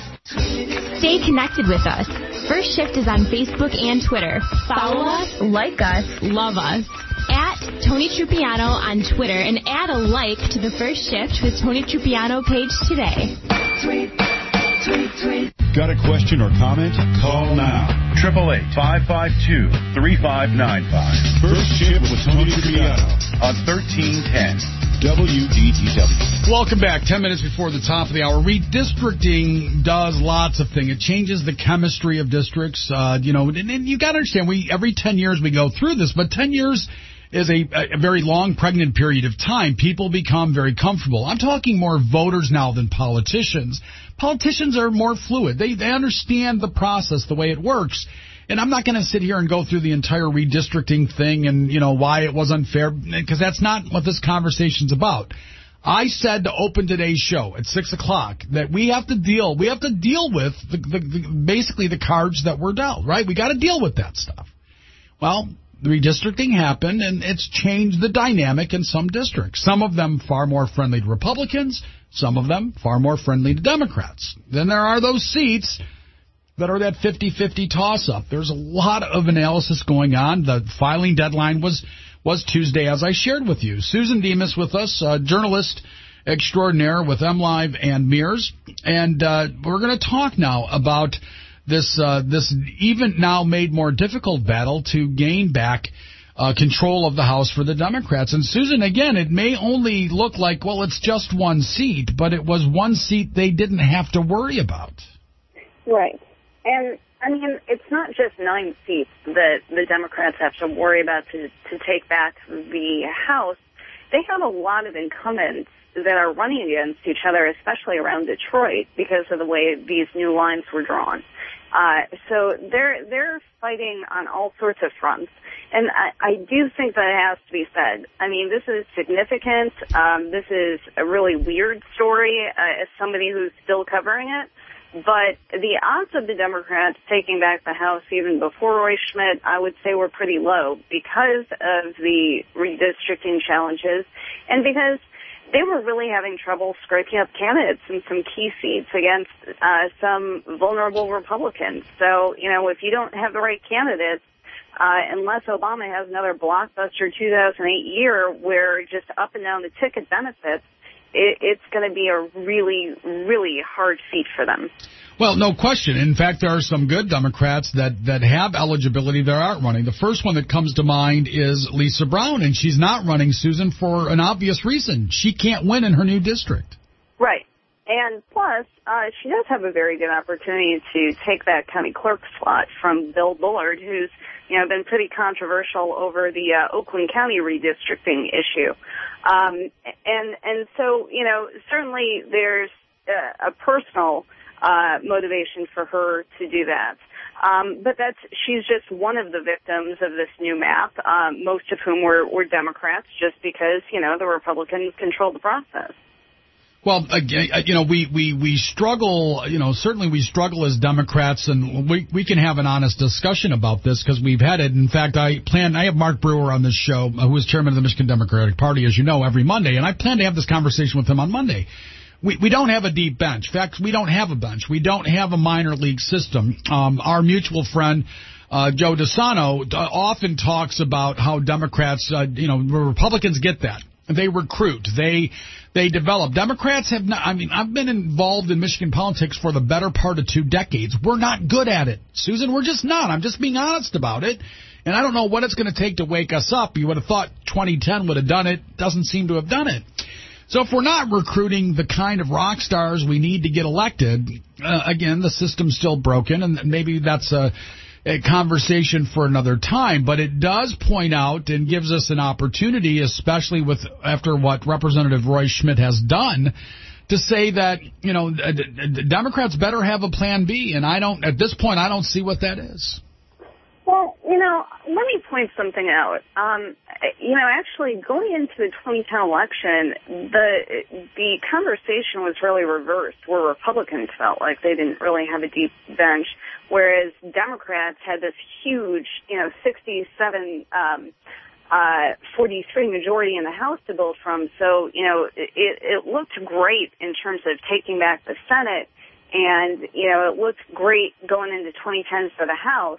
Stay connected with us. First Shift is on Facebook and Twitter. Follow us, like us, love us. At Tony Trupiano on Twitter and add a like to the First Shift with Tony Trupiano page today. Tweet, tweet, tweet. Got a question or comment? Call now. Triple eight five five two three five nine five. First Shift with Tony Trupiano on thirteen ten W D T W. Welcome back. Ten minutes before the top of the hour. Redistricting does lots of things. It changes the chemistry of districts. Uh, you know, and, and you got to understand, we every ten years we go through this, but ten years is a, a very long, pregnant period of time. People become very comfortable. I'm talking more voters now than politicians. Politicians are more fluid. They they understand the process, the way it works. And I'm not going to sit here and go through the entire redistricting thing and, you know, why it was unfair, because that's not what this conversation's about. I said to open today's show at six o'clock that we have to deal, we have to deal with the, the, the, basically the cards that were dealt, right? We got to deal with that stuff. Well, the redistricting happened, and it's changed the dynamic in some districts. Some of them far more friendly to Republicans, some of them far more friendly to Democrats. Then there are those seats that are that fifty-fifty toss-up. There's a lot of analysis going on. The filing deadline was was Tuesday, as I shared with you. Susan Demas with us, a journalist extraordinaire with MLive and Mears. And uh, we're going to talk now about this uh, this even now made more difficult battle to gain back uh, control of the House for the Democrats. And Susan, again, it may only look like, well, it's just one seat, but it was one seat they didn't have to worry about. Right. And, I mean, it's not just nine seats that the Democrats have to worry about to, to take back the House. They have a lot of incumbents that are running against each other, especially around Detroit, because of the way these new lines were drawn. Uh, so they're they're fighting on all sorts of fronts. And I, I do think that it has to be said. I mean, this is significant. Um, this is a really weird story uh, as somebody who's still covering it. But the odds of the Democrats taking back the House even before Roy Schmidt, I would say, were pretty low because of the redistricting challenges and because they were really having trouble scraping up candidates in some key seats against uh, some vulnerable Republicans. So, you know, if you don't have the right candidates, uh, unless Obama has another blockbuster two thousand eight year where just up and down the ticket benefits, it, it's going to be a really, really hard seat for them. Well, no question. In fact, there are some good Democrats that, that have eligibility that aren't running. The first one that comes to mind is Lisa Brown, and she's not running, Susan, for an obvious reason. She can't win in her new district. Right. And plus, uh, she does have a very good opportunity to take that county clerk slot from Bill Bullard, who's, you know, been pretty controversial over the uh, Oakland County redistricting issue. Um, and, and so, you know, certainly there's uh, a personal Uh, motivation for her to do that. Um, but that's, she's just one of the victims of this new map, um, most of whom were, were Democrats just because, you know, the Republicans controlled the process. Well, again, you know, we, we, we struggle, you know, certainly we struggle as Democrats, and we, we can have an honest discussion about this because we've had it. In fact, I plan, I have Mark Brewer on this show, who is chairman of the Michigan Democratic Party, as you know, every Monday, and I plan to have this conversation with him on Monday. We, we don't have a deep bench. In fact, we don't have a bench. We don't have a minor league system. Um, our mutual friend, uh, Joe DeSano, uh, often talks about how Democrats, uh, you know, Republicans get that. They recruit. They they develop. Democrats have not. I mean, I've been involved in Michigan politics for the better part of two decades. We're not good at it, Susan. We're just not. I'm just being honest about it. And I don't know what it's going to take to wake us up. You would have thought twenty ten would have done it. Doesn't seem to have done it. So if we're not recruiting the kind of rock stars we need to get elected, uh, again, the system's still broken, and maybe that's a. a conversation for another time, but it does point out and gives us an opportunity, especially with after what Representative Roy Schmidt has done, to say that, you know, Democrats better have a plan B, and I don't, at this point, I don't see what that is. Well, you know, let me point something out. Um, you know, actually, going into the twenty ten election, the the conversation was really reversed, where Republicans felt like they didn't really have a deep bench, whereas Democrats had this huge, you know, sixty-seven, um, uh, forty-three majority in the House to build from. So, you know, it, it looked great in terms of taking back the Senate, and, you know, it looked great going into twenty ten for the House.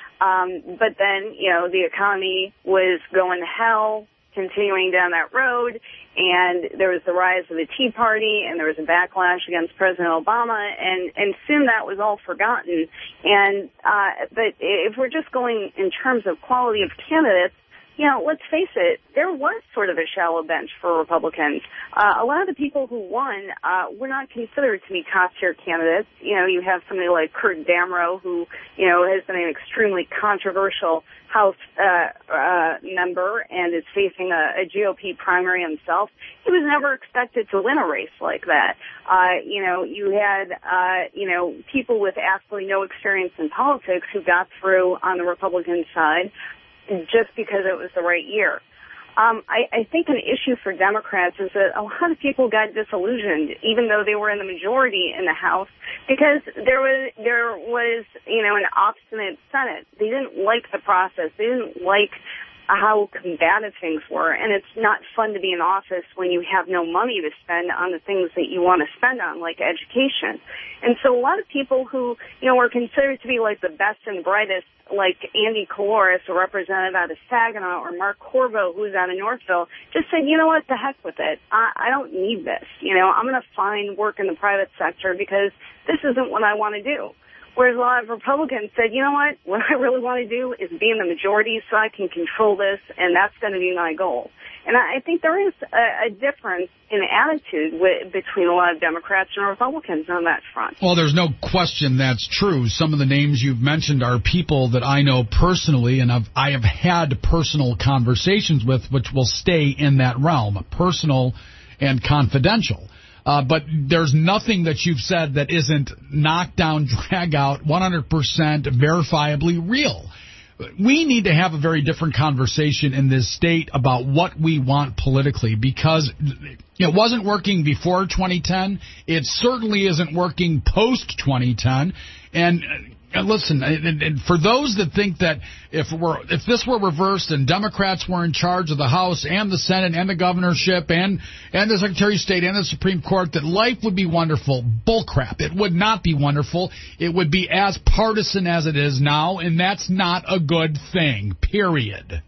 Um, but then, you know, the economy was going to hell, continuing down that road, and there was the rise of the Tea Party, and there was a backlash against President Obama, and, and soon that was all forgotten. And, uh, but if we're just going in terms of quality of candidates, you know, let's face it, there was sort of a shallow bench for Republicans. Uh, a lot of the people who won uh, were not considered to be top-tier candidates. You know, you have somebody like Kurt Damrow, who, you know, has been an extremely controversial House uh, uh, member and is facing a, a G O P primary himself. He was never expected to win a race like that. Uh, you know, you had, uh, you know, people with absolutely no experience in politics who got through on the Republican side just because it was the right year. Um, I, I think an issue for Democrats is that a lot of people got disillusioned, even though they were in the majority in the House, because there was, there was, you know, an obstinate Senate. They didn't like the process. They didn't like how combative things were, and it's not fun to be in office when you have no money to spend on the things that you want to spend on, like education. And so a lot of people who, you know, were considered to be like the best and brightest, like Andy Caloris, a representative out of Saginaw, or Mark Corvo, who's out of Northville, just said, you know what, the heck with it. I, I don't need this. You know, I'm going to find work in the private sector because this isn't what I want to do. Whereas a lot of Republicans said, you know what, what I really want to do is be in the majority so I can control this, and that's going to be my goal. And I think there is a, a difference in attitude with, between a lot of Democrats and Republicans on that front. Well, there's no question that's true. Some of the names you've mentioned are people that I know personally, and I've, I have had personal conversations with, which will stay in that realm, personal and confidential. Uh, but there's nothing that you've said that isn't knockdown, drag out, one hundred percent verifiably real. We need to have a very different conversation in this state about what we want politically, because it wasn't working before twenty ten. It certainly isn't working post twenty ten. And And listen, and, and for those that think that if we're if this were reversed and Democrats were in charge of the House and the Senate and the governorship and and the Secretary of State and the Supreme Court, that life would be wonderful. Bullcrap. It would not be wonderful. It would be as partisan as it is now, and that's not a good thing, period.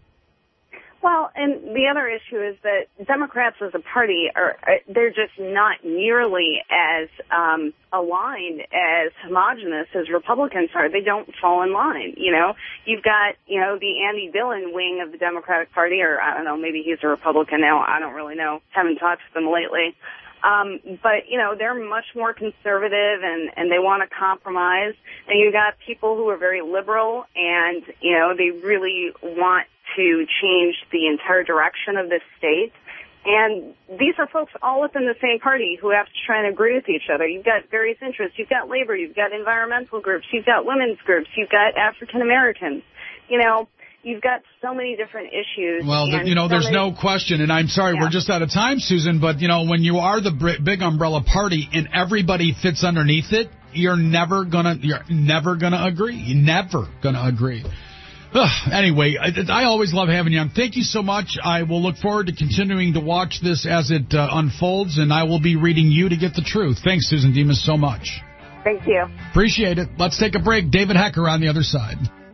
Well, and the other issue is that Democrats as a party are, they're just not nearly as um, aligned, as homogenous as Republicans are. They don't fall in line, you know. You've got, you know, the Andy Dillon wing of the Democratic Party, or I don't know, maybe he's a Republican now. I don't really know. Haven't talked to them lately. Um, but, you know, they're much more conservative and, and they want to compromise. And you've got people who are very liberal and, you know, they really want to change the entire direction of this state. And these are folks all within the same party who have to try and agree with each other. You've got various interests. You've got labor. You've got environmental groups. You've got women's groups. You've got African Americans. You know, you've got so many different issues. Well, and you know, so there's many, no question, and I'm sorry, yeah. we're just out of time, Susan, but, you know, when you are the big umbrella party and everybody fits underneath it, you're never gonna, you're never gonna agree. You're never gonna agree. Ugh, anyway, I, I always love having you on. Thank you so much. I will look forward to continuing to watch this as it uh, unfolds, and I will be reading you to get the truth. Thanks, Susan Demas, so much. Thank you. Appreciate it. Let's take a break. David Hecker on the other side.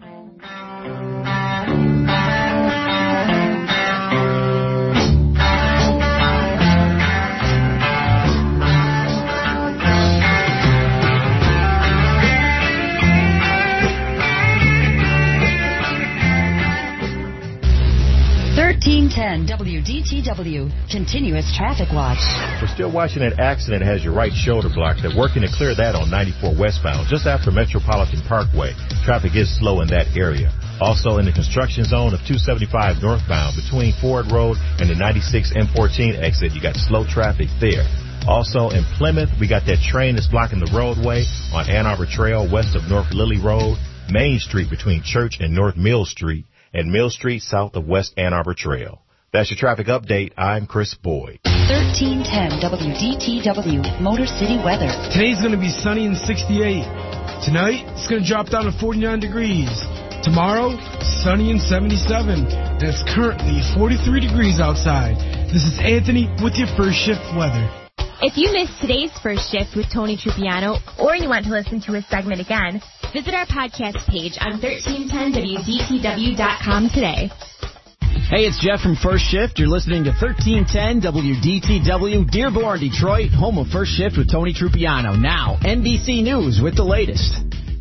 thirteen ten W D T W, Continuous Traffic Watch. We're still watching that accident that has your right shoulder blocked. They're working to clear that on ninety-four westbound, just after Metropolitan Parkway. Traffic is slow in that area. Also in the construction zone of two seventy-five northbound between Ford Road and the ninety-six M fourteen exit, you got slow traffic there. Also in Plymouth, we got that train that's blocking the roadway on Ann Arbor Trail west of North Lilly Road, Main Street between Church and North Mill Street, and Mill Street south of West Ann Arbor Trail. That's your traffic update. I'm Chris Boyd. thirteen ten W D T W, Motor City weather. Today's going to be sunny and sixty-eight. Tonight, it's going to drop down to forty-nine degrees. Tomorrow, sunny and seventy-seven. And it's currently forty-three degrees outside. This is Anthony with your First Shift weather. If you missed today's First Shift with Tony Trupiano, or you want to listen to a segment again, visit our podcast page on thirteen ten W D T W dot com today. Hey, it's Jeff from First Shift. You're listening to thirteen ten W D T W, Dearborn, Detroit, home of First Shift with Tony Trupiano. Now, N B C News with the latest.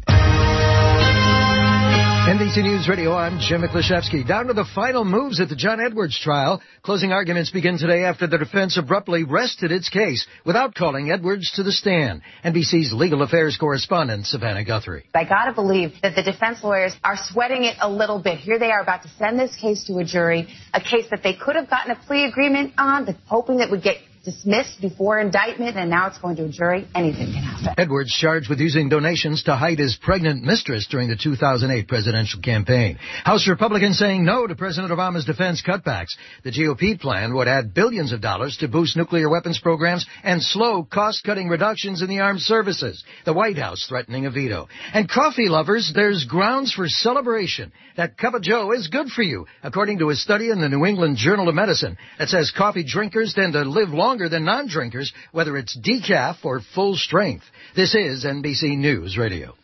N B C News Radio, I'm Jim Miklashevsky. Down to the final moves at the John Edwards trial. Closing arguments begin today after the defense abruptly rested its case without calling Edwards to the stand. N B C's legal affairs correspondent, Savannah Guthrie. I gotta believe that the defense lawyers are sweating it a little bit. Here they are about to send this case to a jury, a case that they could have gotten a plea agreement on, hoping that would get dismissed before indictment, and now it's going to a jury. Anything can happen. Edwards charged with using donations to hide his pregnant mistress during the two thousand eight presidential campaign. House Republicans saying no to President Obama's defense cutbacks. The G O P plan would add billions of dollars to boost nuclear weapons programs and slow cost-cutting reductions in the armed services. The White House threatening a veto. And coffee lovers, there's grounds for celebration. That cup of joe is good for you, according to a study in the New England Journal of Medicine that says coffee drinkers tend to live longer than non-drinkers, whether it's decaf or full strength. This is N B C News Radio.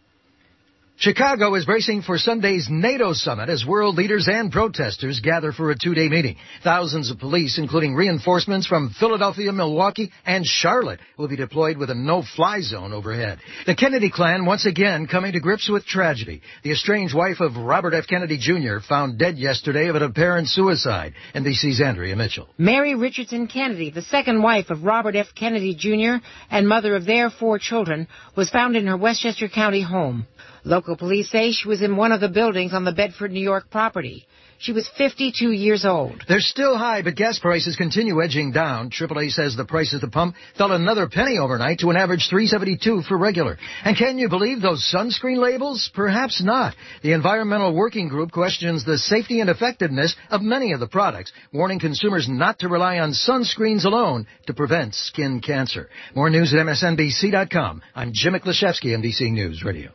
Chicago is bracing for Sunday's NATO summit as world leaders and protesters gather for a two-day meeting. Thousands of police, including reinforcements from Philadelphia, Milwaukee, and Charlotte, will be deployed with a no-fly zone overhead. The Kennedy clan once again coming to grips with tragedy. The estranged wife of Robert F. Kennedy Junior found dead yesterday of an apparent suicide. N B C's Andrea Mitchell. Mary Richardson Kennedy, the second wife of Robert F. Kennedy Junior and mother of their four children, was found in her Westchester County home. Local police say she was in one of the buildings on the Bedford, New York property. She was fifty-two years old. They're still high, but gas prices continue edging down. triple A says the price at the pump fell another penny overnight to an average three seventy-two for regular. And can you believe those sunscreen labels? Perhaps not. The Environmental Working Group questions the safety and effectiveness of many of the products, warning consumers not to rely on sunscreens alone to prevent skin cancer. More news at M S N B C dot com. I'm Jim Miklashevsky, N B C News Radio.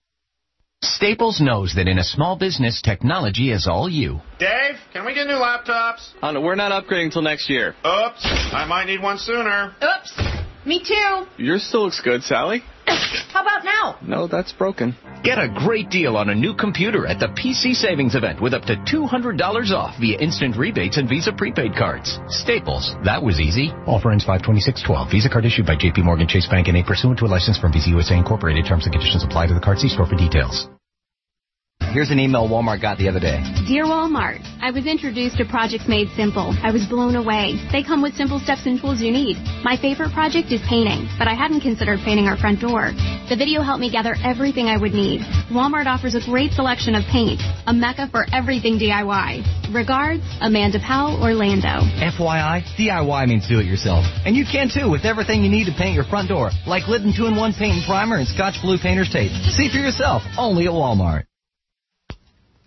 Staples knows that in a small business, technology is all you. Dave, can we get new laptops? Oh, no, we're not upgrading until next year. Oops, I might need one sooner. Oops, me too. Yours still looks good, Sally. How about now? No, that's broken. Get a great deal on a new computer at the P C Savings Event with up to two hundred dollars off via instant rebates and Visa prepaid cards. Staples, that was easy. Offer ends five twenty-six twelve. Visa card issued by J P Morgan Chase Bank and A pursuant to a license from Visa U S A Incorporated. Terms and conditions apply to the card. See store for details. Here's an email Walmart got the other day. Dear Walmart, I was introduced to Projects Made Simple. I was blown away. They come with simple steps and tools you need. My favorite project is painting, but I hadn't considered painting our front door. The video helped me gather everything I would need. Walmart offers a great selection of paint, a mecca for everything D I Y. Regards, Amanda Powell, Orlando. F Y I, D I Y means do it yourself. And you can too with everything you need to paint your front door, like Glidden two in one paint and primer and Scotch Blue painter's tape. See for yourself, only at Walmart.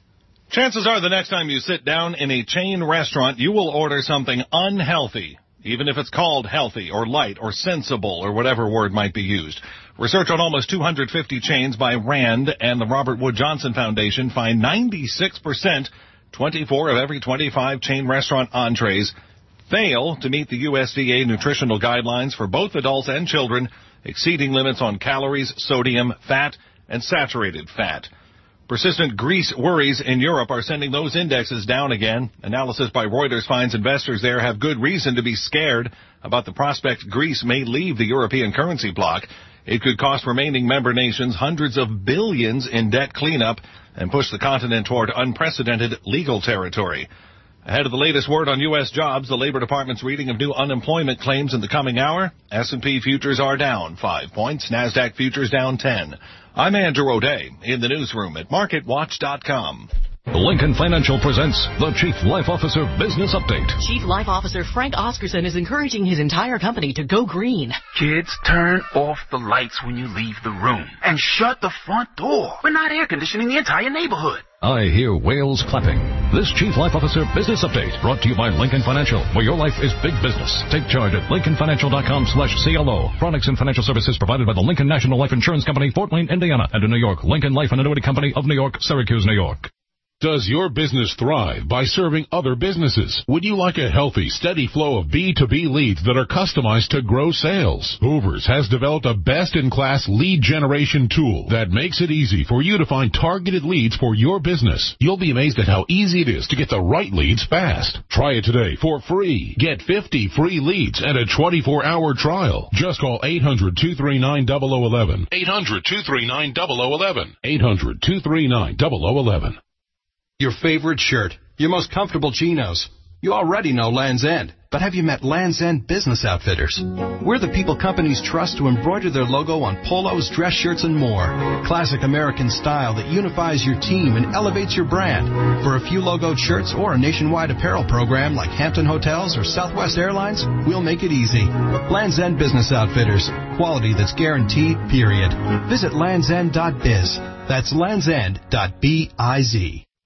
Chances are the next time you sit down in a chain restaurant, you will order something unhealthy, even if it's called healthy or light or sensible or whatever word might be used. Research on almost two hundred fifty chains by RAND and the Robert Wood Johnson Foundation find ninety-six percent, twenty-four of every twenty-five chain restaurant entrees, fail to meet the U S D A nutritional guidelines for both adults and children, exceeding limits on calories, sodium, fat, and saturated fat. Persistent grease worries in Europe are sending those indexes down again. Analysis by Reuters finds investors there have good reason to be scared about the prospect Greece may leave the European currency bloc. It could cost remaining member nations hundreds of billions in debt cleanup and push the continent toward unprecedented legal territory. Ahead of the latest word on U S jobs, the Labor Department's reading of new unemployment claims in the coming hour. S and P futures are down five points. NASDAQ futures down ten. I'm Andrew O'Day in the newsroom at market watch dot com. Lincoln Financial presents the Chief Life Officer Business Update. Chief Life Officer Frank Oscarson is encouraging his entire company to go green. Kids, turn off the lights when you leave the room. And shut the front door. We're not air conditioning the entire neighborhood. I hear whales clapping. This Chief Life Officer Business Update brought to you by Lincoln Financial, where your life is big business. Take charge at lincoln financial dot com slash C L O. Products and financial services provided by the Lincoln National Life Insurance Company, Fort Wayne, Indiana, and in New York, Lincoln Life and Annuity Company of New York, Syracuse, New York. Does your business thrive by serving other businesses? Would you like a healthy, steady flow of B two B leads that are customized to grow sales? Hoovers has developed a best-in-class lead generation tool that makes it easy for you to find targeted leads for your business. You'll be amazed at how easy it is to get the right leads fast. Try it today for free. Get fifty free leads and a twenty-four hour trial. Just call eight hundred, two three nine, zero zero one one. eight hundred, two three nine, zero zero one one. eight hundred, two three nine, zero zero one one. Your favorite shirt, your most comfortable chinos. You already know Land's End, but have you met Land's End Business Outfitters? We're the people companies trust to embroider their logo on polos, dress shirts, and more. Classic American style that unifies your team and elevates your brand. For a few logoed shirts or a nationwide apparel program like Hampton Hotels or Southwest Airlines, we'll make it easy. Land's End Business Outfitters. Quality that's guaranteed, period. Visit lands end dot biz. That's lands end dot biz.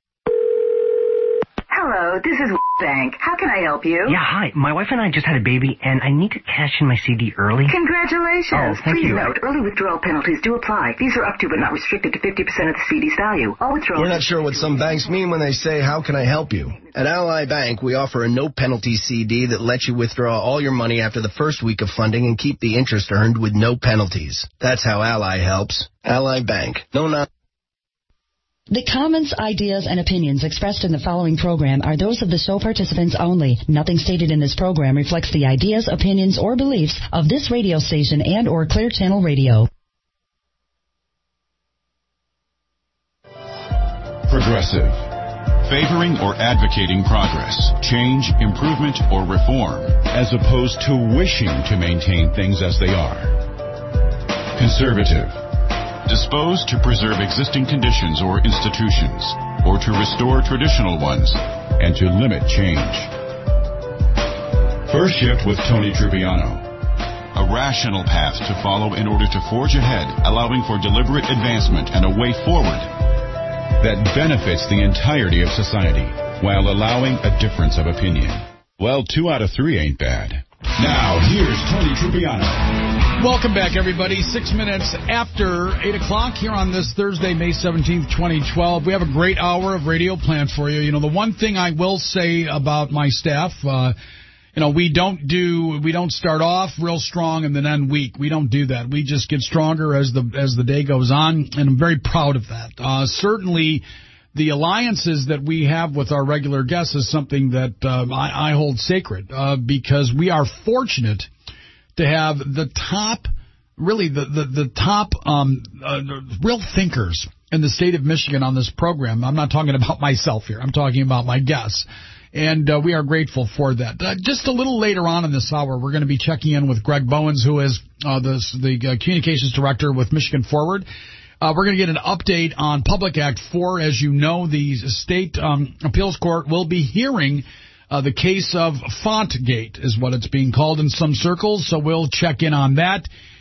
Hello, this is Bank. How can I help you? Yeah, hi. My wife and I just had a baby, and I need to cash in my C D early. Congratulations. Oh, thank Please you. note, early withdrawal penalties do apply. These are up to but not restricted to fifty percent of the C D's value. All withdrawals... We're not sure what some banks mean when they say, how can I help you? At Ally Bank, we offer a no-penalty C D that lets you withdraw all your money after the first week of funding and keep the interest earned with no penalties. That's how Ally helps. Ally Bank. No, not... The comments, ideas, and opinions expressed in the following program are those of the show participants only. Nothing stated in this program reflects the ideas, opinions, or beliefs of this radio station and or Clear Channel Radio. Progressive. Favoring or advocating progress, change, improvement, or reform, as opposed to wishing to maintain things as they are. Conservative. Disposed to preserve existing conditions or institutions, or to restore traditional ones, and to limit change. First Shift with Tony Trupiano. A rational path to follow in order to forge ahead, allowing for deliberate advancement and a way forward that benefits the entirety of society, while allowing a difference of opinion. Well, two out of three ain't bad. Now, here's Tony Trupiano. Welcome back, everybody. Six minutes after eight o'clock here on this Thursday, May seventeenth, twenty twelve. We have a great hour of radio planned for you. You know, the one thing I will say about my staff, uh, you know, we don't do, we don't start off real strong and then end weak. We don't do that. We just get stronger as the, as the day goes on, and I'm very proud of that. Uh, certainly, the alliances that we have with our regular guests is something that uh, I, I hold sacred uh, because we are fortunate to have the top, really the, the, the top um, uh, real thinkers in the state of Michigan on this program. I'm not talking about myself here. I'm talking about my guests. And uh, we are grateful for that. Uh, just a little later on in this hour, we're going to be checking in with Greg Bowens, who is uh, the, the uh, communications director with Michigan Forward. Uh, we're going to get an update on Public Act four. As you know, the state um, appeals court will be hearing uh, the case of Fontgate, is what it's being called in some circles. So we'll check in on that.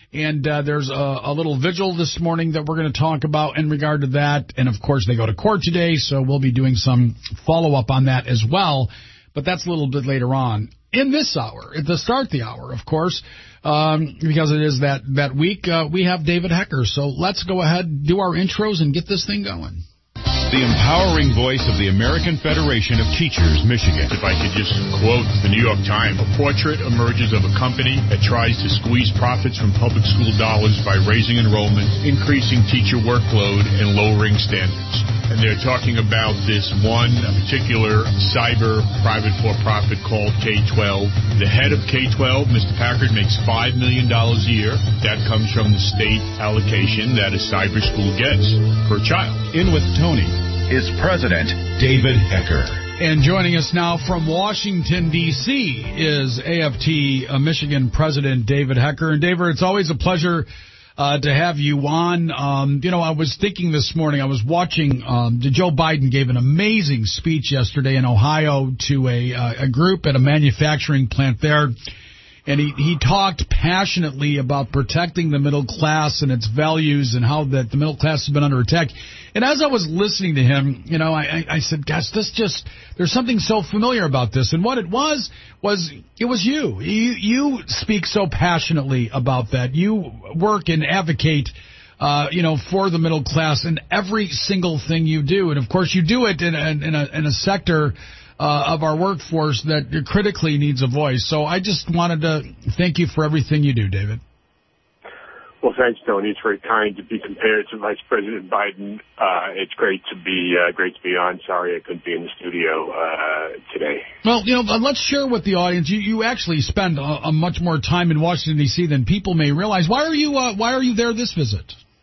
And uh, there's a, a little vigil this morning that we're going to talk about in regard to that. And, of course, they go to court today, so we'll be doing some follow-up on that as well. But that's a little bit later on. In this hour, at the start of the hour, of course, um, because it is that, that week, uh, we have David Hecker. So let's go ahead, do our intros, and get this thing going. The empowering voice of the American Federation of Teachers, Michigan. If I could just quote the New York Times, a portrait emerges of a company that tries to squeeze profits from public school dollars by raising enrollment, increasing teacher workload, and lowering standards. And they're talking about this one particular cyber private for-profit called K twelve. The head of K twelve, Mister Packard, makes five million dollars a year. That comes from the state allocation that a cyber school gets per child. In with Tony is President David Hecker. And joining us now from Washington, D C is A F T uh, Michigan President David Hecker. And David, it's always a pleasure Uh, to have you on. Um, you know, I was thinking this morning, I was watching, um, Joe Biden gave an amazing speech yesterday in Ohio to a, uh, a group at a manufacturing plant there. And he, he talked passionately about protecting the middle class and its values and how that the middle class has been under attack. And as I was listening to him, you know, I, I said, gosh, this just, there's something so familiar about this. And what it was, was it was you. You, you speak so passionately about that. You work and advocate, uh, you know, for the middle class in every single thing you do. And, of course, you do it in a, in a, in a sector Uh, of our workforce that critically needs a voice. So I just wanted to thank you for everything you do, David. Well, thanks, Tony. It's very kind to be compared to Vice President Biden. Uh, it's great to be uh, great to be on. Sorry I couldn't be in the studio uh, today. Well, you know, let's share with the audience. You, you actually spend a, a much more time in Washington, D C than people may realize. Why are you uh, Why are you there this visit?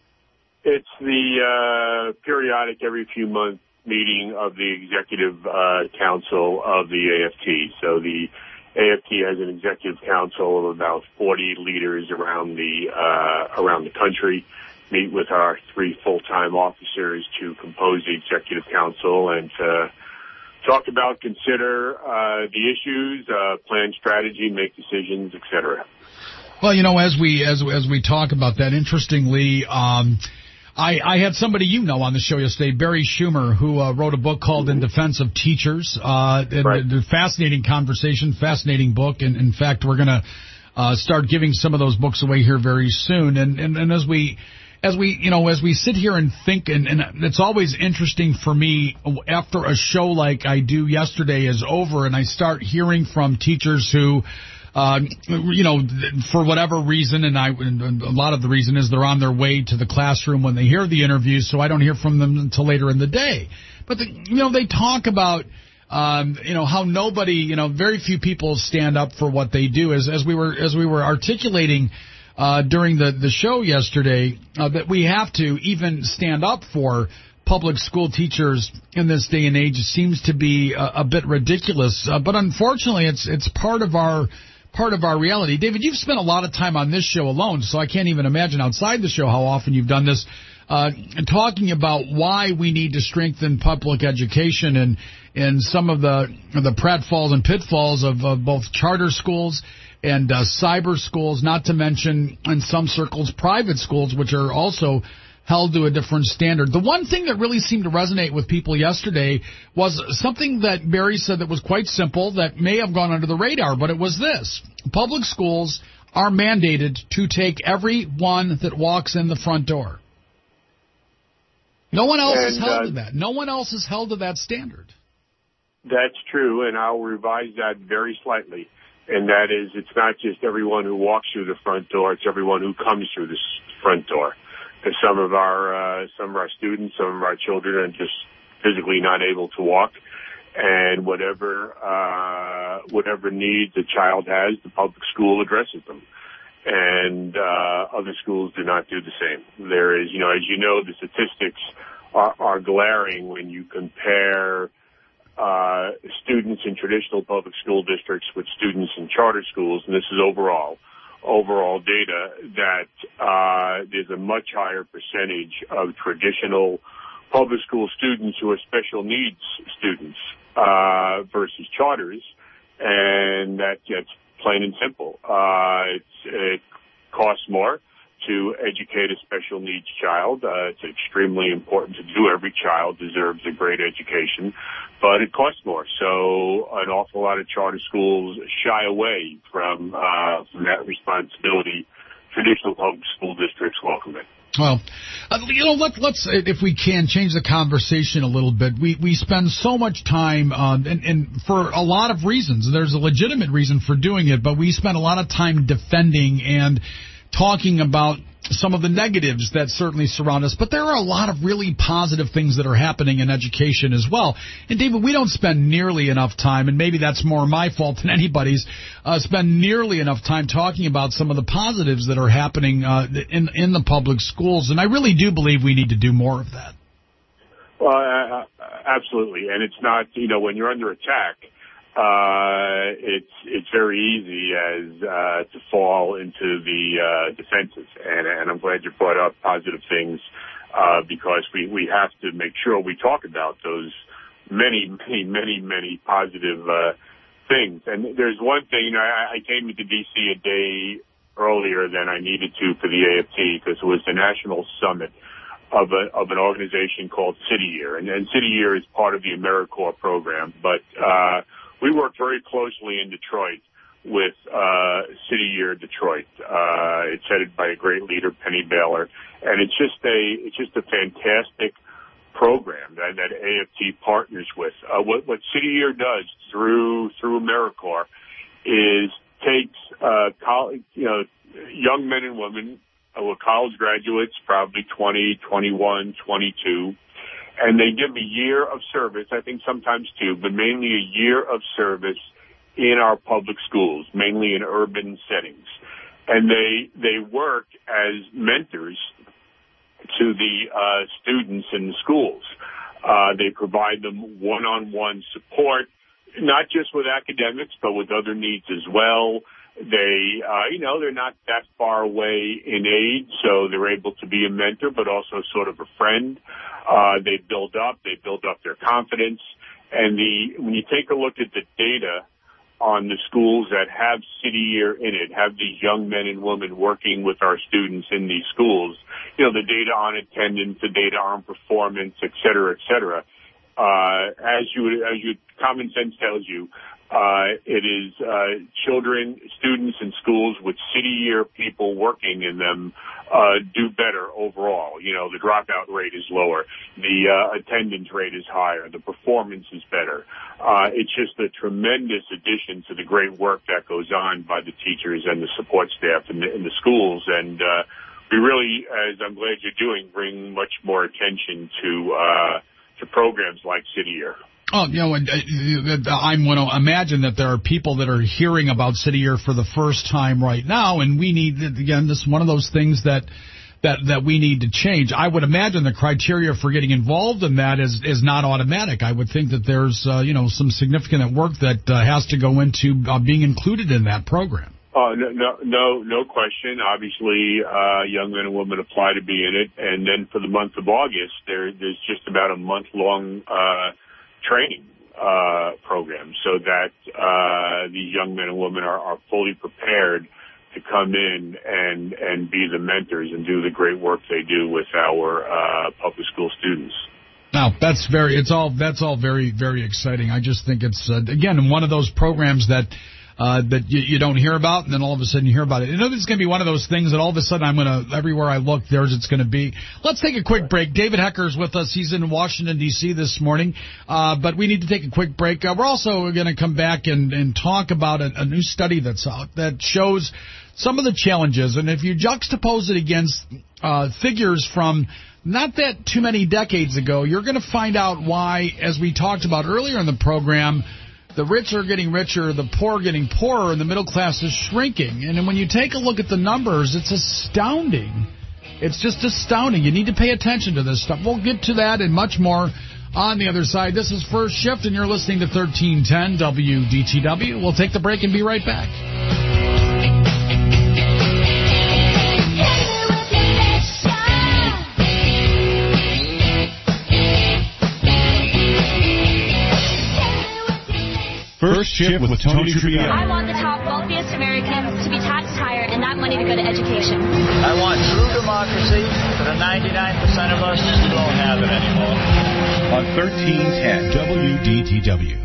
It's the uh, periodic every few months meeting of the executive uh, council of the A F T. So the A F T has an executive council of about forty leaders around the uh, around the country. Meet with our three full-time officers to compose the executive council and to talk about, consider uh, the issues, uh, plan strategy, make decisions, et cetera. Well, you know, as we as as we talk about that, interestingly. Um, I, I had somebody you know on the show yesterday, Barry Schumer, who uh, wrote a book called In Defense of Teachers. Uh, right. a, a fascinating conversation, fascinating book. And, in fact, we're going to uh, start giving some of those books away here very soon. And, and, and as we, as we, you know, as we sit here and think, and, and it's always interesting for me after a show like I do yesterday is over, and I start hearing from teachers who. Uh, you know, for whatever reason, and I, and a lot of the reason is they're on their way to the classroom when they hear the interviews, so I don't hear from them until later in the day. But, the, you know, they talk about, um, you know, how nobody, you know, very few people stand up for what they do. As, as we were, as we were articulating, uh, during the, the show yesterday, uh, that we have to even stand up for public school teachers in this day and age seems to be a, a bit ridiculous. Uh, but unfortunately, it's, it's part of our, part of our reality. David, you've spent a lot of time on this show alone, so I can't even imagine outside the show how often you've done this, uh, talking about why we need to strengthen public education and, and some of the, the pratfalls and pitfalls of, of both charter schools and uh, cyber schools, not to mention, in some circles, private schools, which are also held to a different standard. The one thing that really seemed to resonate with people yesterday was something that Barry said that was quite simple, that may have gone under the radar, but it was this. Public schools are mandated to take everyone that walks in the front door. No one else and, is held uh, to that. No one else is held to that standard. That's true, and I'll revise that very slightly. And that is, it's not just everyone who walks through the front door, it's everyone who comes through the front door. Because some of our uh, some of our students, some of our children are just physically not able to walk, and whatever uh, whatever needs a child has, the public school addresses them, and uh, other schools do not do the same. There is, you know, as you know, the statistics are, are glaring when you compare uh, students in traditional public school districts with students in charter schools, and this is overall. overall data that uh, there's a much higher percentage of traditional public school students who are special needs students uh, versus charters, and that gets plain and simple. Uh, it's, it costs more. to educate a special needs child. Uh, it's extremely important to do. Every child deserves a great education, but it costs more. So an awful lot of charter schools shy away from, uh, from that responsibility. Traditional public school districts welcome it. Well, uh, you know, let, let's, if we can, change the conversation a little bit. We we spend so much time, um, and, and for a lot of reasons. There's a legitimate reason for doing it, but we spend a lot of time defending and talking about some of the negatives that certainly surround us. But there are a lot of really positive things that are happening in education as well. And, David, we don't spend nearly enough time, and maybe that's more my fault than anybody's, uh, spend nearly enough time talking about some of the positives that are happening uh, in, in the public schools. And I really do believe we need to do more of that. Well, uh, absolutely. And it's not, you know, when you're under attack, Uh, it's, it's very easy as, uh, to fall into the, uh, defenses. And, and I'm glad you brought up positive things, uh, because we, we have to make sure we talk about those many, many, many, many positive, uh, things. And there's one thing, you know, I, I came into D C a day earlier than I needed to for the A F T because it was the national summit of a, of an organization called City Year. And, and City Year is part of the AmeriCorps program, but, uh, we work very closely in Detroit with uh City Year Detroit. Uh it's headed by a great leader, Penny Baylor, and it's just a it's just a fantastic program that, that A F T partners with. Uh what what City Year does through through AmeriCorps is takes uh college, you know, young men and women uh, who are college graduates, probably twenty, twenty-one, twenty-two. And they give a year of service, I think sometimes two, but mainly a year of service in our public schools, mainly in urban settings. And they, they work as mentors to the, uh, students in the schools. Uh, they provide them one-on-one support, not just with academics, but with other needs as well. They, uh, you know, they're not that far away in age, so they're able to be a mentor, but also sort of a friend. Uh, they build up, they build up their confidence. And the, when you take a look at the data on the schools that have City Year in it, have these young men and women working with our students in these schools, you know, the data on attendance, the data on performance, et cetera, et cetera. Uh, as you, as you, common sense tells you, Uh, it is, uh, children, students in schools with City Year people working in them, uh, do better overall. You know, the dropout rate is lower. The, uh, attendance rate is higher. The performance is better. Uh, it's just a tremendous addition to the great work that goes on by the teachers and the support staff in the, in the schools. And, uh, we really, as I'm glad you're doing, bring much more attention to, uh, to programs like City Year. Oh, you know, I'm going to imagine that there are people that are hearing about City Year for the first time right now, and we need, again, this is one of those things that that that we need to change. I would imagine the criteria for getting involved in that is is not automatic. I would think that there's, uh, you know, some significant work that uh, has to go into uh, being included in that program. Oh, no, no, no, no question. Obviously, uh, young men and women apply to be in it, and then for the month of August, there, there's just about a month-long uh training uh program so that uh these young men and women are, are fully prepared to come in and and be the mentors and do the great work they do with our uh public school students. Now, that's very it's all that's all very, very exciting. I just think it's uh, again one of those programs that Uh, that you, you don't hear about, and then all of a sudden you hear about it. You know, this is going to be one of those things that all of a sudden I'm going to, everywhere I look, there's it's going to be. Let's take a quick break. David Hecker is with us. He's in Washington, D C this morning, uh, but we need to take a quick break. Uh, we're also going to come back and, and talk about a, a new study that's out that shows some of the challenges, and if you juxtapose it against uh, figures from not that too many decades ago, you're going to find out why, as we talked about earlier in the program, the rich are getting richer, the poor are getting poorer, and the middle class is shrinking. And when you take a look at the numbers, it's astounding. It's just astounding. You need to pay attention to this stuff. We'll get to that and much more on the other side. This is First Shift, and you're listening to thirteen ten W D T W. We'll take the break and be right back. First Shift with Tony Trippiano. I want the top wealthiest Americans to be taxed higher and not money to go to education. I want true democracy for the ninety-nine percent of us who don't have it anymore. On thirteen ten W D T W.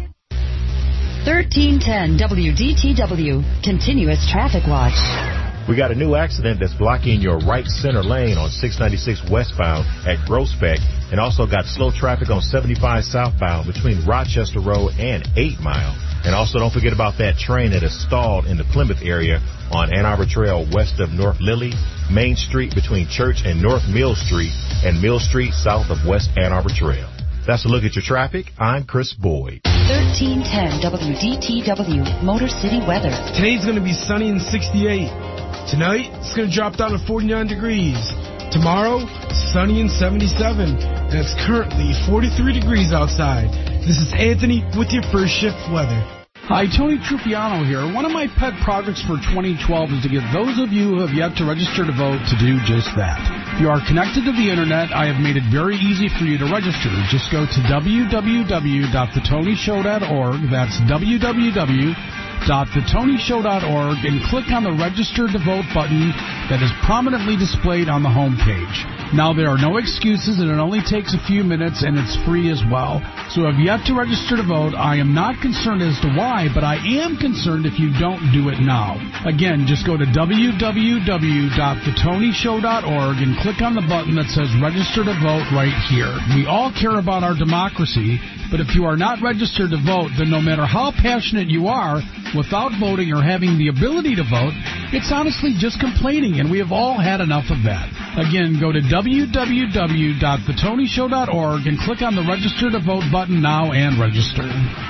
thirteen ten W D T W. Continuous Traffic Watch. We got a new accident that's blocking your right center lane on six ninety-six westbound at Groesbeck, and also got slow traffic on seventy-five southbound between Rochester Road and eight mile. And also don't forget about that train that is stalled in the Plymouth area on Ann Arbor Trail west of North Lilly, Main Street between Church and North Mill Street, and Mill Street south of West Ann Arbor Trail. That's a look at your traffic. I'm Chris Boyd. thirteen ten W D T W. Motor City weather. Today's going to be sunny and sixty-eight. Tonight, it's going to drop down to forty-nine degrees. Tomorrow, sunny and seventy-seven. And it's currently forty-three degrees outside. This is Anthony with your First Shift weather. Hi, Tony Trupiano here. One of my pet projects for twenty twelve is to get those of you who have yet to register to vote to do just that. If you are connected to the Internet, I have made it very easy for you to register. Just go to w w w dot the tony show dot org. That's w w w dot the tony show dot org and click on the Register to Vote button that is prominently displayed on the home page. Now, there are no excuses, and it only takes a few minutes, and it's free as well. So if you have to register to vote, I am not concerned as to why, but I am concerned if you don't do it now. Again, just go to w w w dot the tony show dot org and click on the button that says Register to Vote right here. We all care about our democracy, but if you are not registered to vote, then no matter how passionate you are, without voting or having the ability to vote, it's honestly just complaining, and we have all had enough of that. Again, go to w w w dot the tony show dot org and click on the Register to Vote button now and register.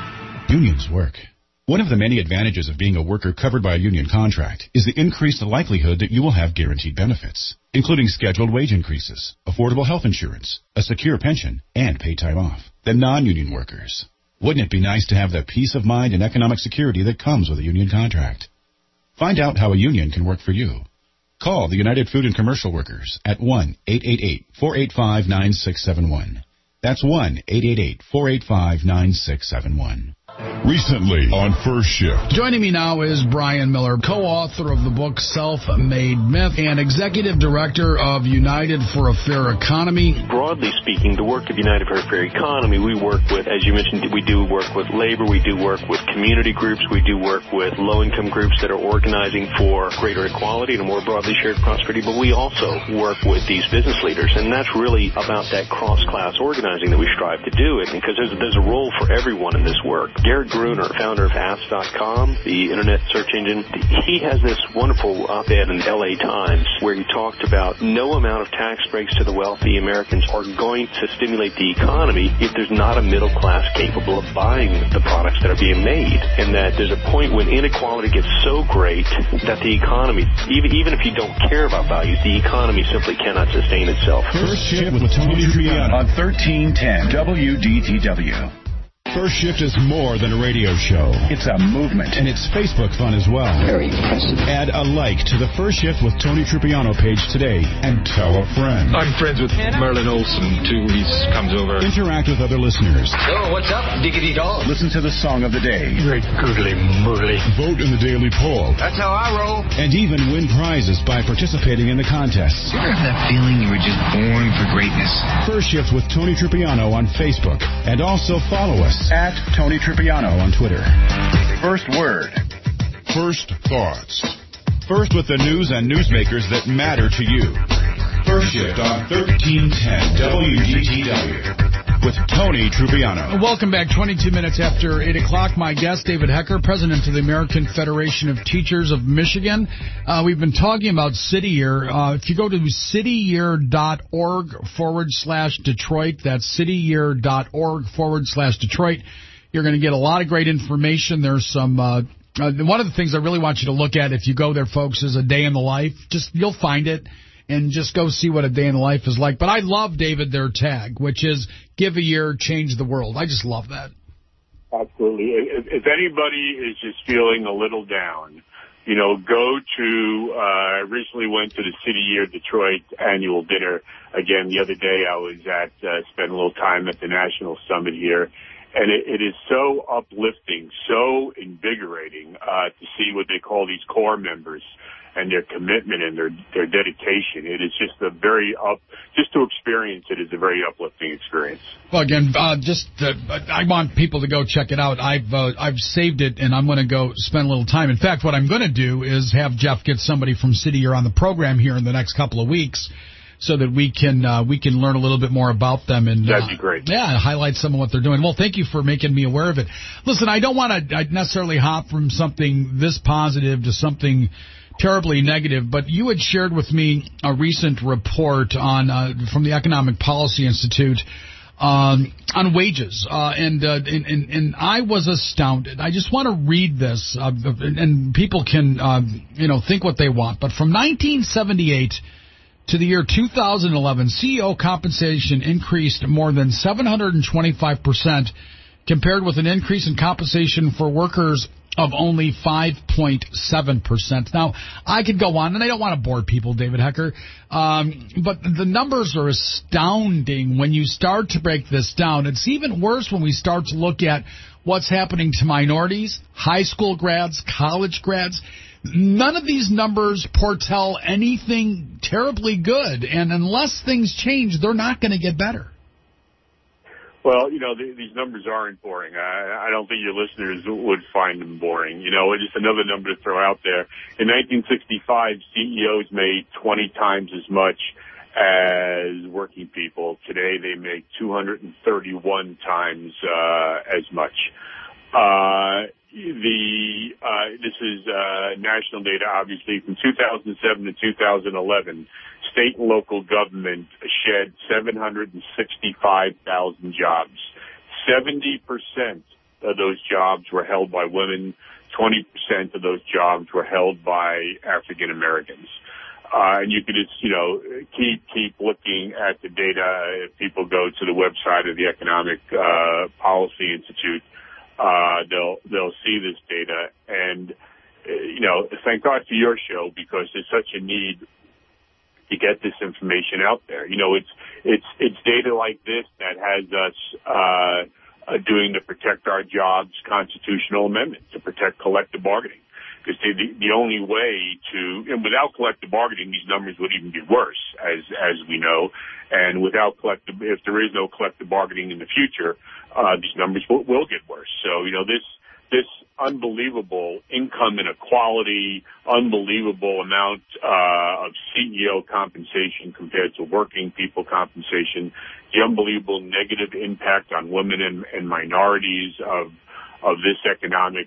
Unions work. One of the many advantages of being a worker covered by a union contract is the increased likelihood that you will have guaranteed benefits, including scheduled wage increases, affordable health insurance, a secure pension, and paid time off, than non-union workers. Wouldn't it be nice to have the peace of mind and economic security that comes with a union contract? Find out how a union can work for you. Call the United Food and Commercial Workers at one eight eight eight, four eight five, nine six seven one. That's one eight eight eight, four eight five, nine six seven one. Recently on First Shift. Joining me now is Brian Miller, co-author of the book Self-Made Myth and executive director of United for a Fair Economy. Broadly speaking, the work of United for a Fair Economy, we work with, as you mentioned, we do work with labor, we do work with community groups, we do work with low-income groups that are organizing for greater equality and a more broadly shared prosperity, but we also work with these business leaders, and that's really about that cross-class organizing that we strive to do it, because there's, there's a role for everyone in this work. Garrett Gruner, founder of Ask dot com, the internet search engine, he has this wonderful op-ed in the L A Times where he talked about no amount of tax breaks to the wealthy Americans are going to stimulate the economy if there's not a middle class capable of buying the products that are being made, and that there's a point when inequality gets so great that the economy, even, even if you don't care about values, the economy simply cannot sustain itself. First Shift with Tony Triano on thirteen ten W D T W. First Shift is more than a radio show. It's a movement. And it's Facebook fun as well. Very impressive. Add a like to the First Shift with Tony Trupiano page today and tell a friend. I'm friends with Merlin Olsen, too. He comes over. Interact with other listeners. So, what's up, diggity dog? Listen to the song of the day. Great googly moogly. Vote in the daily poll. That's how I roll. And even win prizes by participating in the contests. You ever have that feeling you were just born for greatness? First Shift with Tony Trupiano on Facebook. And also follow us at Tony Trupiano on Twitter. First word. First thoughts. First with the news and newsmakers that matter to you. First Shift on thirteen ten W D T W. With Tony Trupiano. Welcome back. twenty-two minutes after eight o'clock. My guest, David Hecker, president of the American Federation of Teachers of Michigan. Uh, we've been talking about City Year. Uh, if you go to cityyear.org forward slash Detroit, that's cityyear.org forward slash Detroit, you're going to get a lot of great information. There's some... Uh, uh, one of the things I really want you to look at if you go there, folks, is a day in the life. Just you'll find it. And just go see what a day in the life is like. But I love, David, their tag, which is give a year, change the world. I just love that. Absolutely. If, if anybody is just feeling a little down, you know, go to, uh, I recently went to the City Year Detroit annual dinner. Again, the other day I was at, uh, spent a little time at the National Summit here. And it, it is so uplifting, so invigorating uh, to see what they call these core members and their commitment and their their dedication. It is just a very up, just to experience it is a very uplifting experience. Well, again, uh, just uh, I want people to go check it out. I've uh, I've saved it, and I'm going to go spend a little time. In fact, what I'm going to do is have Jeff get somebody from City Year on the program here in the next couple of weeks, so that we can uh, we can learn a little bit more about them and that'd be uh, great. Yeah, highlight some of what they're doing. Well, thank you for making me aware of it. Listen, I don't want to necessarily hop from something this positive to something terribly negative, but you had shared with me a recent report on uh, from the Economic Policy Institute um, on wages, uh, and, uh, and, and and I was astounded. I just want to read this, uh, and people can uh, you know think what they want. But from nineteen seventy-eight to the year two thousand eleven, C E O compensation increased more than seven hundred twenty-five percent, compared with an increase in compensation for workers of only five point seven percent. Now, I could go on, and I don't want to bore people, David Hecker, um, but the numbers are astounding when you start to break this down. It's even worse when we start to look at what's happening to minorities, high school grads, college grads. None of these numbers foretell anything terribly good, and unless things change, they're not going to get better. Well, you know, the, these numbers aren't boring. I, I don't think your listeners would find them boring. You know, just another number to throw out there. In nineteen sixty-five, C E Os made twenty times as much as working people. Today, they make two hundred thirty-one times uh, as much. Uh, the uh, this is uh, national data, obviously, from two thousand seven to two thousand eleven. State and local government shed seven hundred sixty-five thousand jobs. seventy percent of those jobs were held by women. twenty percent of those jobs were held by African Americans. Uh, and you could just, you know, keep, keep looking at the data. If people go to the website of the Economic, uh, Policy Institute, uh, they'll, they'll see this data. And, uh, you know, thank God for your show, because there's such a need to get this information out there. You know, it's, it's, it's data like this that has us, uh, uh doing the Protect Our Jobs constitutional amendment to protect collective bargaining. Because the, the only way to, and without collective bargaining, these numbers would even be worse, as, as we know. And without collective, if there is no collective bargaining in the future, uh, these numbers will, will get worse. So, you know, this, this unbelievable income inequality, unbelievable amount uh, of C E O compensation compared to working people compensation, the unbelievable negative impact on women and, and minorities of of this economic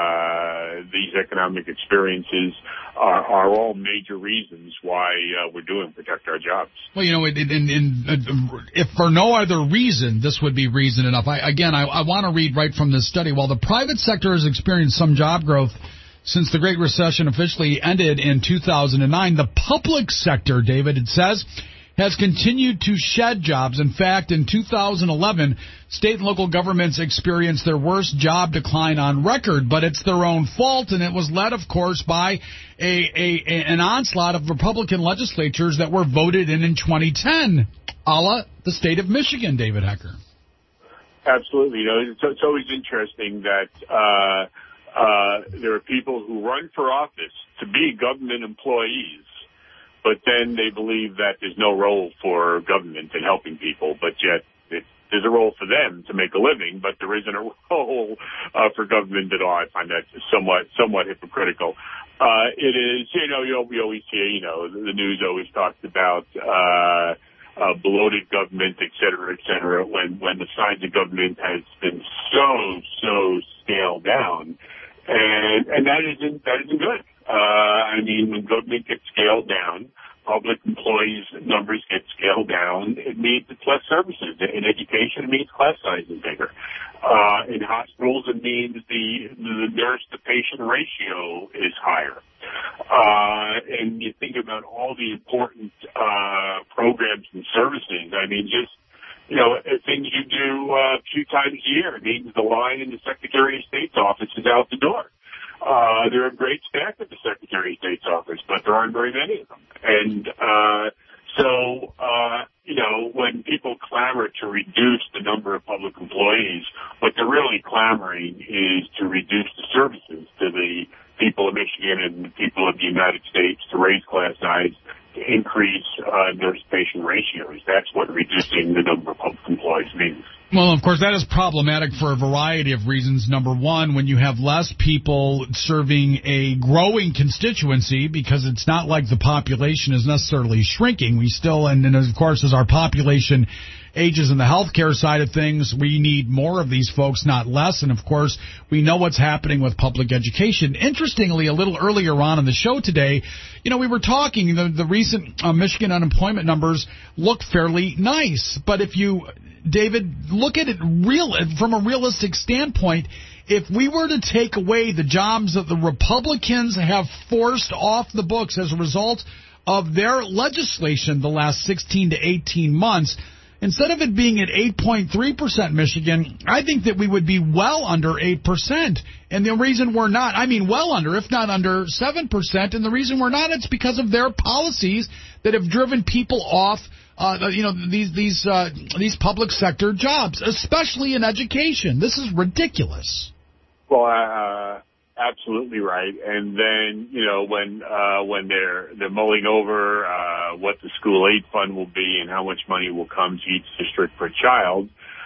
uh, these economic experiences are, are all major reasons why uh, we're doing Protect Our Jobs. Well, you know, in, in, in, if for no other reason, this would be reason enough. I, again, I, I want to read right from this study. While the private sector has experienced some job growth since the Great Recession officially ended in two thousand nine, the public sector, David, it says, has continued to shed jobs. In fact, in two thousand eleven, state and local governments experienced their worst job decline on record, but it's their own fault, and it was led, of course, by a, a, a an onslaught of Republican legislatures that were voted in in twenty ten, a la the state of Michigan, David Hecker. Absolutely. You know, it's, it's always interesting that uh, uh, there are people who run for office to be government employees, but then they believe that there's no role for government in helping people, but yet it, there's a role for them to make a living, but there isn't a role uh, for government at all. I find that somewhat somewhat hypocritical. Uh, it is, you know, you know, we always hear, you know, the, the news always talks about uh, uh, bloated government, et cetera, et cetera, when, when the size of government has been so, so scaled down. And, and that isn't, that isn't good. Uh, I mean, when government gets scaled down, public employees' numbers get scaled down, it means it's less services. In education, it means class size is bigger. Uh, in hospitals, it means the, the nurse-to-patient ratio is higher. Uh, and you think about all the important, uh, programs and services. I mean, just, you know, things you do uh, a few times a year. It means the line in the Secretary of State's office is out the door. Uh, there are great staff at the Secretary of State's office, but there aren't very many of them. And, uh, so, uh, you know, when people clamor to reduce the number of public employees, what they're really clamoring is to reduce the services to the people of Michigan and the people of the United States, to raise class size, to increase uh, nurse-patient ratios. That's what reducing the number of public employees means. Well, of course, that is problematic for a variety of reasons. Number one, when you have less people serving a growing constituency, because it's not like the population is necessarily shrinking. We still, and, and of course, as our population ages in the healthcare side of things, we need more of these folks, not less. And, of course, we know what's happening with public education. Interestingly, a little earlier on in the show today, you know, we were talking, the, the recent uh, Michigan unemployment numbers look fairly nice. But if you, David, look at it real from a realistic standpoint, if we were to take away the jobs that the Republicans have forced off the books as a result of their legislation the last sixteen to eighteen months, instead of it being at eight point three percent Michigan, I think that we would be well under eight percent. And the reason we're not, I mean well under, if not under seven percent, and the reason we're not, it's because of their policies that have driven people off Uh, you know, these these uh, these public sector jobs, especially in education. This is ridiculous. Well, uh, absolutely right. And then, you know, when uh, when they're they're mulling over uh, what the school aid fund will be and how much money will come to each district per child,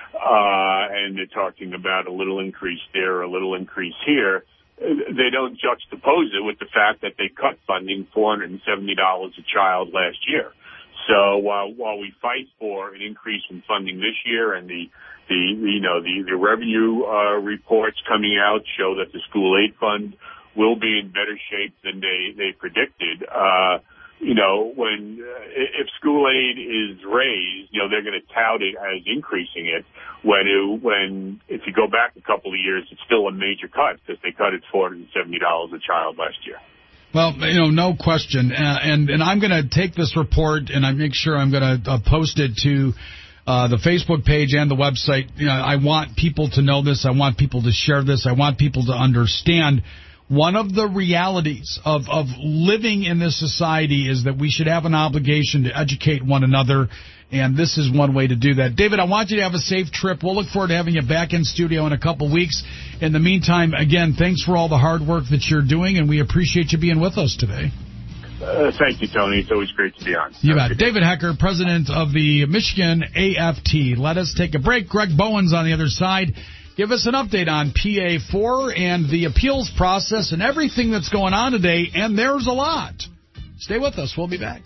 uh, and they're talking about a little increase there, a little increase here, they don't juxtapose it with the fact that they cut funding four hundred seventy dollars a child last year. So while while we fight for an increase in funding this year, and the the you know the the revenue uh, reports coming out show that the school aid fund will be in better shape than they they predicted, uh, you know when uh, if school aid is raised, you know they're going to tout it as increasing it. When it, when if you go back a couple of years, it's still a major cut because they cut it four hundred seventy dollars a child last year. Well, you know, no question. Uh, and, and I'm going to take this report and I make sure I'm going to uh, post it to uh, the Facebook page and the website. You know, I want people to know this. I want people to share this. I want people to understand one of the realities of, of living in this society is that we should have an obligation to educate one another. And this is one way to do that. David, I want you to have a safe trip. We'll look forward to having you back in studio in a couple weeks. In the meantime, again, thanks for all the hard work that you're doing, and we appreciate you being with us today. Uh, thank you, Tony. It's always great to be on. You bet. David Hecker, president of the Michigan A F T. Let us take a break. Greg Bowen's on the other side. Give us an update on P A four and the appeals process and everything that's going on today, and there's a lot. Stay with us. We'll be back.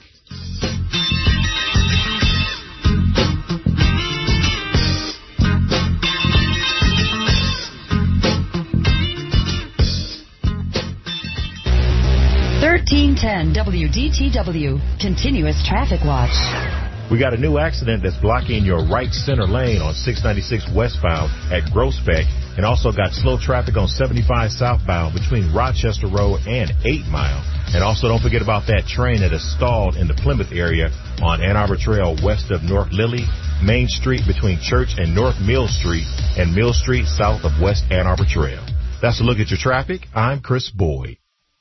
thirteen ten W D T W, Continuous Traffic Watch. We got a new accident that's blocking your right center lane on six ninety-six westbound at Groesbeck, and also got slow traffic on seventy-five southbound between Rochester Road and eight mile. And also don't forget about that train that is stalled in the Plymouth area on Ann Arbor Trail west of North Lilly, Main Street between Church and North Mill Street, and Mill Street south of West Ann Arbor Trail. That's a look at your traffic. I'm Chris Boyd.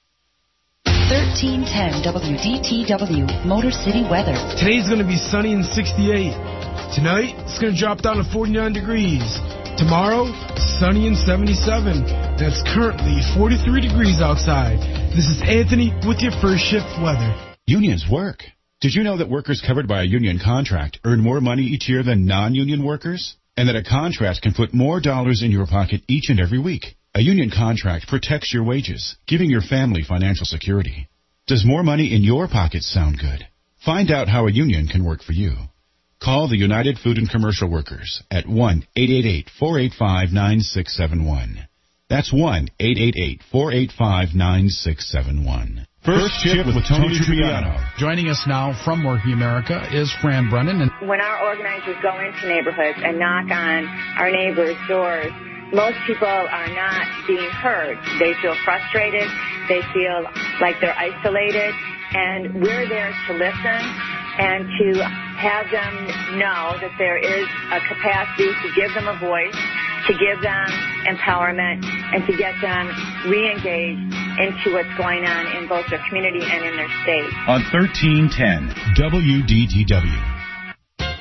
thirteen ten W D T W, Motor City weather. Today's going to be sunny and sixty-eight. Tonight, it's going to drop down to forty-nine degrees. Tomorrow, sunny and seventy-seven. That's currently forty-three degrees outside. This is Anthony with your first shift weather. Unions work. Did you know that workers covered by a union contract earn more money each year than non-union workers? And that a contract can put more dollars in your pocket each and every week? A union contract protects your wages, giving your family financial security. Does more money in your pocket sound good? Find out how a union can work for you. Call the United Food and Commercial Workers at one eight eight eight, four eight five, nine six seven one. That's one eight eight eight, four eight five, nine six seven one. First Shift with Tony Tripiano. Joining us now from Working America is Fran Brennan. And when our organizers go into neighborhoods and knock on our neighbors' doors, most people are not being heard. They feel frustrated. They feel like they're isolated. And we're there to listen and to have them know that there is a capacity to give them a voice, to give them empowerment, and to get them re-engaged into what's going on in both their community and in their state. On thirteen ten W D T W.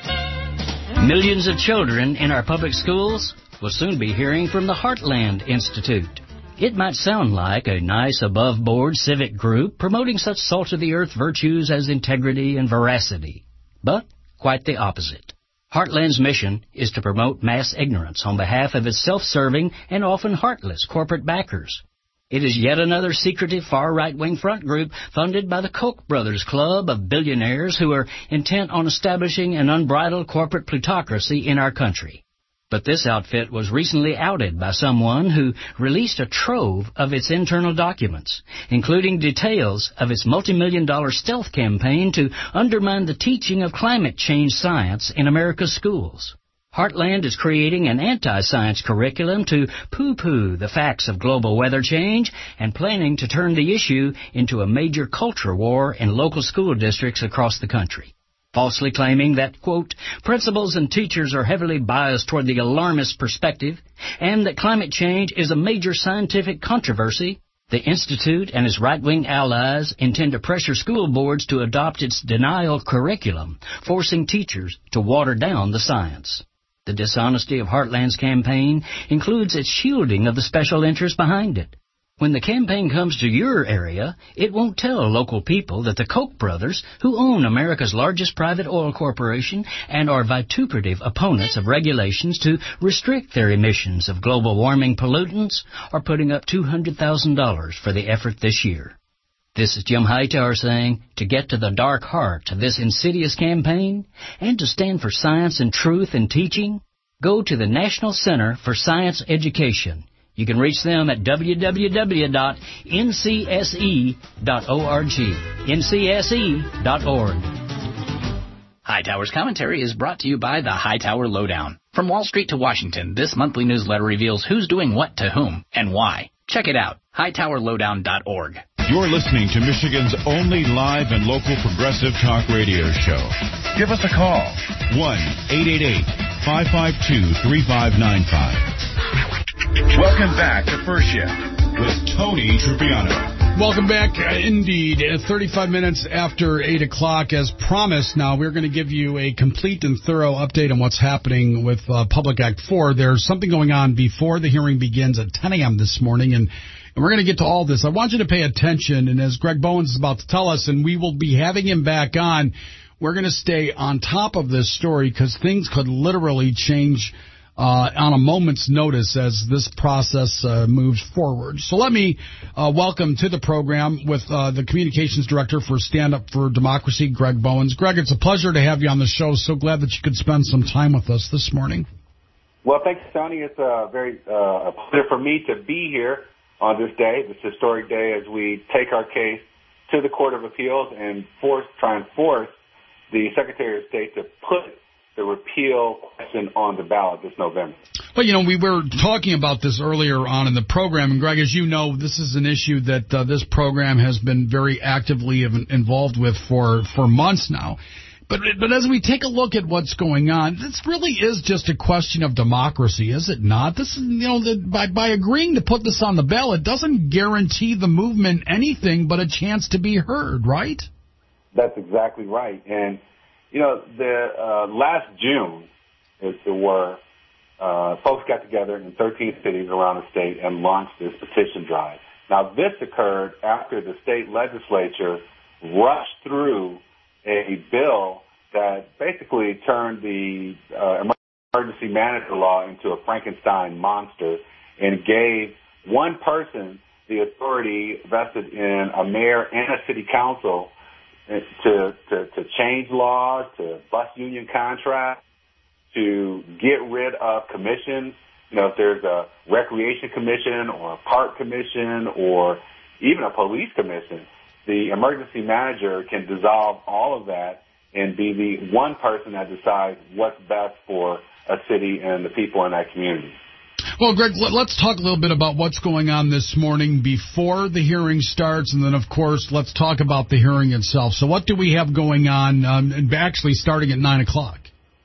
Millions of children in our public schools will soon be hearing from the Heartland Institute. It might sound like a nice above-board civic group promoting such salt-of-the-earth virtues as integrity and veracity, but quite the opposite. Heartland's mission is to promote mass ignorance on behalf of its self-serving and often heartless corporate backers. It is yet another secretive far-right-wing front group funded by the Koch brothers club of billionaires who are intent on establishing an unbridled corporate plutocracy in our country. But this outfit was recently outed by someone who released a trove of its internal documents, including details of its multi-million dollar stealth campaign to undermine the teaching of climate change science in America's schools. Heartland is creating an anti-science curriculum to poo-poo the facts of global weather change and planning to turn the issue into a major culture war in local school districts across the country. Falsely claiming that, quote, principals and teachers are heavily biased toward the alarmist perspective and that climate change is a major scientific controversy, the Institute and its right-wing allies intend to pressure school boards to adopt its denial curriculum, forcing teachers to water down the science. The dishonesty of Heartland's campaign includes its shielding of the special interests behind it. When the campaign comes to your area, it won't tell local people that the Koch brothers, who own America's largest private oil corporation and are vituperative opponents of regulations to restrict their emissions of global warming pollutants, are putting up two hundred thousand dollars for the effort this year. This is Jim Hightower saying, to get to the dark heart of this insidious campaign and to stand for science and truth in teaching, go to the National Center for Science Education. You can reach them at w w w dot n c s e dot org. n c s e dot org. Hightower's commentary is brought to you by the Hightower Lowdown. From Wall Street to Washington, this monthly newsletter reveals who's doing what to whom and why. Check it out, hightower lowdown dot org. You're listening to Michigan's only live and local progressive talk radio show. Give us a call, one eight eight eight, five five two, three five nine five. Welcome back to First Shift with Tony Trupiano. Welcome back, uh, indeed. Uh, thirty-five minutes after eight o'clock, as promised now, we're going to give you a complete and thorough update on what's happening with uh, Public Act four. There's something going on before the hearing begins at ten a.m. this morning, and, and we're going to get to all this. I want you to pay attention, and as Greg Bowens is about to tell us, and we will be having him back on, we're going to stay on top of this story because things could literally change Uh, on a moment's notice as this process uh, moves forward. So let me uh, welcome to the program with uh, the Communications Director for Stand Up for Democracy, Greg Bowens. Greg, it's a pleasure to have you on the show. So glad that you could spend some time with us this morning. Well, thanks, Tony. It's a very uh, a pleasure for me to be here on this day, this historic day, as we take our case to the Court of Appeals and force, try and force the Secretary of State to put the repeal question on the ballot this November. Well, you know, we were talking about this earlier on in the program, and Greg, as you know, this is an issue that uh, this program has been very actively involved with for, for months now. But but as we take a look at what's going on, this really is just a question of democracy, is it not? This is, you know, the, by by agreeing to put this on the ballot doesn't guarantee the movement anything but a chance to be heard, right? That's exactly right. And you know, the uh, last June, as it were, uh, folks got together in thirteen cities around the state and launched this petition drive. Now, this occurred after the state legislature rushed through a bill that basically turned the uh, emergency manager law into a Frankenstein monster and gave one person the authority vested in a mayor and a city council To, to, to change laws, to bust union contracts, to get rid of commissions. You know, if there's a recreation commission or a park commission or even a police commission, the emergency manager can dissolve all of that and be the one person that decides what's best for a city and the people in that community. Well, Greg, let's talk a little bit about what's going on this morning before the hearing starts, and then, of course, let's talk about the hearing itself. So what do we have going on, um, and actually starting at nine o'clock?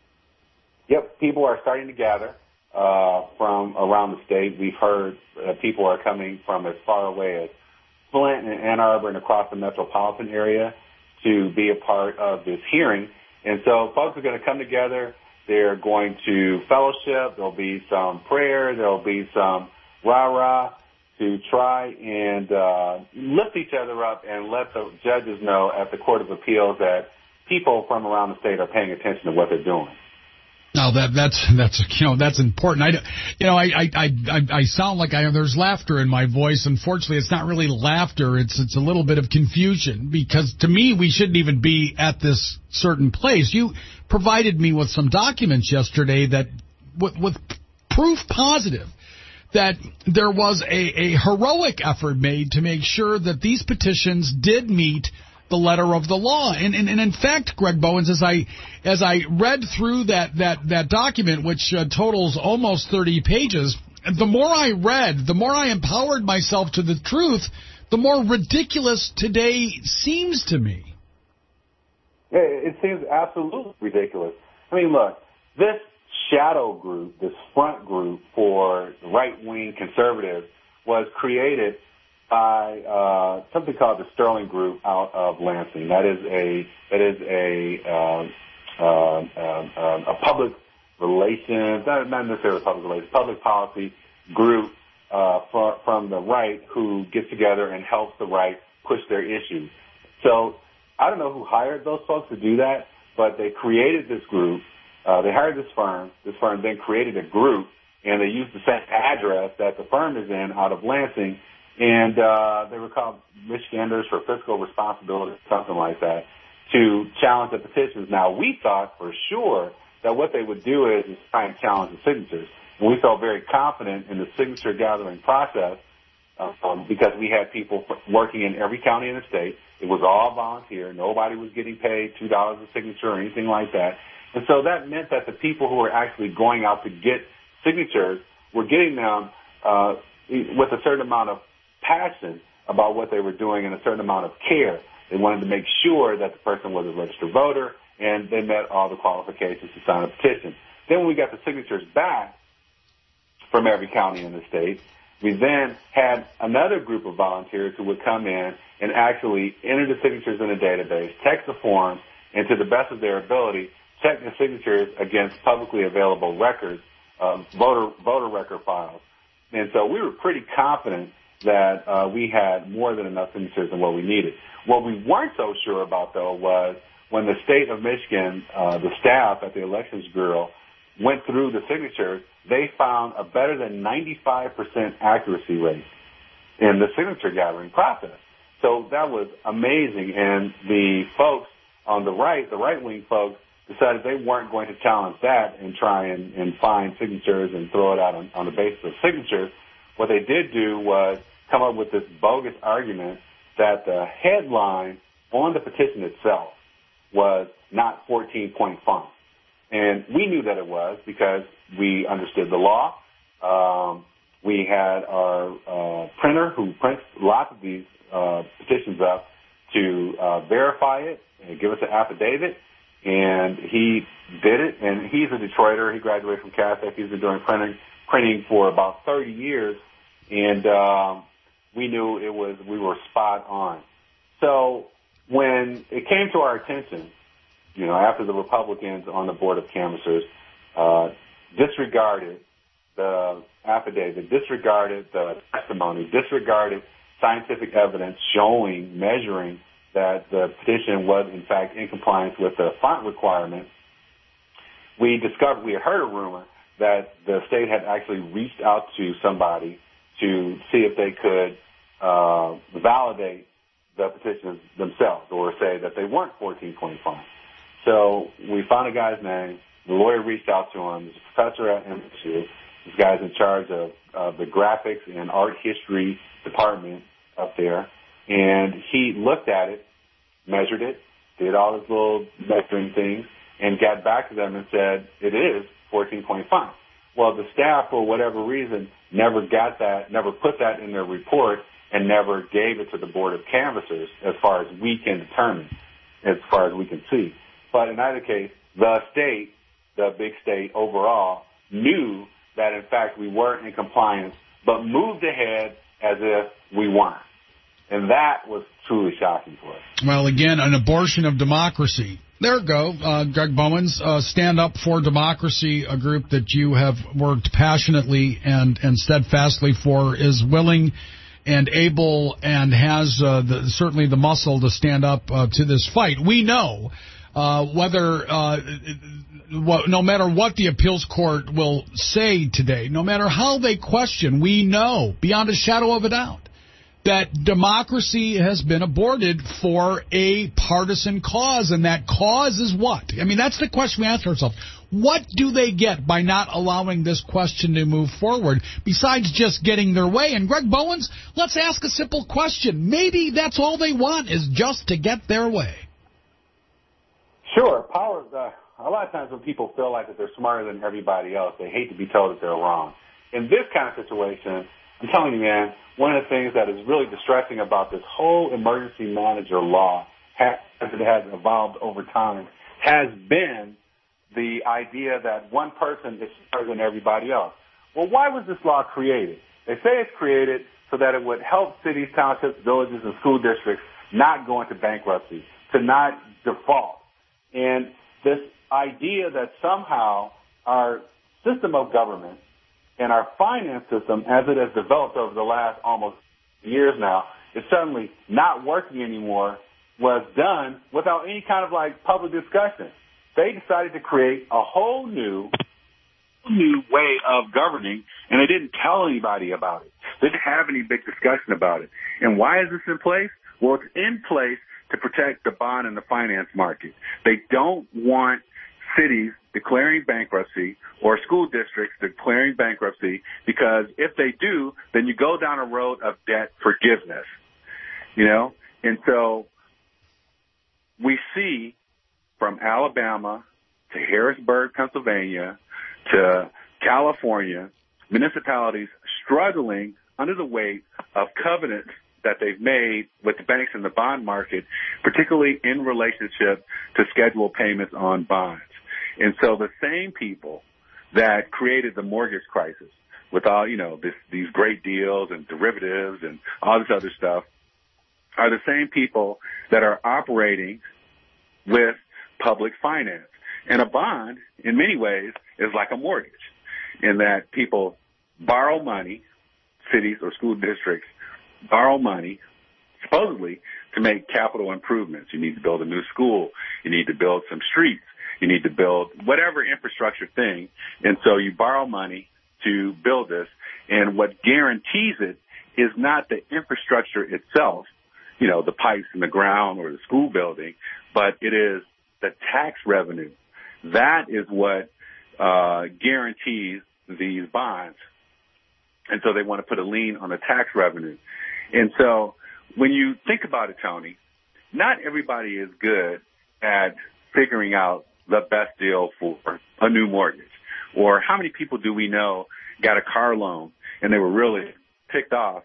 Yep, people are starting to gather uh, from around the state. We've heard uh, people are coming from as far away as Flint and Ann Arbor and across the metropolitan area to be a part of this hearing. And so folks are going to come together They're going to fellowship. There'll be some prayer. There'll be some rah-rah to try and uh, lift each other up and let the judges know at the Court of Appeals that people from around the state are paying attention to what they're doing. No, that that's that's you know that's important. I you know I I I I sound like I there's laughter in my voice. Unfortunately, it's not really laughter. It's it's a little bit of confusion, because to me we shouldn't even be at this certain place. You provided me with some documents yesterday that with with proof positive that there was a a heroic effort made to make sure that these petitions did meet the letter of the law. And, and, and in fact, Greg Bowens, as I as I read through that, that, that document, which uh, totals almost thirty pages, the more I read, the more I empowered myself to the truth, the more ridiculous today seems to me. It seems absolutely ridiculous. I mean, look, this shadow group, this front group for right-wing conservatives was created by uh, something called the Sterling Group out of Lansing. That is a that is a uh, uh, uh, a public relations, not, not necessarily public relations, public policy group uh, for, from the right who gets together and helps the right push their issues. So I don't know who hired those folks to do that, but they created this group. Uh, they hired this firm. This firm then created a group, and they used the same address that the firm is in out of Lansing. And uh, they were called Michiganders for Fiscal Responsibility, something like that, to challenge the petitions. Now, we thought for sure that what they would do is, is try and challenge the signatures. And we felt very confident in the signature gathering process um, because we had people working in every county in the state. It was all volunteer. Nobody was getting paid two dollars a signature or anything like that. And so that meant that the people who were actually going out to get signatures were getting them uh, with a certain amount of passion about what they were doing and a certain amount of care. They wanted to make sure that the person was a registered voter and they met all the qualifications to sign a petition. Then when we got the signatures back from every county in the state, we then had another group of volunteers who would come in and actually enter the signatures in a database, text the forms, and to the best of their ability, check the signatures against publicly available records, um, voter voter record files. And so we were pretty confident that uh, we had more than enough signatures than what we needed. What we weren't so sure about, though, was when the state of Michigan, uh, the staff at the Elections Bureau, went through the signatures, they found a better than ninety-five percent accuracy rate in the signature gathering process. So that was amazing, and the folks on the right, the right-wing folks, decided they weren't going to challenge that and try and, and find signatures and throw it out on, on the basis of signatures. What they did do was come up with this bogus argument that the headline on the petition itself was not fourteen-point font. And we knew that it was because we understood the law. Um, we had our uh, printer who prints lots of these uh, petitions up to uh, verify it and give us an affidavit. And he did it, and he's a Detroiter. He graduated from Catholic. He's been doing printing, printing for about thirty years. And um, we knew it was we were spot on. So when it came to our attention, you know, after the Republicans on the Board of Canvassers uh, disregarded the affidavit, disregarded the testimony, disregarded scientific evidence showing, measuring that the petition was, in fact, in compliance with the font requirement, we discovered, we had heard a rumor that the state had actually reached out to somebody to see if they could uh, validate the petitions themselves or say that they weren't fourteen-point font. So we found a guy's name. The lawyer reached out to him. He's a professor at M S U. This guy's in charge of, of the graphics and art history department up there. And he looked at it, measured it, did all his little measuring things, and got back to them and said, it is fourteen-point font. Well, the staff, for whatever reason, never got that, never put that in their report, and never gave it to the Board of Canvassers as far as we can determine, as far as we can see. But in either case, the state, the big state overall, knew that, in fact, we weren't in compliance, but moved ahead as if we weren't. And that was truly shocking for us. Well, again, an abortion of democracy. There you go. Uh, Greg Bowens, uh, Stand Up for Democracy, a group that you have worked passionately and, and steadfastly for, is willing and able and has uh, the, certainly the muscle to stand up uh, to this fight. We know uh, whether, uh, what, no matter what the appeals court will say today, no matter how they question, we know beyond a shadow of a doubt that democracy has been aborted for a partisan cause, and that cause is what? I mean, that's the question we ask ourselves. What do they get by not allowing this question to move forward, besides just getting their way? And Greg Bowens, let's ask a simple question. Maybe that's all they want, is just to get their way. Sure. Power, uh, a lot of times when people feel like that they're smarter than everybody else, they hate to be told that they're wrong. In this kind of situation, I'm telling you, man, one of the things that is really distressing about this whole emergency manager law, as it has evolved over time, has been the idea that one person is smarter than everybody else. Well, why was this law created? They say it's created so that it would help cities, townships, villages, and school districts not go into bankruptcy, to not default. And this idea that somehow our system of government and our finance system, as it has developed over the last almost years now, is suddenly not working anymore, was done without any kind of like public discussion. They decided to create a whole new, new way of governing, and they didn't tell anybody about it. They didn't have any big discussion about it. And why is this in place? Well, it's in place to protect the bond and the finance market. They don't want cities declaring bankruptcy or school districts declaring bankruptcy, because if they do, then you go down a road of debt forgiveness, you know? And so we see from Alabama to Harrisburg, Pennsylvania, to California, municipalities struggling under the weight of covenants that they've made with the banks and the bond market, particularly in relationship to scheduled payments on bonds. And so the same people that created the mortgage crisis with all, you know, this, these great deals and derivatives and all this other stuff are the same people that are operating with public finance. And a bond, in many ways, is like a mortgage in that people borrow money, cities or school districts borrow money, supposedly, to make capital improvements. You need to build a new school. You need to build some streets. You need to build whatever infrastructure thing. And so you borrow money to build this. And what guarantees it is not the infrastructure itself, you know, the pipes in the ground or the school building, but it is the tax revenue. That is what uh, guarantees these bonds. And so they want to put a lien on the tax revenue. And so when you think about it, Tony, not everybody is good at figuring out the best deal for a new mortgage. Or how many people do we know got a car loan and they were really ticked off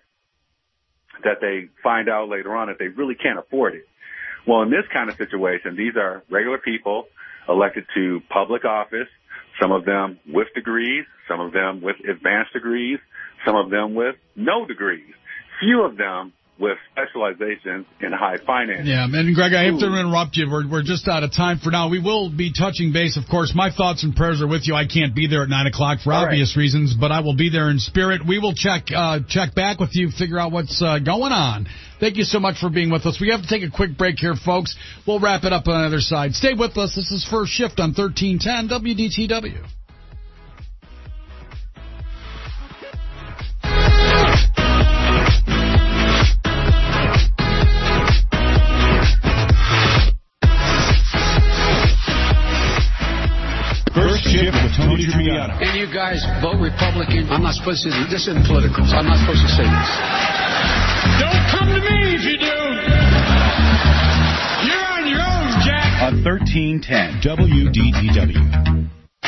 that they find out later on that they really can't afford it? Well, in this kind of situation, these are regular people elected to public office, some of them with degrees, some of them with advanced degrees, some of them with no degrees, few of them with specializations in high finance. Yeah, and Greg, I have to interrupt you. We're, we're just out of time for now. We will be touching base, of course. My thoughts and prayers are with you. I can't be there at nine o'clock for All obvious right. reasons, but I will be there in spirit. We will check uh, check back with you, figure out what's uh, going on. Thank you so much for being with us. We have to take a quick break here, folks. We'll wrap it up on the other side. Stay with us. This is First Shift on thirteen ten W D T W. Tony Trippiano. And you guys vote Republican. I'm not supposed to. This isn't political, so I'm not supposed to say this. Don't come to me if you do. You're on your own, Jack. On thirteen ten W D T W.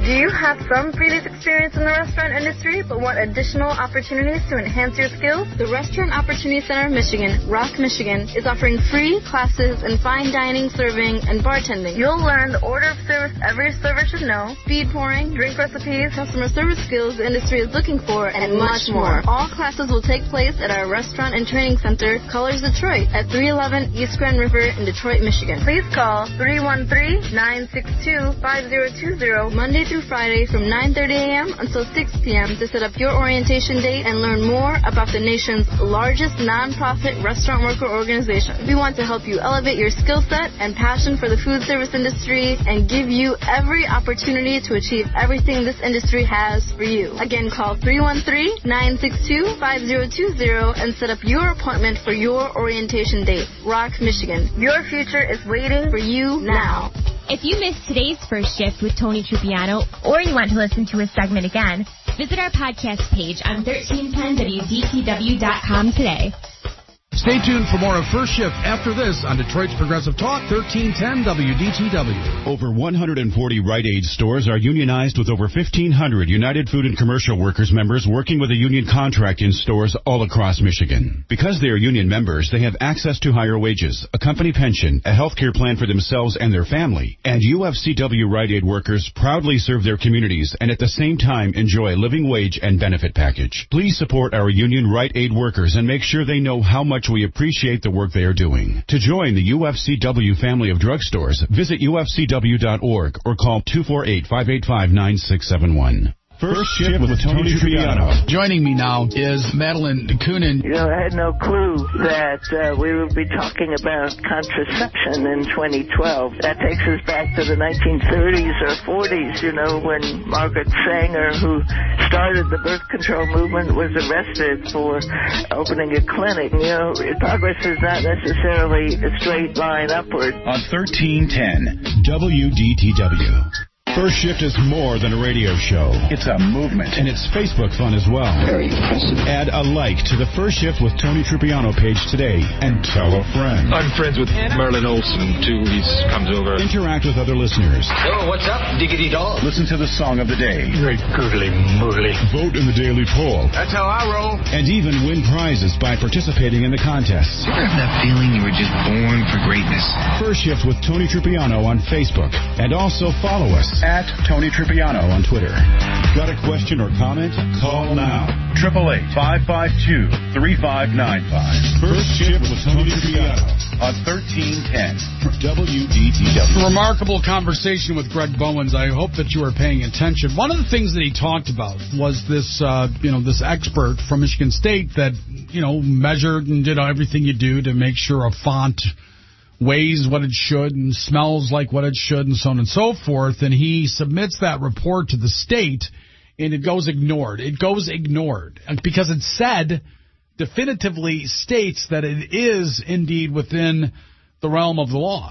Do you have some previous experience in the restaurant industry but want additional opportunities to enhance your skills? The Restaurant Opportunity Center of Michigan, Rock, Michigan, is offering free classes in fine dining, serving, and bartending. You'll learn the order of service every server should know, speed pouring, drink recipes, customer service skills the industry is looking for, and, and much more. All classes will take place at our Restaurant and Training Center, Colors Detroit, at three eleven East Grand River in Detroit, Michigan. Please call three one three, nine six two, five zero two zero Monday through Friday from nine thirty a.m. until six p.m. to set up your orientation date and learn more about the nation's largest nonprofit restaurant worker organization. We want to help you elevate your skill set and passion for the food service industry and give you every opportunity to achieve everything this industry has for you. Again, call three one three, nine six two, five zero two zero and set up your appointment for your orientation date. Rock, Michigan. Your future is waiting for you now. If you missed today's First Shift with Tony Trupiano, or you want to listen to his segment again, visit our podcast page on thirteen ten W D T W dot com today. Stay tuned for more of First Shift after this on Detroit's Progressive Talk, thirteen ten W D T W. Over one hundred forty Rite Aid stores are unionized with over fifteen hundred United Food and Commercial Workers members working with a union contract in stores all across Michigan. Because they are union members, they have access to higher wages, a company pension, a health care plan for themselves and their family, and U F C W Rite Aid workers proudly serve their communities and at the same time enjoy a living wage and benefit package. Please support our union Rite Aid workers and make sure they know how much we appreciate the work they are doing. To join the U F C W family of drugstores, visit U F C W dot org or call two four eight, five eight five, nine six seven one. First Shift with Tony Trupiano. Joining me now is Madeline Kunin. You know, I had no clue that uh, we would be talking about contraception in twenty twelve. That takes us back to the nineteen thirties or forties, you know, when Margaret Sanger, who started the birth control movement, was arrested for opening a clinic. You know, progress is not necessarily a straight line upward. On thirteen ten W D T W. First Shift is more than a radio show. It's a movement. And it's Facebook fun as well. Very impressive. Add a like to the First Shift with Tony Trupiano page today and tell a friend. I'm friends with Merlin Olsen, too. He comes over. Interact with other listeners. Oh, what's up, diggity dog? Listen to the song of the day. Very googly moogly. Vote in the daily poll. That's how I roll. And even win prizes by participating in the contests. You ever have that feeling you were just born for greatness? First Shift with Tony Trupiano on Facebook. And also follow us at Tony Trupiano on Twitter. Got a question or comment? Call now. eight eight eight, five five two, three five nine five. First Shift with Tony Trupiano on thirteen ten W D T W. Remarkable conversation with Greg Bowens. I hope that you are paying attention. One of the things that he talked about was this, uh, you know, this expert from Michigan State that, you know, measured and did everything you do to make sure a font weighs what it should and smells like what it should and so on and so forth. And he submits that report to the state, and it goes ignored. It goes ignored because it said, definitively states that it is indeed within the realm of the law.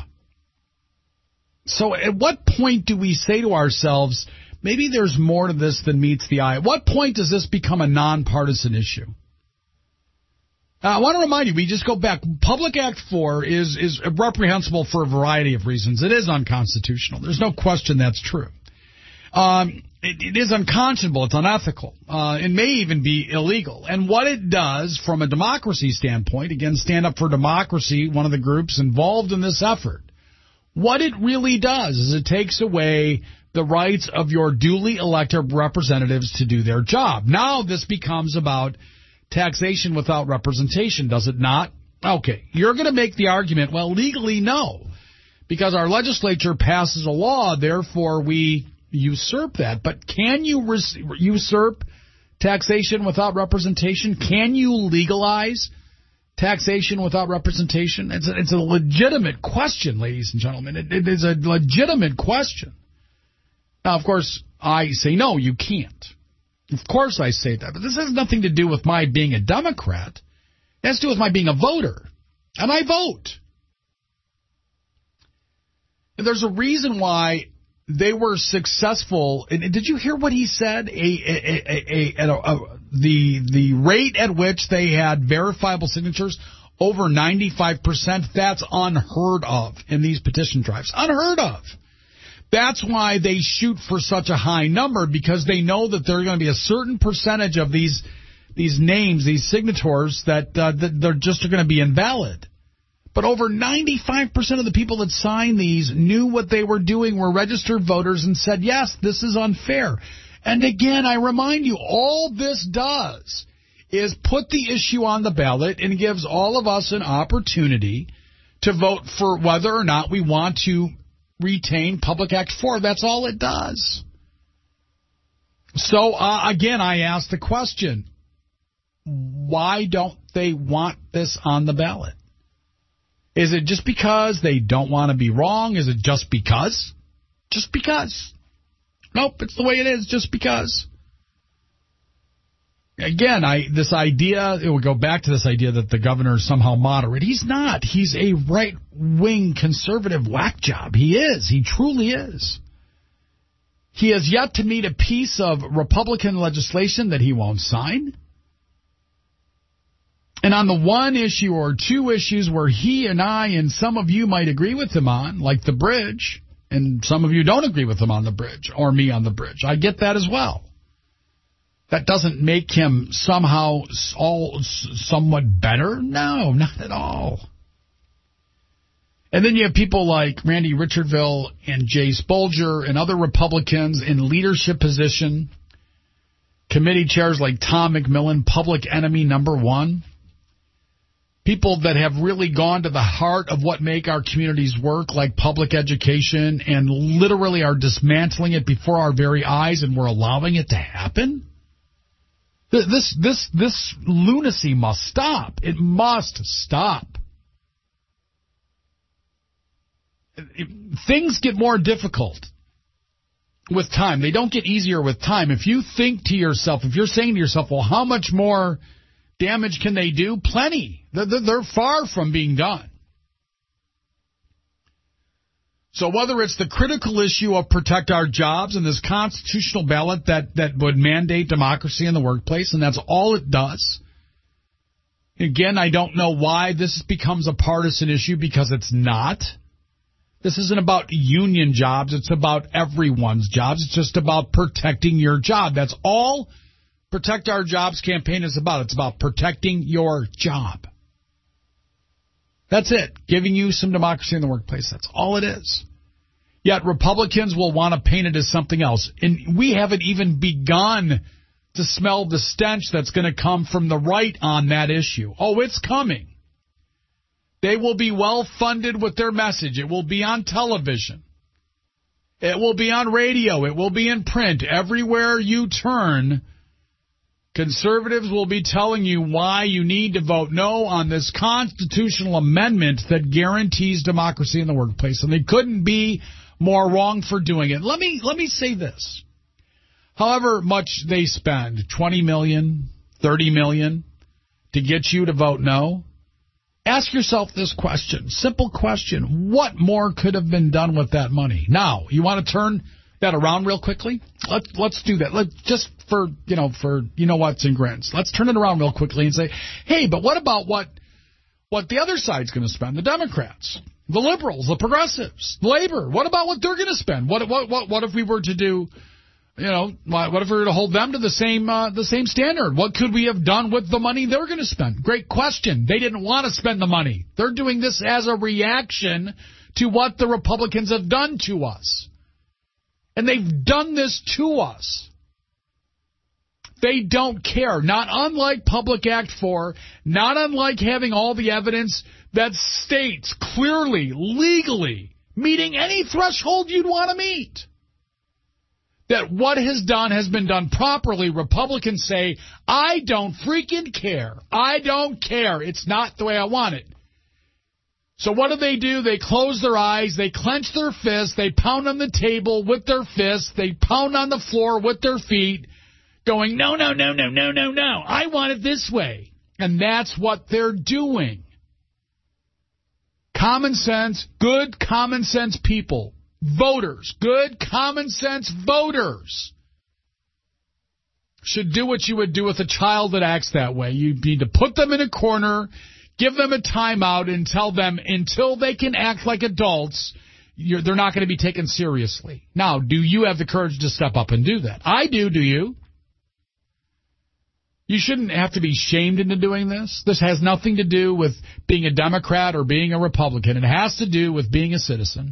So at what point do we say to ourselves, maybe there's more to this than meets the eye? At what point does this become a nonpartisan issue? Uh, I want to remind you, we just go back. Public Act four is, is reprehensible for a variety of reasons. It is unconstitutional. There's no question that's true. Um, it, it is unconscionable. It's unethical. Uh, it may even be illegal. And what it does from a democracy standpoint, again, Stand Up for Democracy, one of the groups involved in this effort, what it really does is it takes away the rights of your duly elected representatives to do their job. Now this becomes about taxation without representation, does it not? Okay, you're going to make the argument, well, legally, no, because our legislature passes a law, therefore we usurp that. But can you res- usurp taxation without representation? Can you legalize taxation without representation? It's a, it's a legitimate question, ladies and gentlemen. It, it is a legitimate question. Now, of course, I say, no, you can't. Of course I say that, but this has nothing to do with my being a Democrat. It has to do with my being a voter, and I vote. And there's a reason why they were successful. And did you hear what he said? A, a, a, a, a, a, the the rate at which they had verifiable signatures, over ninety-five percent, that's unheard of in these petition drives. Unheard of. That's why they shoot for such a high number, because they know that there are going to be a certain percentage of these these names, these signatories, that, uh, that they're just going to be invalid. But over ninety-five percent of the people that signed these knew what they were doing, were registered voters, and said, yes, this is unfair. And again, I remind you, all this does is put the issue on the ballot and gives all of us an opportunity to vote for whether or not we want to retain Public Act four. That's all it does. So, uh, again, I ask the question, why don't they want this on the ballot? Is it just because they don't want to be wrong? Is it just because? Just because. Nope, it's the way it is, just because. Again, I this idea, it would go back to this idea that the governor is somehow moderate. He's not. He's a right-wing conservative whack job. He is. He truly is. He has yet to meet a piece of Republican legislation that he won't sign. And on the one issue or two issues where he and I and some of you might agree with him on, like the bridge, and some of you don't agree with him on the bridge, or me on the bridge, I get that as well. That doesn't make him somehow all somewhat better? No, not at all. And then you have people like Randy Richardville and Jay Spolger and other Republicans in leadership position, committee chairs like Tom McMillan, public enemy number one, people that have really gone to the heart of what make our communities work, like public education, and literally are dismantling it before our very eyes, and we're allowing it to happen. This this this lunacy must stop. It must stop. Things get more difficult with time. They don't get easier with time. If you think to yourself, if you're saying to yourself, well, how much more damage can they do? Plenty. They're, they're far from being done. So whether it's the critical issue of protect our jobs and this constitutional ballot that, that would mandate democracy in the workplace, and that's all it does. Again, I don't know why this becomes a partisan issue, because it's not. This isn't about union jobs. It's about everyone's jobs. It's just about protecting your job. That's all Protect Our Jobs campaign is about. It's about protecting your job. That's it. Giving you some democracy in the workplace. That's all it is. Yet Republicans will want to paint it as something else. And we haven't even begun to smell the stench that's going to come from the right on that issue. Oh, it's coming. They will be well funded with their message. It will be on television. It will be on radio. It will be in print. Everywhere you turn, conservatives will be telling you why you need to vote no on this constitutional amendment that guarantees democracy in the workplace. And they couldn't be more wrong for doing it. Let me let me say this. However much they spend, twenty million dollars, thirty million dollars, to get you to vote no, ask yourself this question, simple question. What more could have been done with that money? Now, you want to turn that around real quickly? Let's let's do that. Let's just for, you know, for you know what's in grants. Let's turn it around real quickly and say, hey, but what about what what the other side's going to spend? The Democrats, the liberals, the progressives, labor. What about what they're going to spend? What what what what if we were to do, you know, what if we were to hold them to the same uh, the same standard? What could we have done with the money they're going to spend? Great question. They didn't want to spend the money. They're doing this as a reaction to what the Republicans have done to us. And they've done this to us. They don't care. Not unlike Public Act four, not unlike having all the evidence that states clearly, legally, meeting any threshold you'd want to meet, that what has done has been done properly. Republicans say, I don't freaking care. I don't care. It's not the way I want it. So what do they do? They close their eyes, they clench their fists, they pound on the table with their fists, they pound on the floor with their feet, going, no, no, no, no, no, no, no, I want it this way. And that's what they're doing. Common sense, good common sense people, voters, good common sense voters should do what you would do with a child that acts that way. You need to put them in a corner, give them a timeout, and tell them until they can act like adults, you're, they're not going to be taken seriously. Now, do you have the courage to step up and do that? I do, do you? You shouldn't have to be shamed into doing this. This has nothing to do with being a Democrat or being a Republican. It has to do with being a citizen.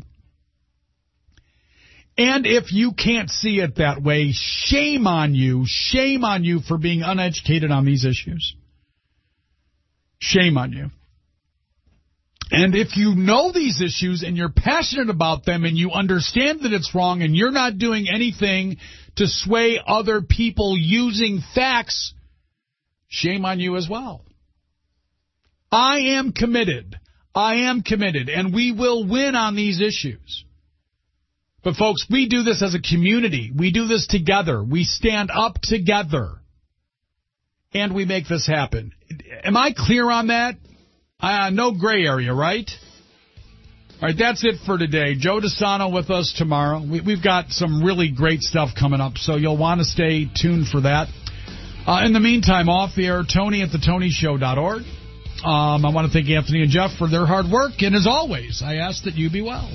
And if you can't see it that way, shame on you. Shame on you for being uneducated on these issues. Shame on you. And if you know these issues and you're passionate about them and you understand that it's wrong and you're not doing anything to sway other people using facts, shame on you as well. I am committed. I am committed, and we will win on these issues. But, folks, we do this as a community. We do this together. We stand up together, and we make this happen. Am I clear on that? Uh, no gray area, right? All right, that's it for today. Joe DeSano with us tomorrow. We, we've got some really great stuff coming up, so you'll want to stay tuned for that. Uh, in the meantime, off the air, Tony at the tony show dot org. Um, I want to thank Anthony and Jeff for their hard work, and as always, I ask that you be well.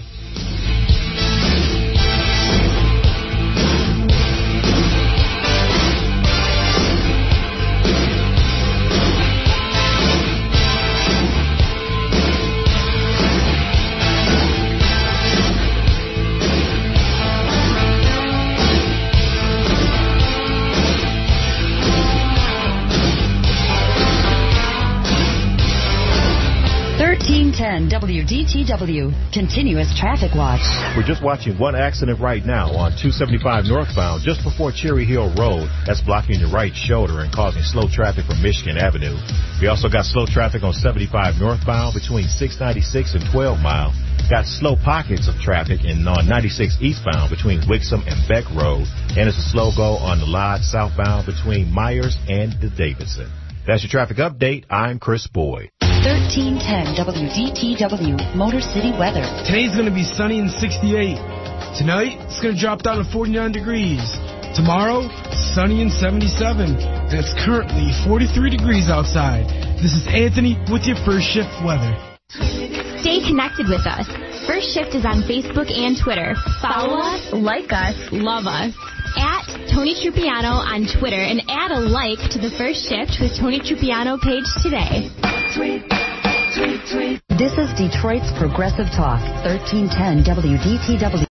thirteen ten W D T W, Continuous Traffic Watch. We're just watching one accident right now on two seventy-five northbound, just before Cherry Hill Road. That's blocking your right shoulder and causing slow traffic from Michigan Avenue. We also got slow traffic on seventy-five northbound between six ninety-six and twelve mile. Got slow pockets of traffic in on ninety-six eastbound between Wixom and Beck Road. And it's a slow go on the Lodge southbound between Myers and the Davidson. That's your traffic update. I'm Chris Boyd. thirteen ten W D T W, Motor City weather. Today's going to be sunny and sixty-eight. Tonight, it's going to drop down to forty-nine degrees. Tomorrow, sunny and seventy-seven. And it's currently forty-three degrees outside. This is Anthony with your First Shift weather. Stay connected with us. First Shift is on Facebook and Twitter. Follow us, like us, love us. At Tony Trupiano on Twitter, and add a like to the First Shift with Tony Trupiano page today. Tweet, tweet, tweet. This is Detroit's Progressive Talk, thirteen ten W D T W.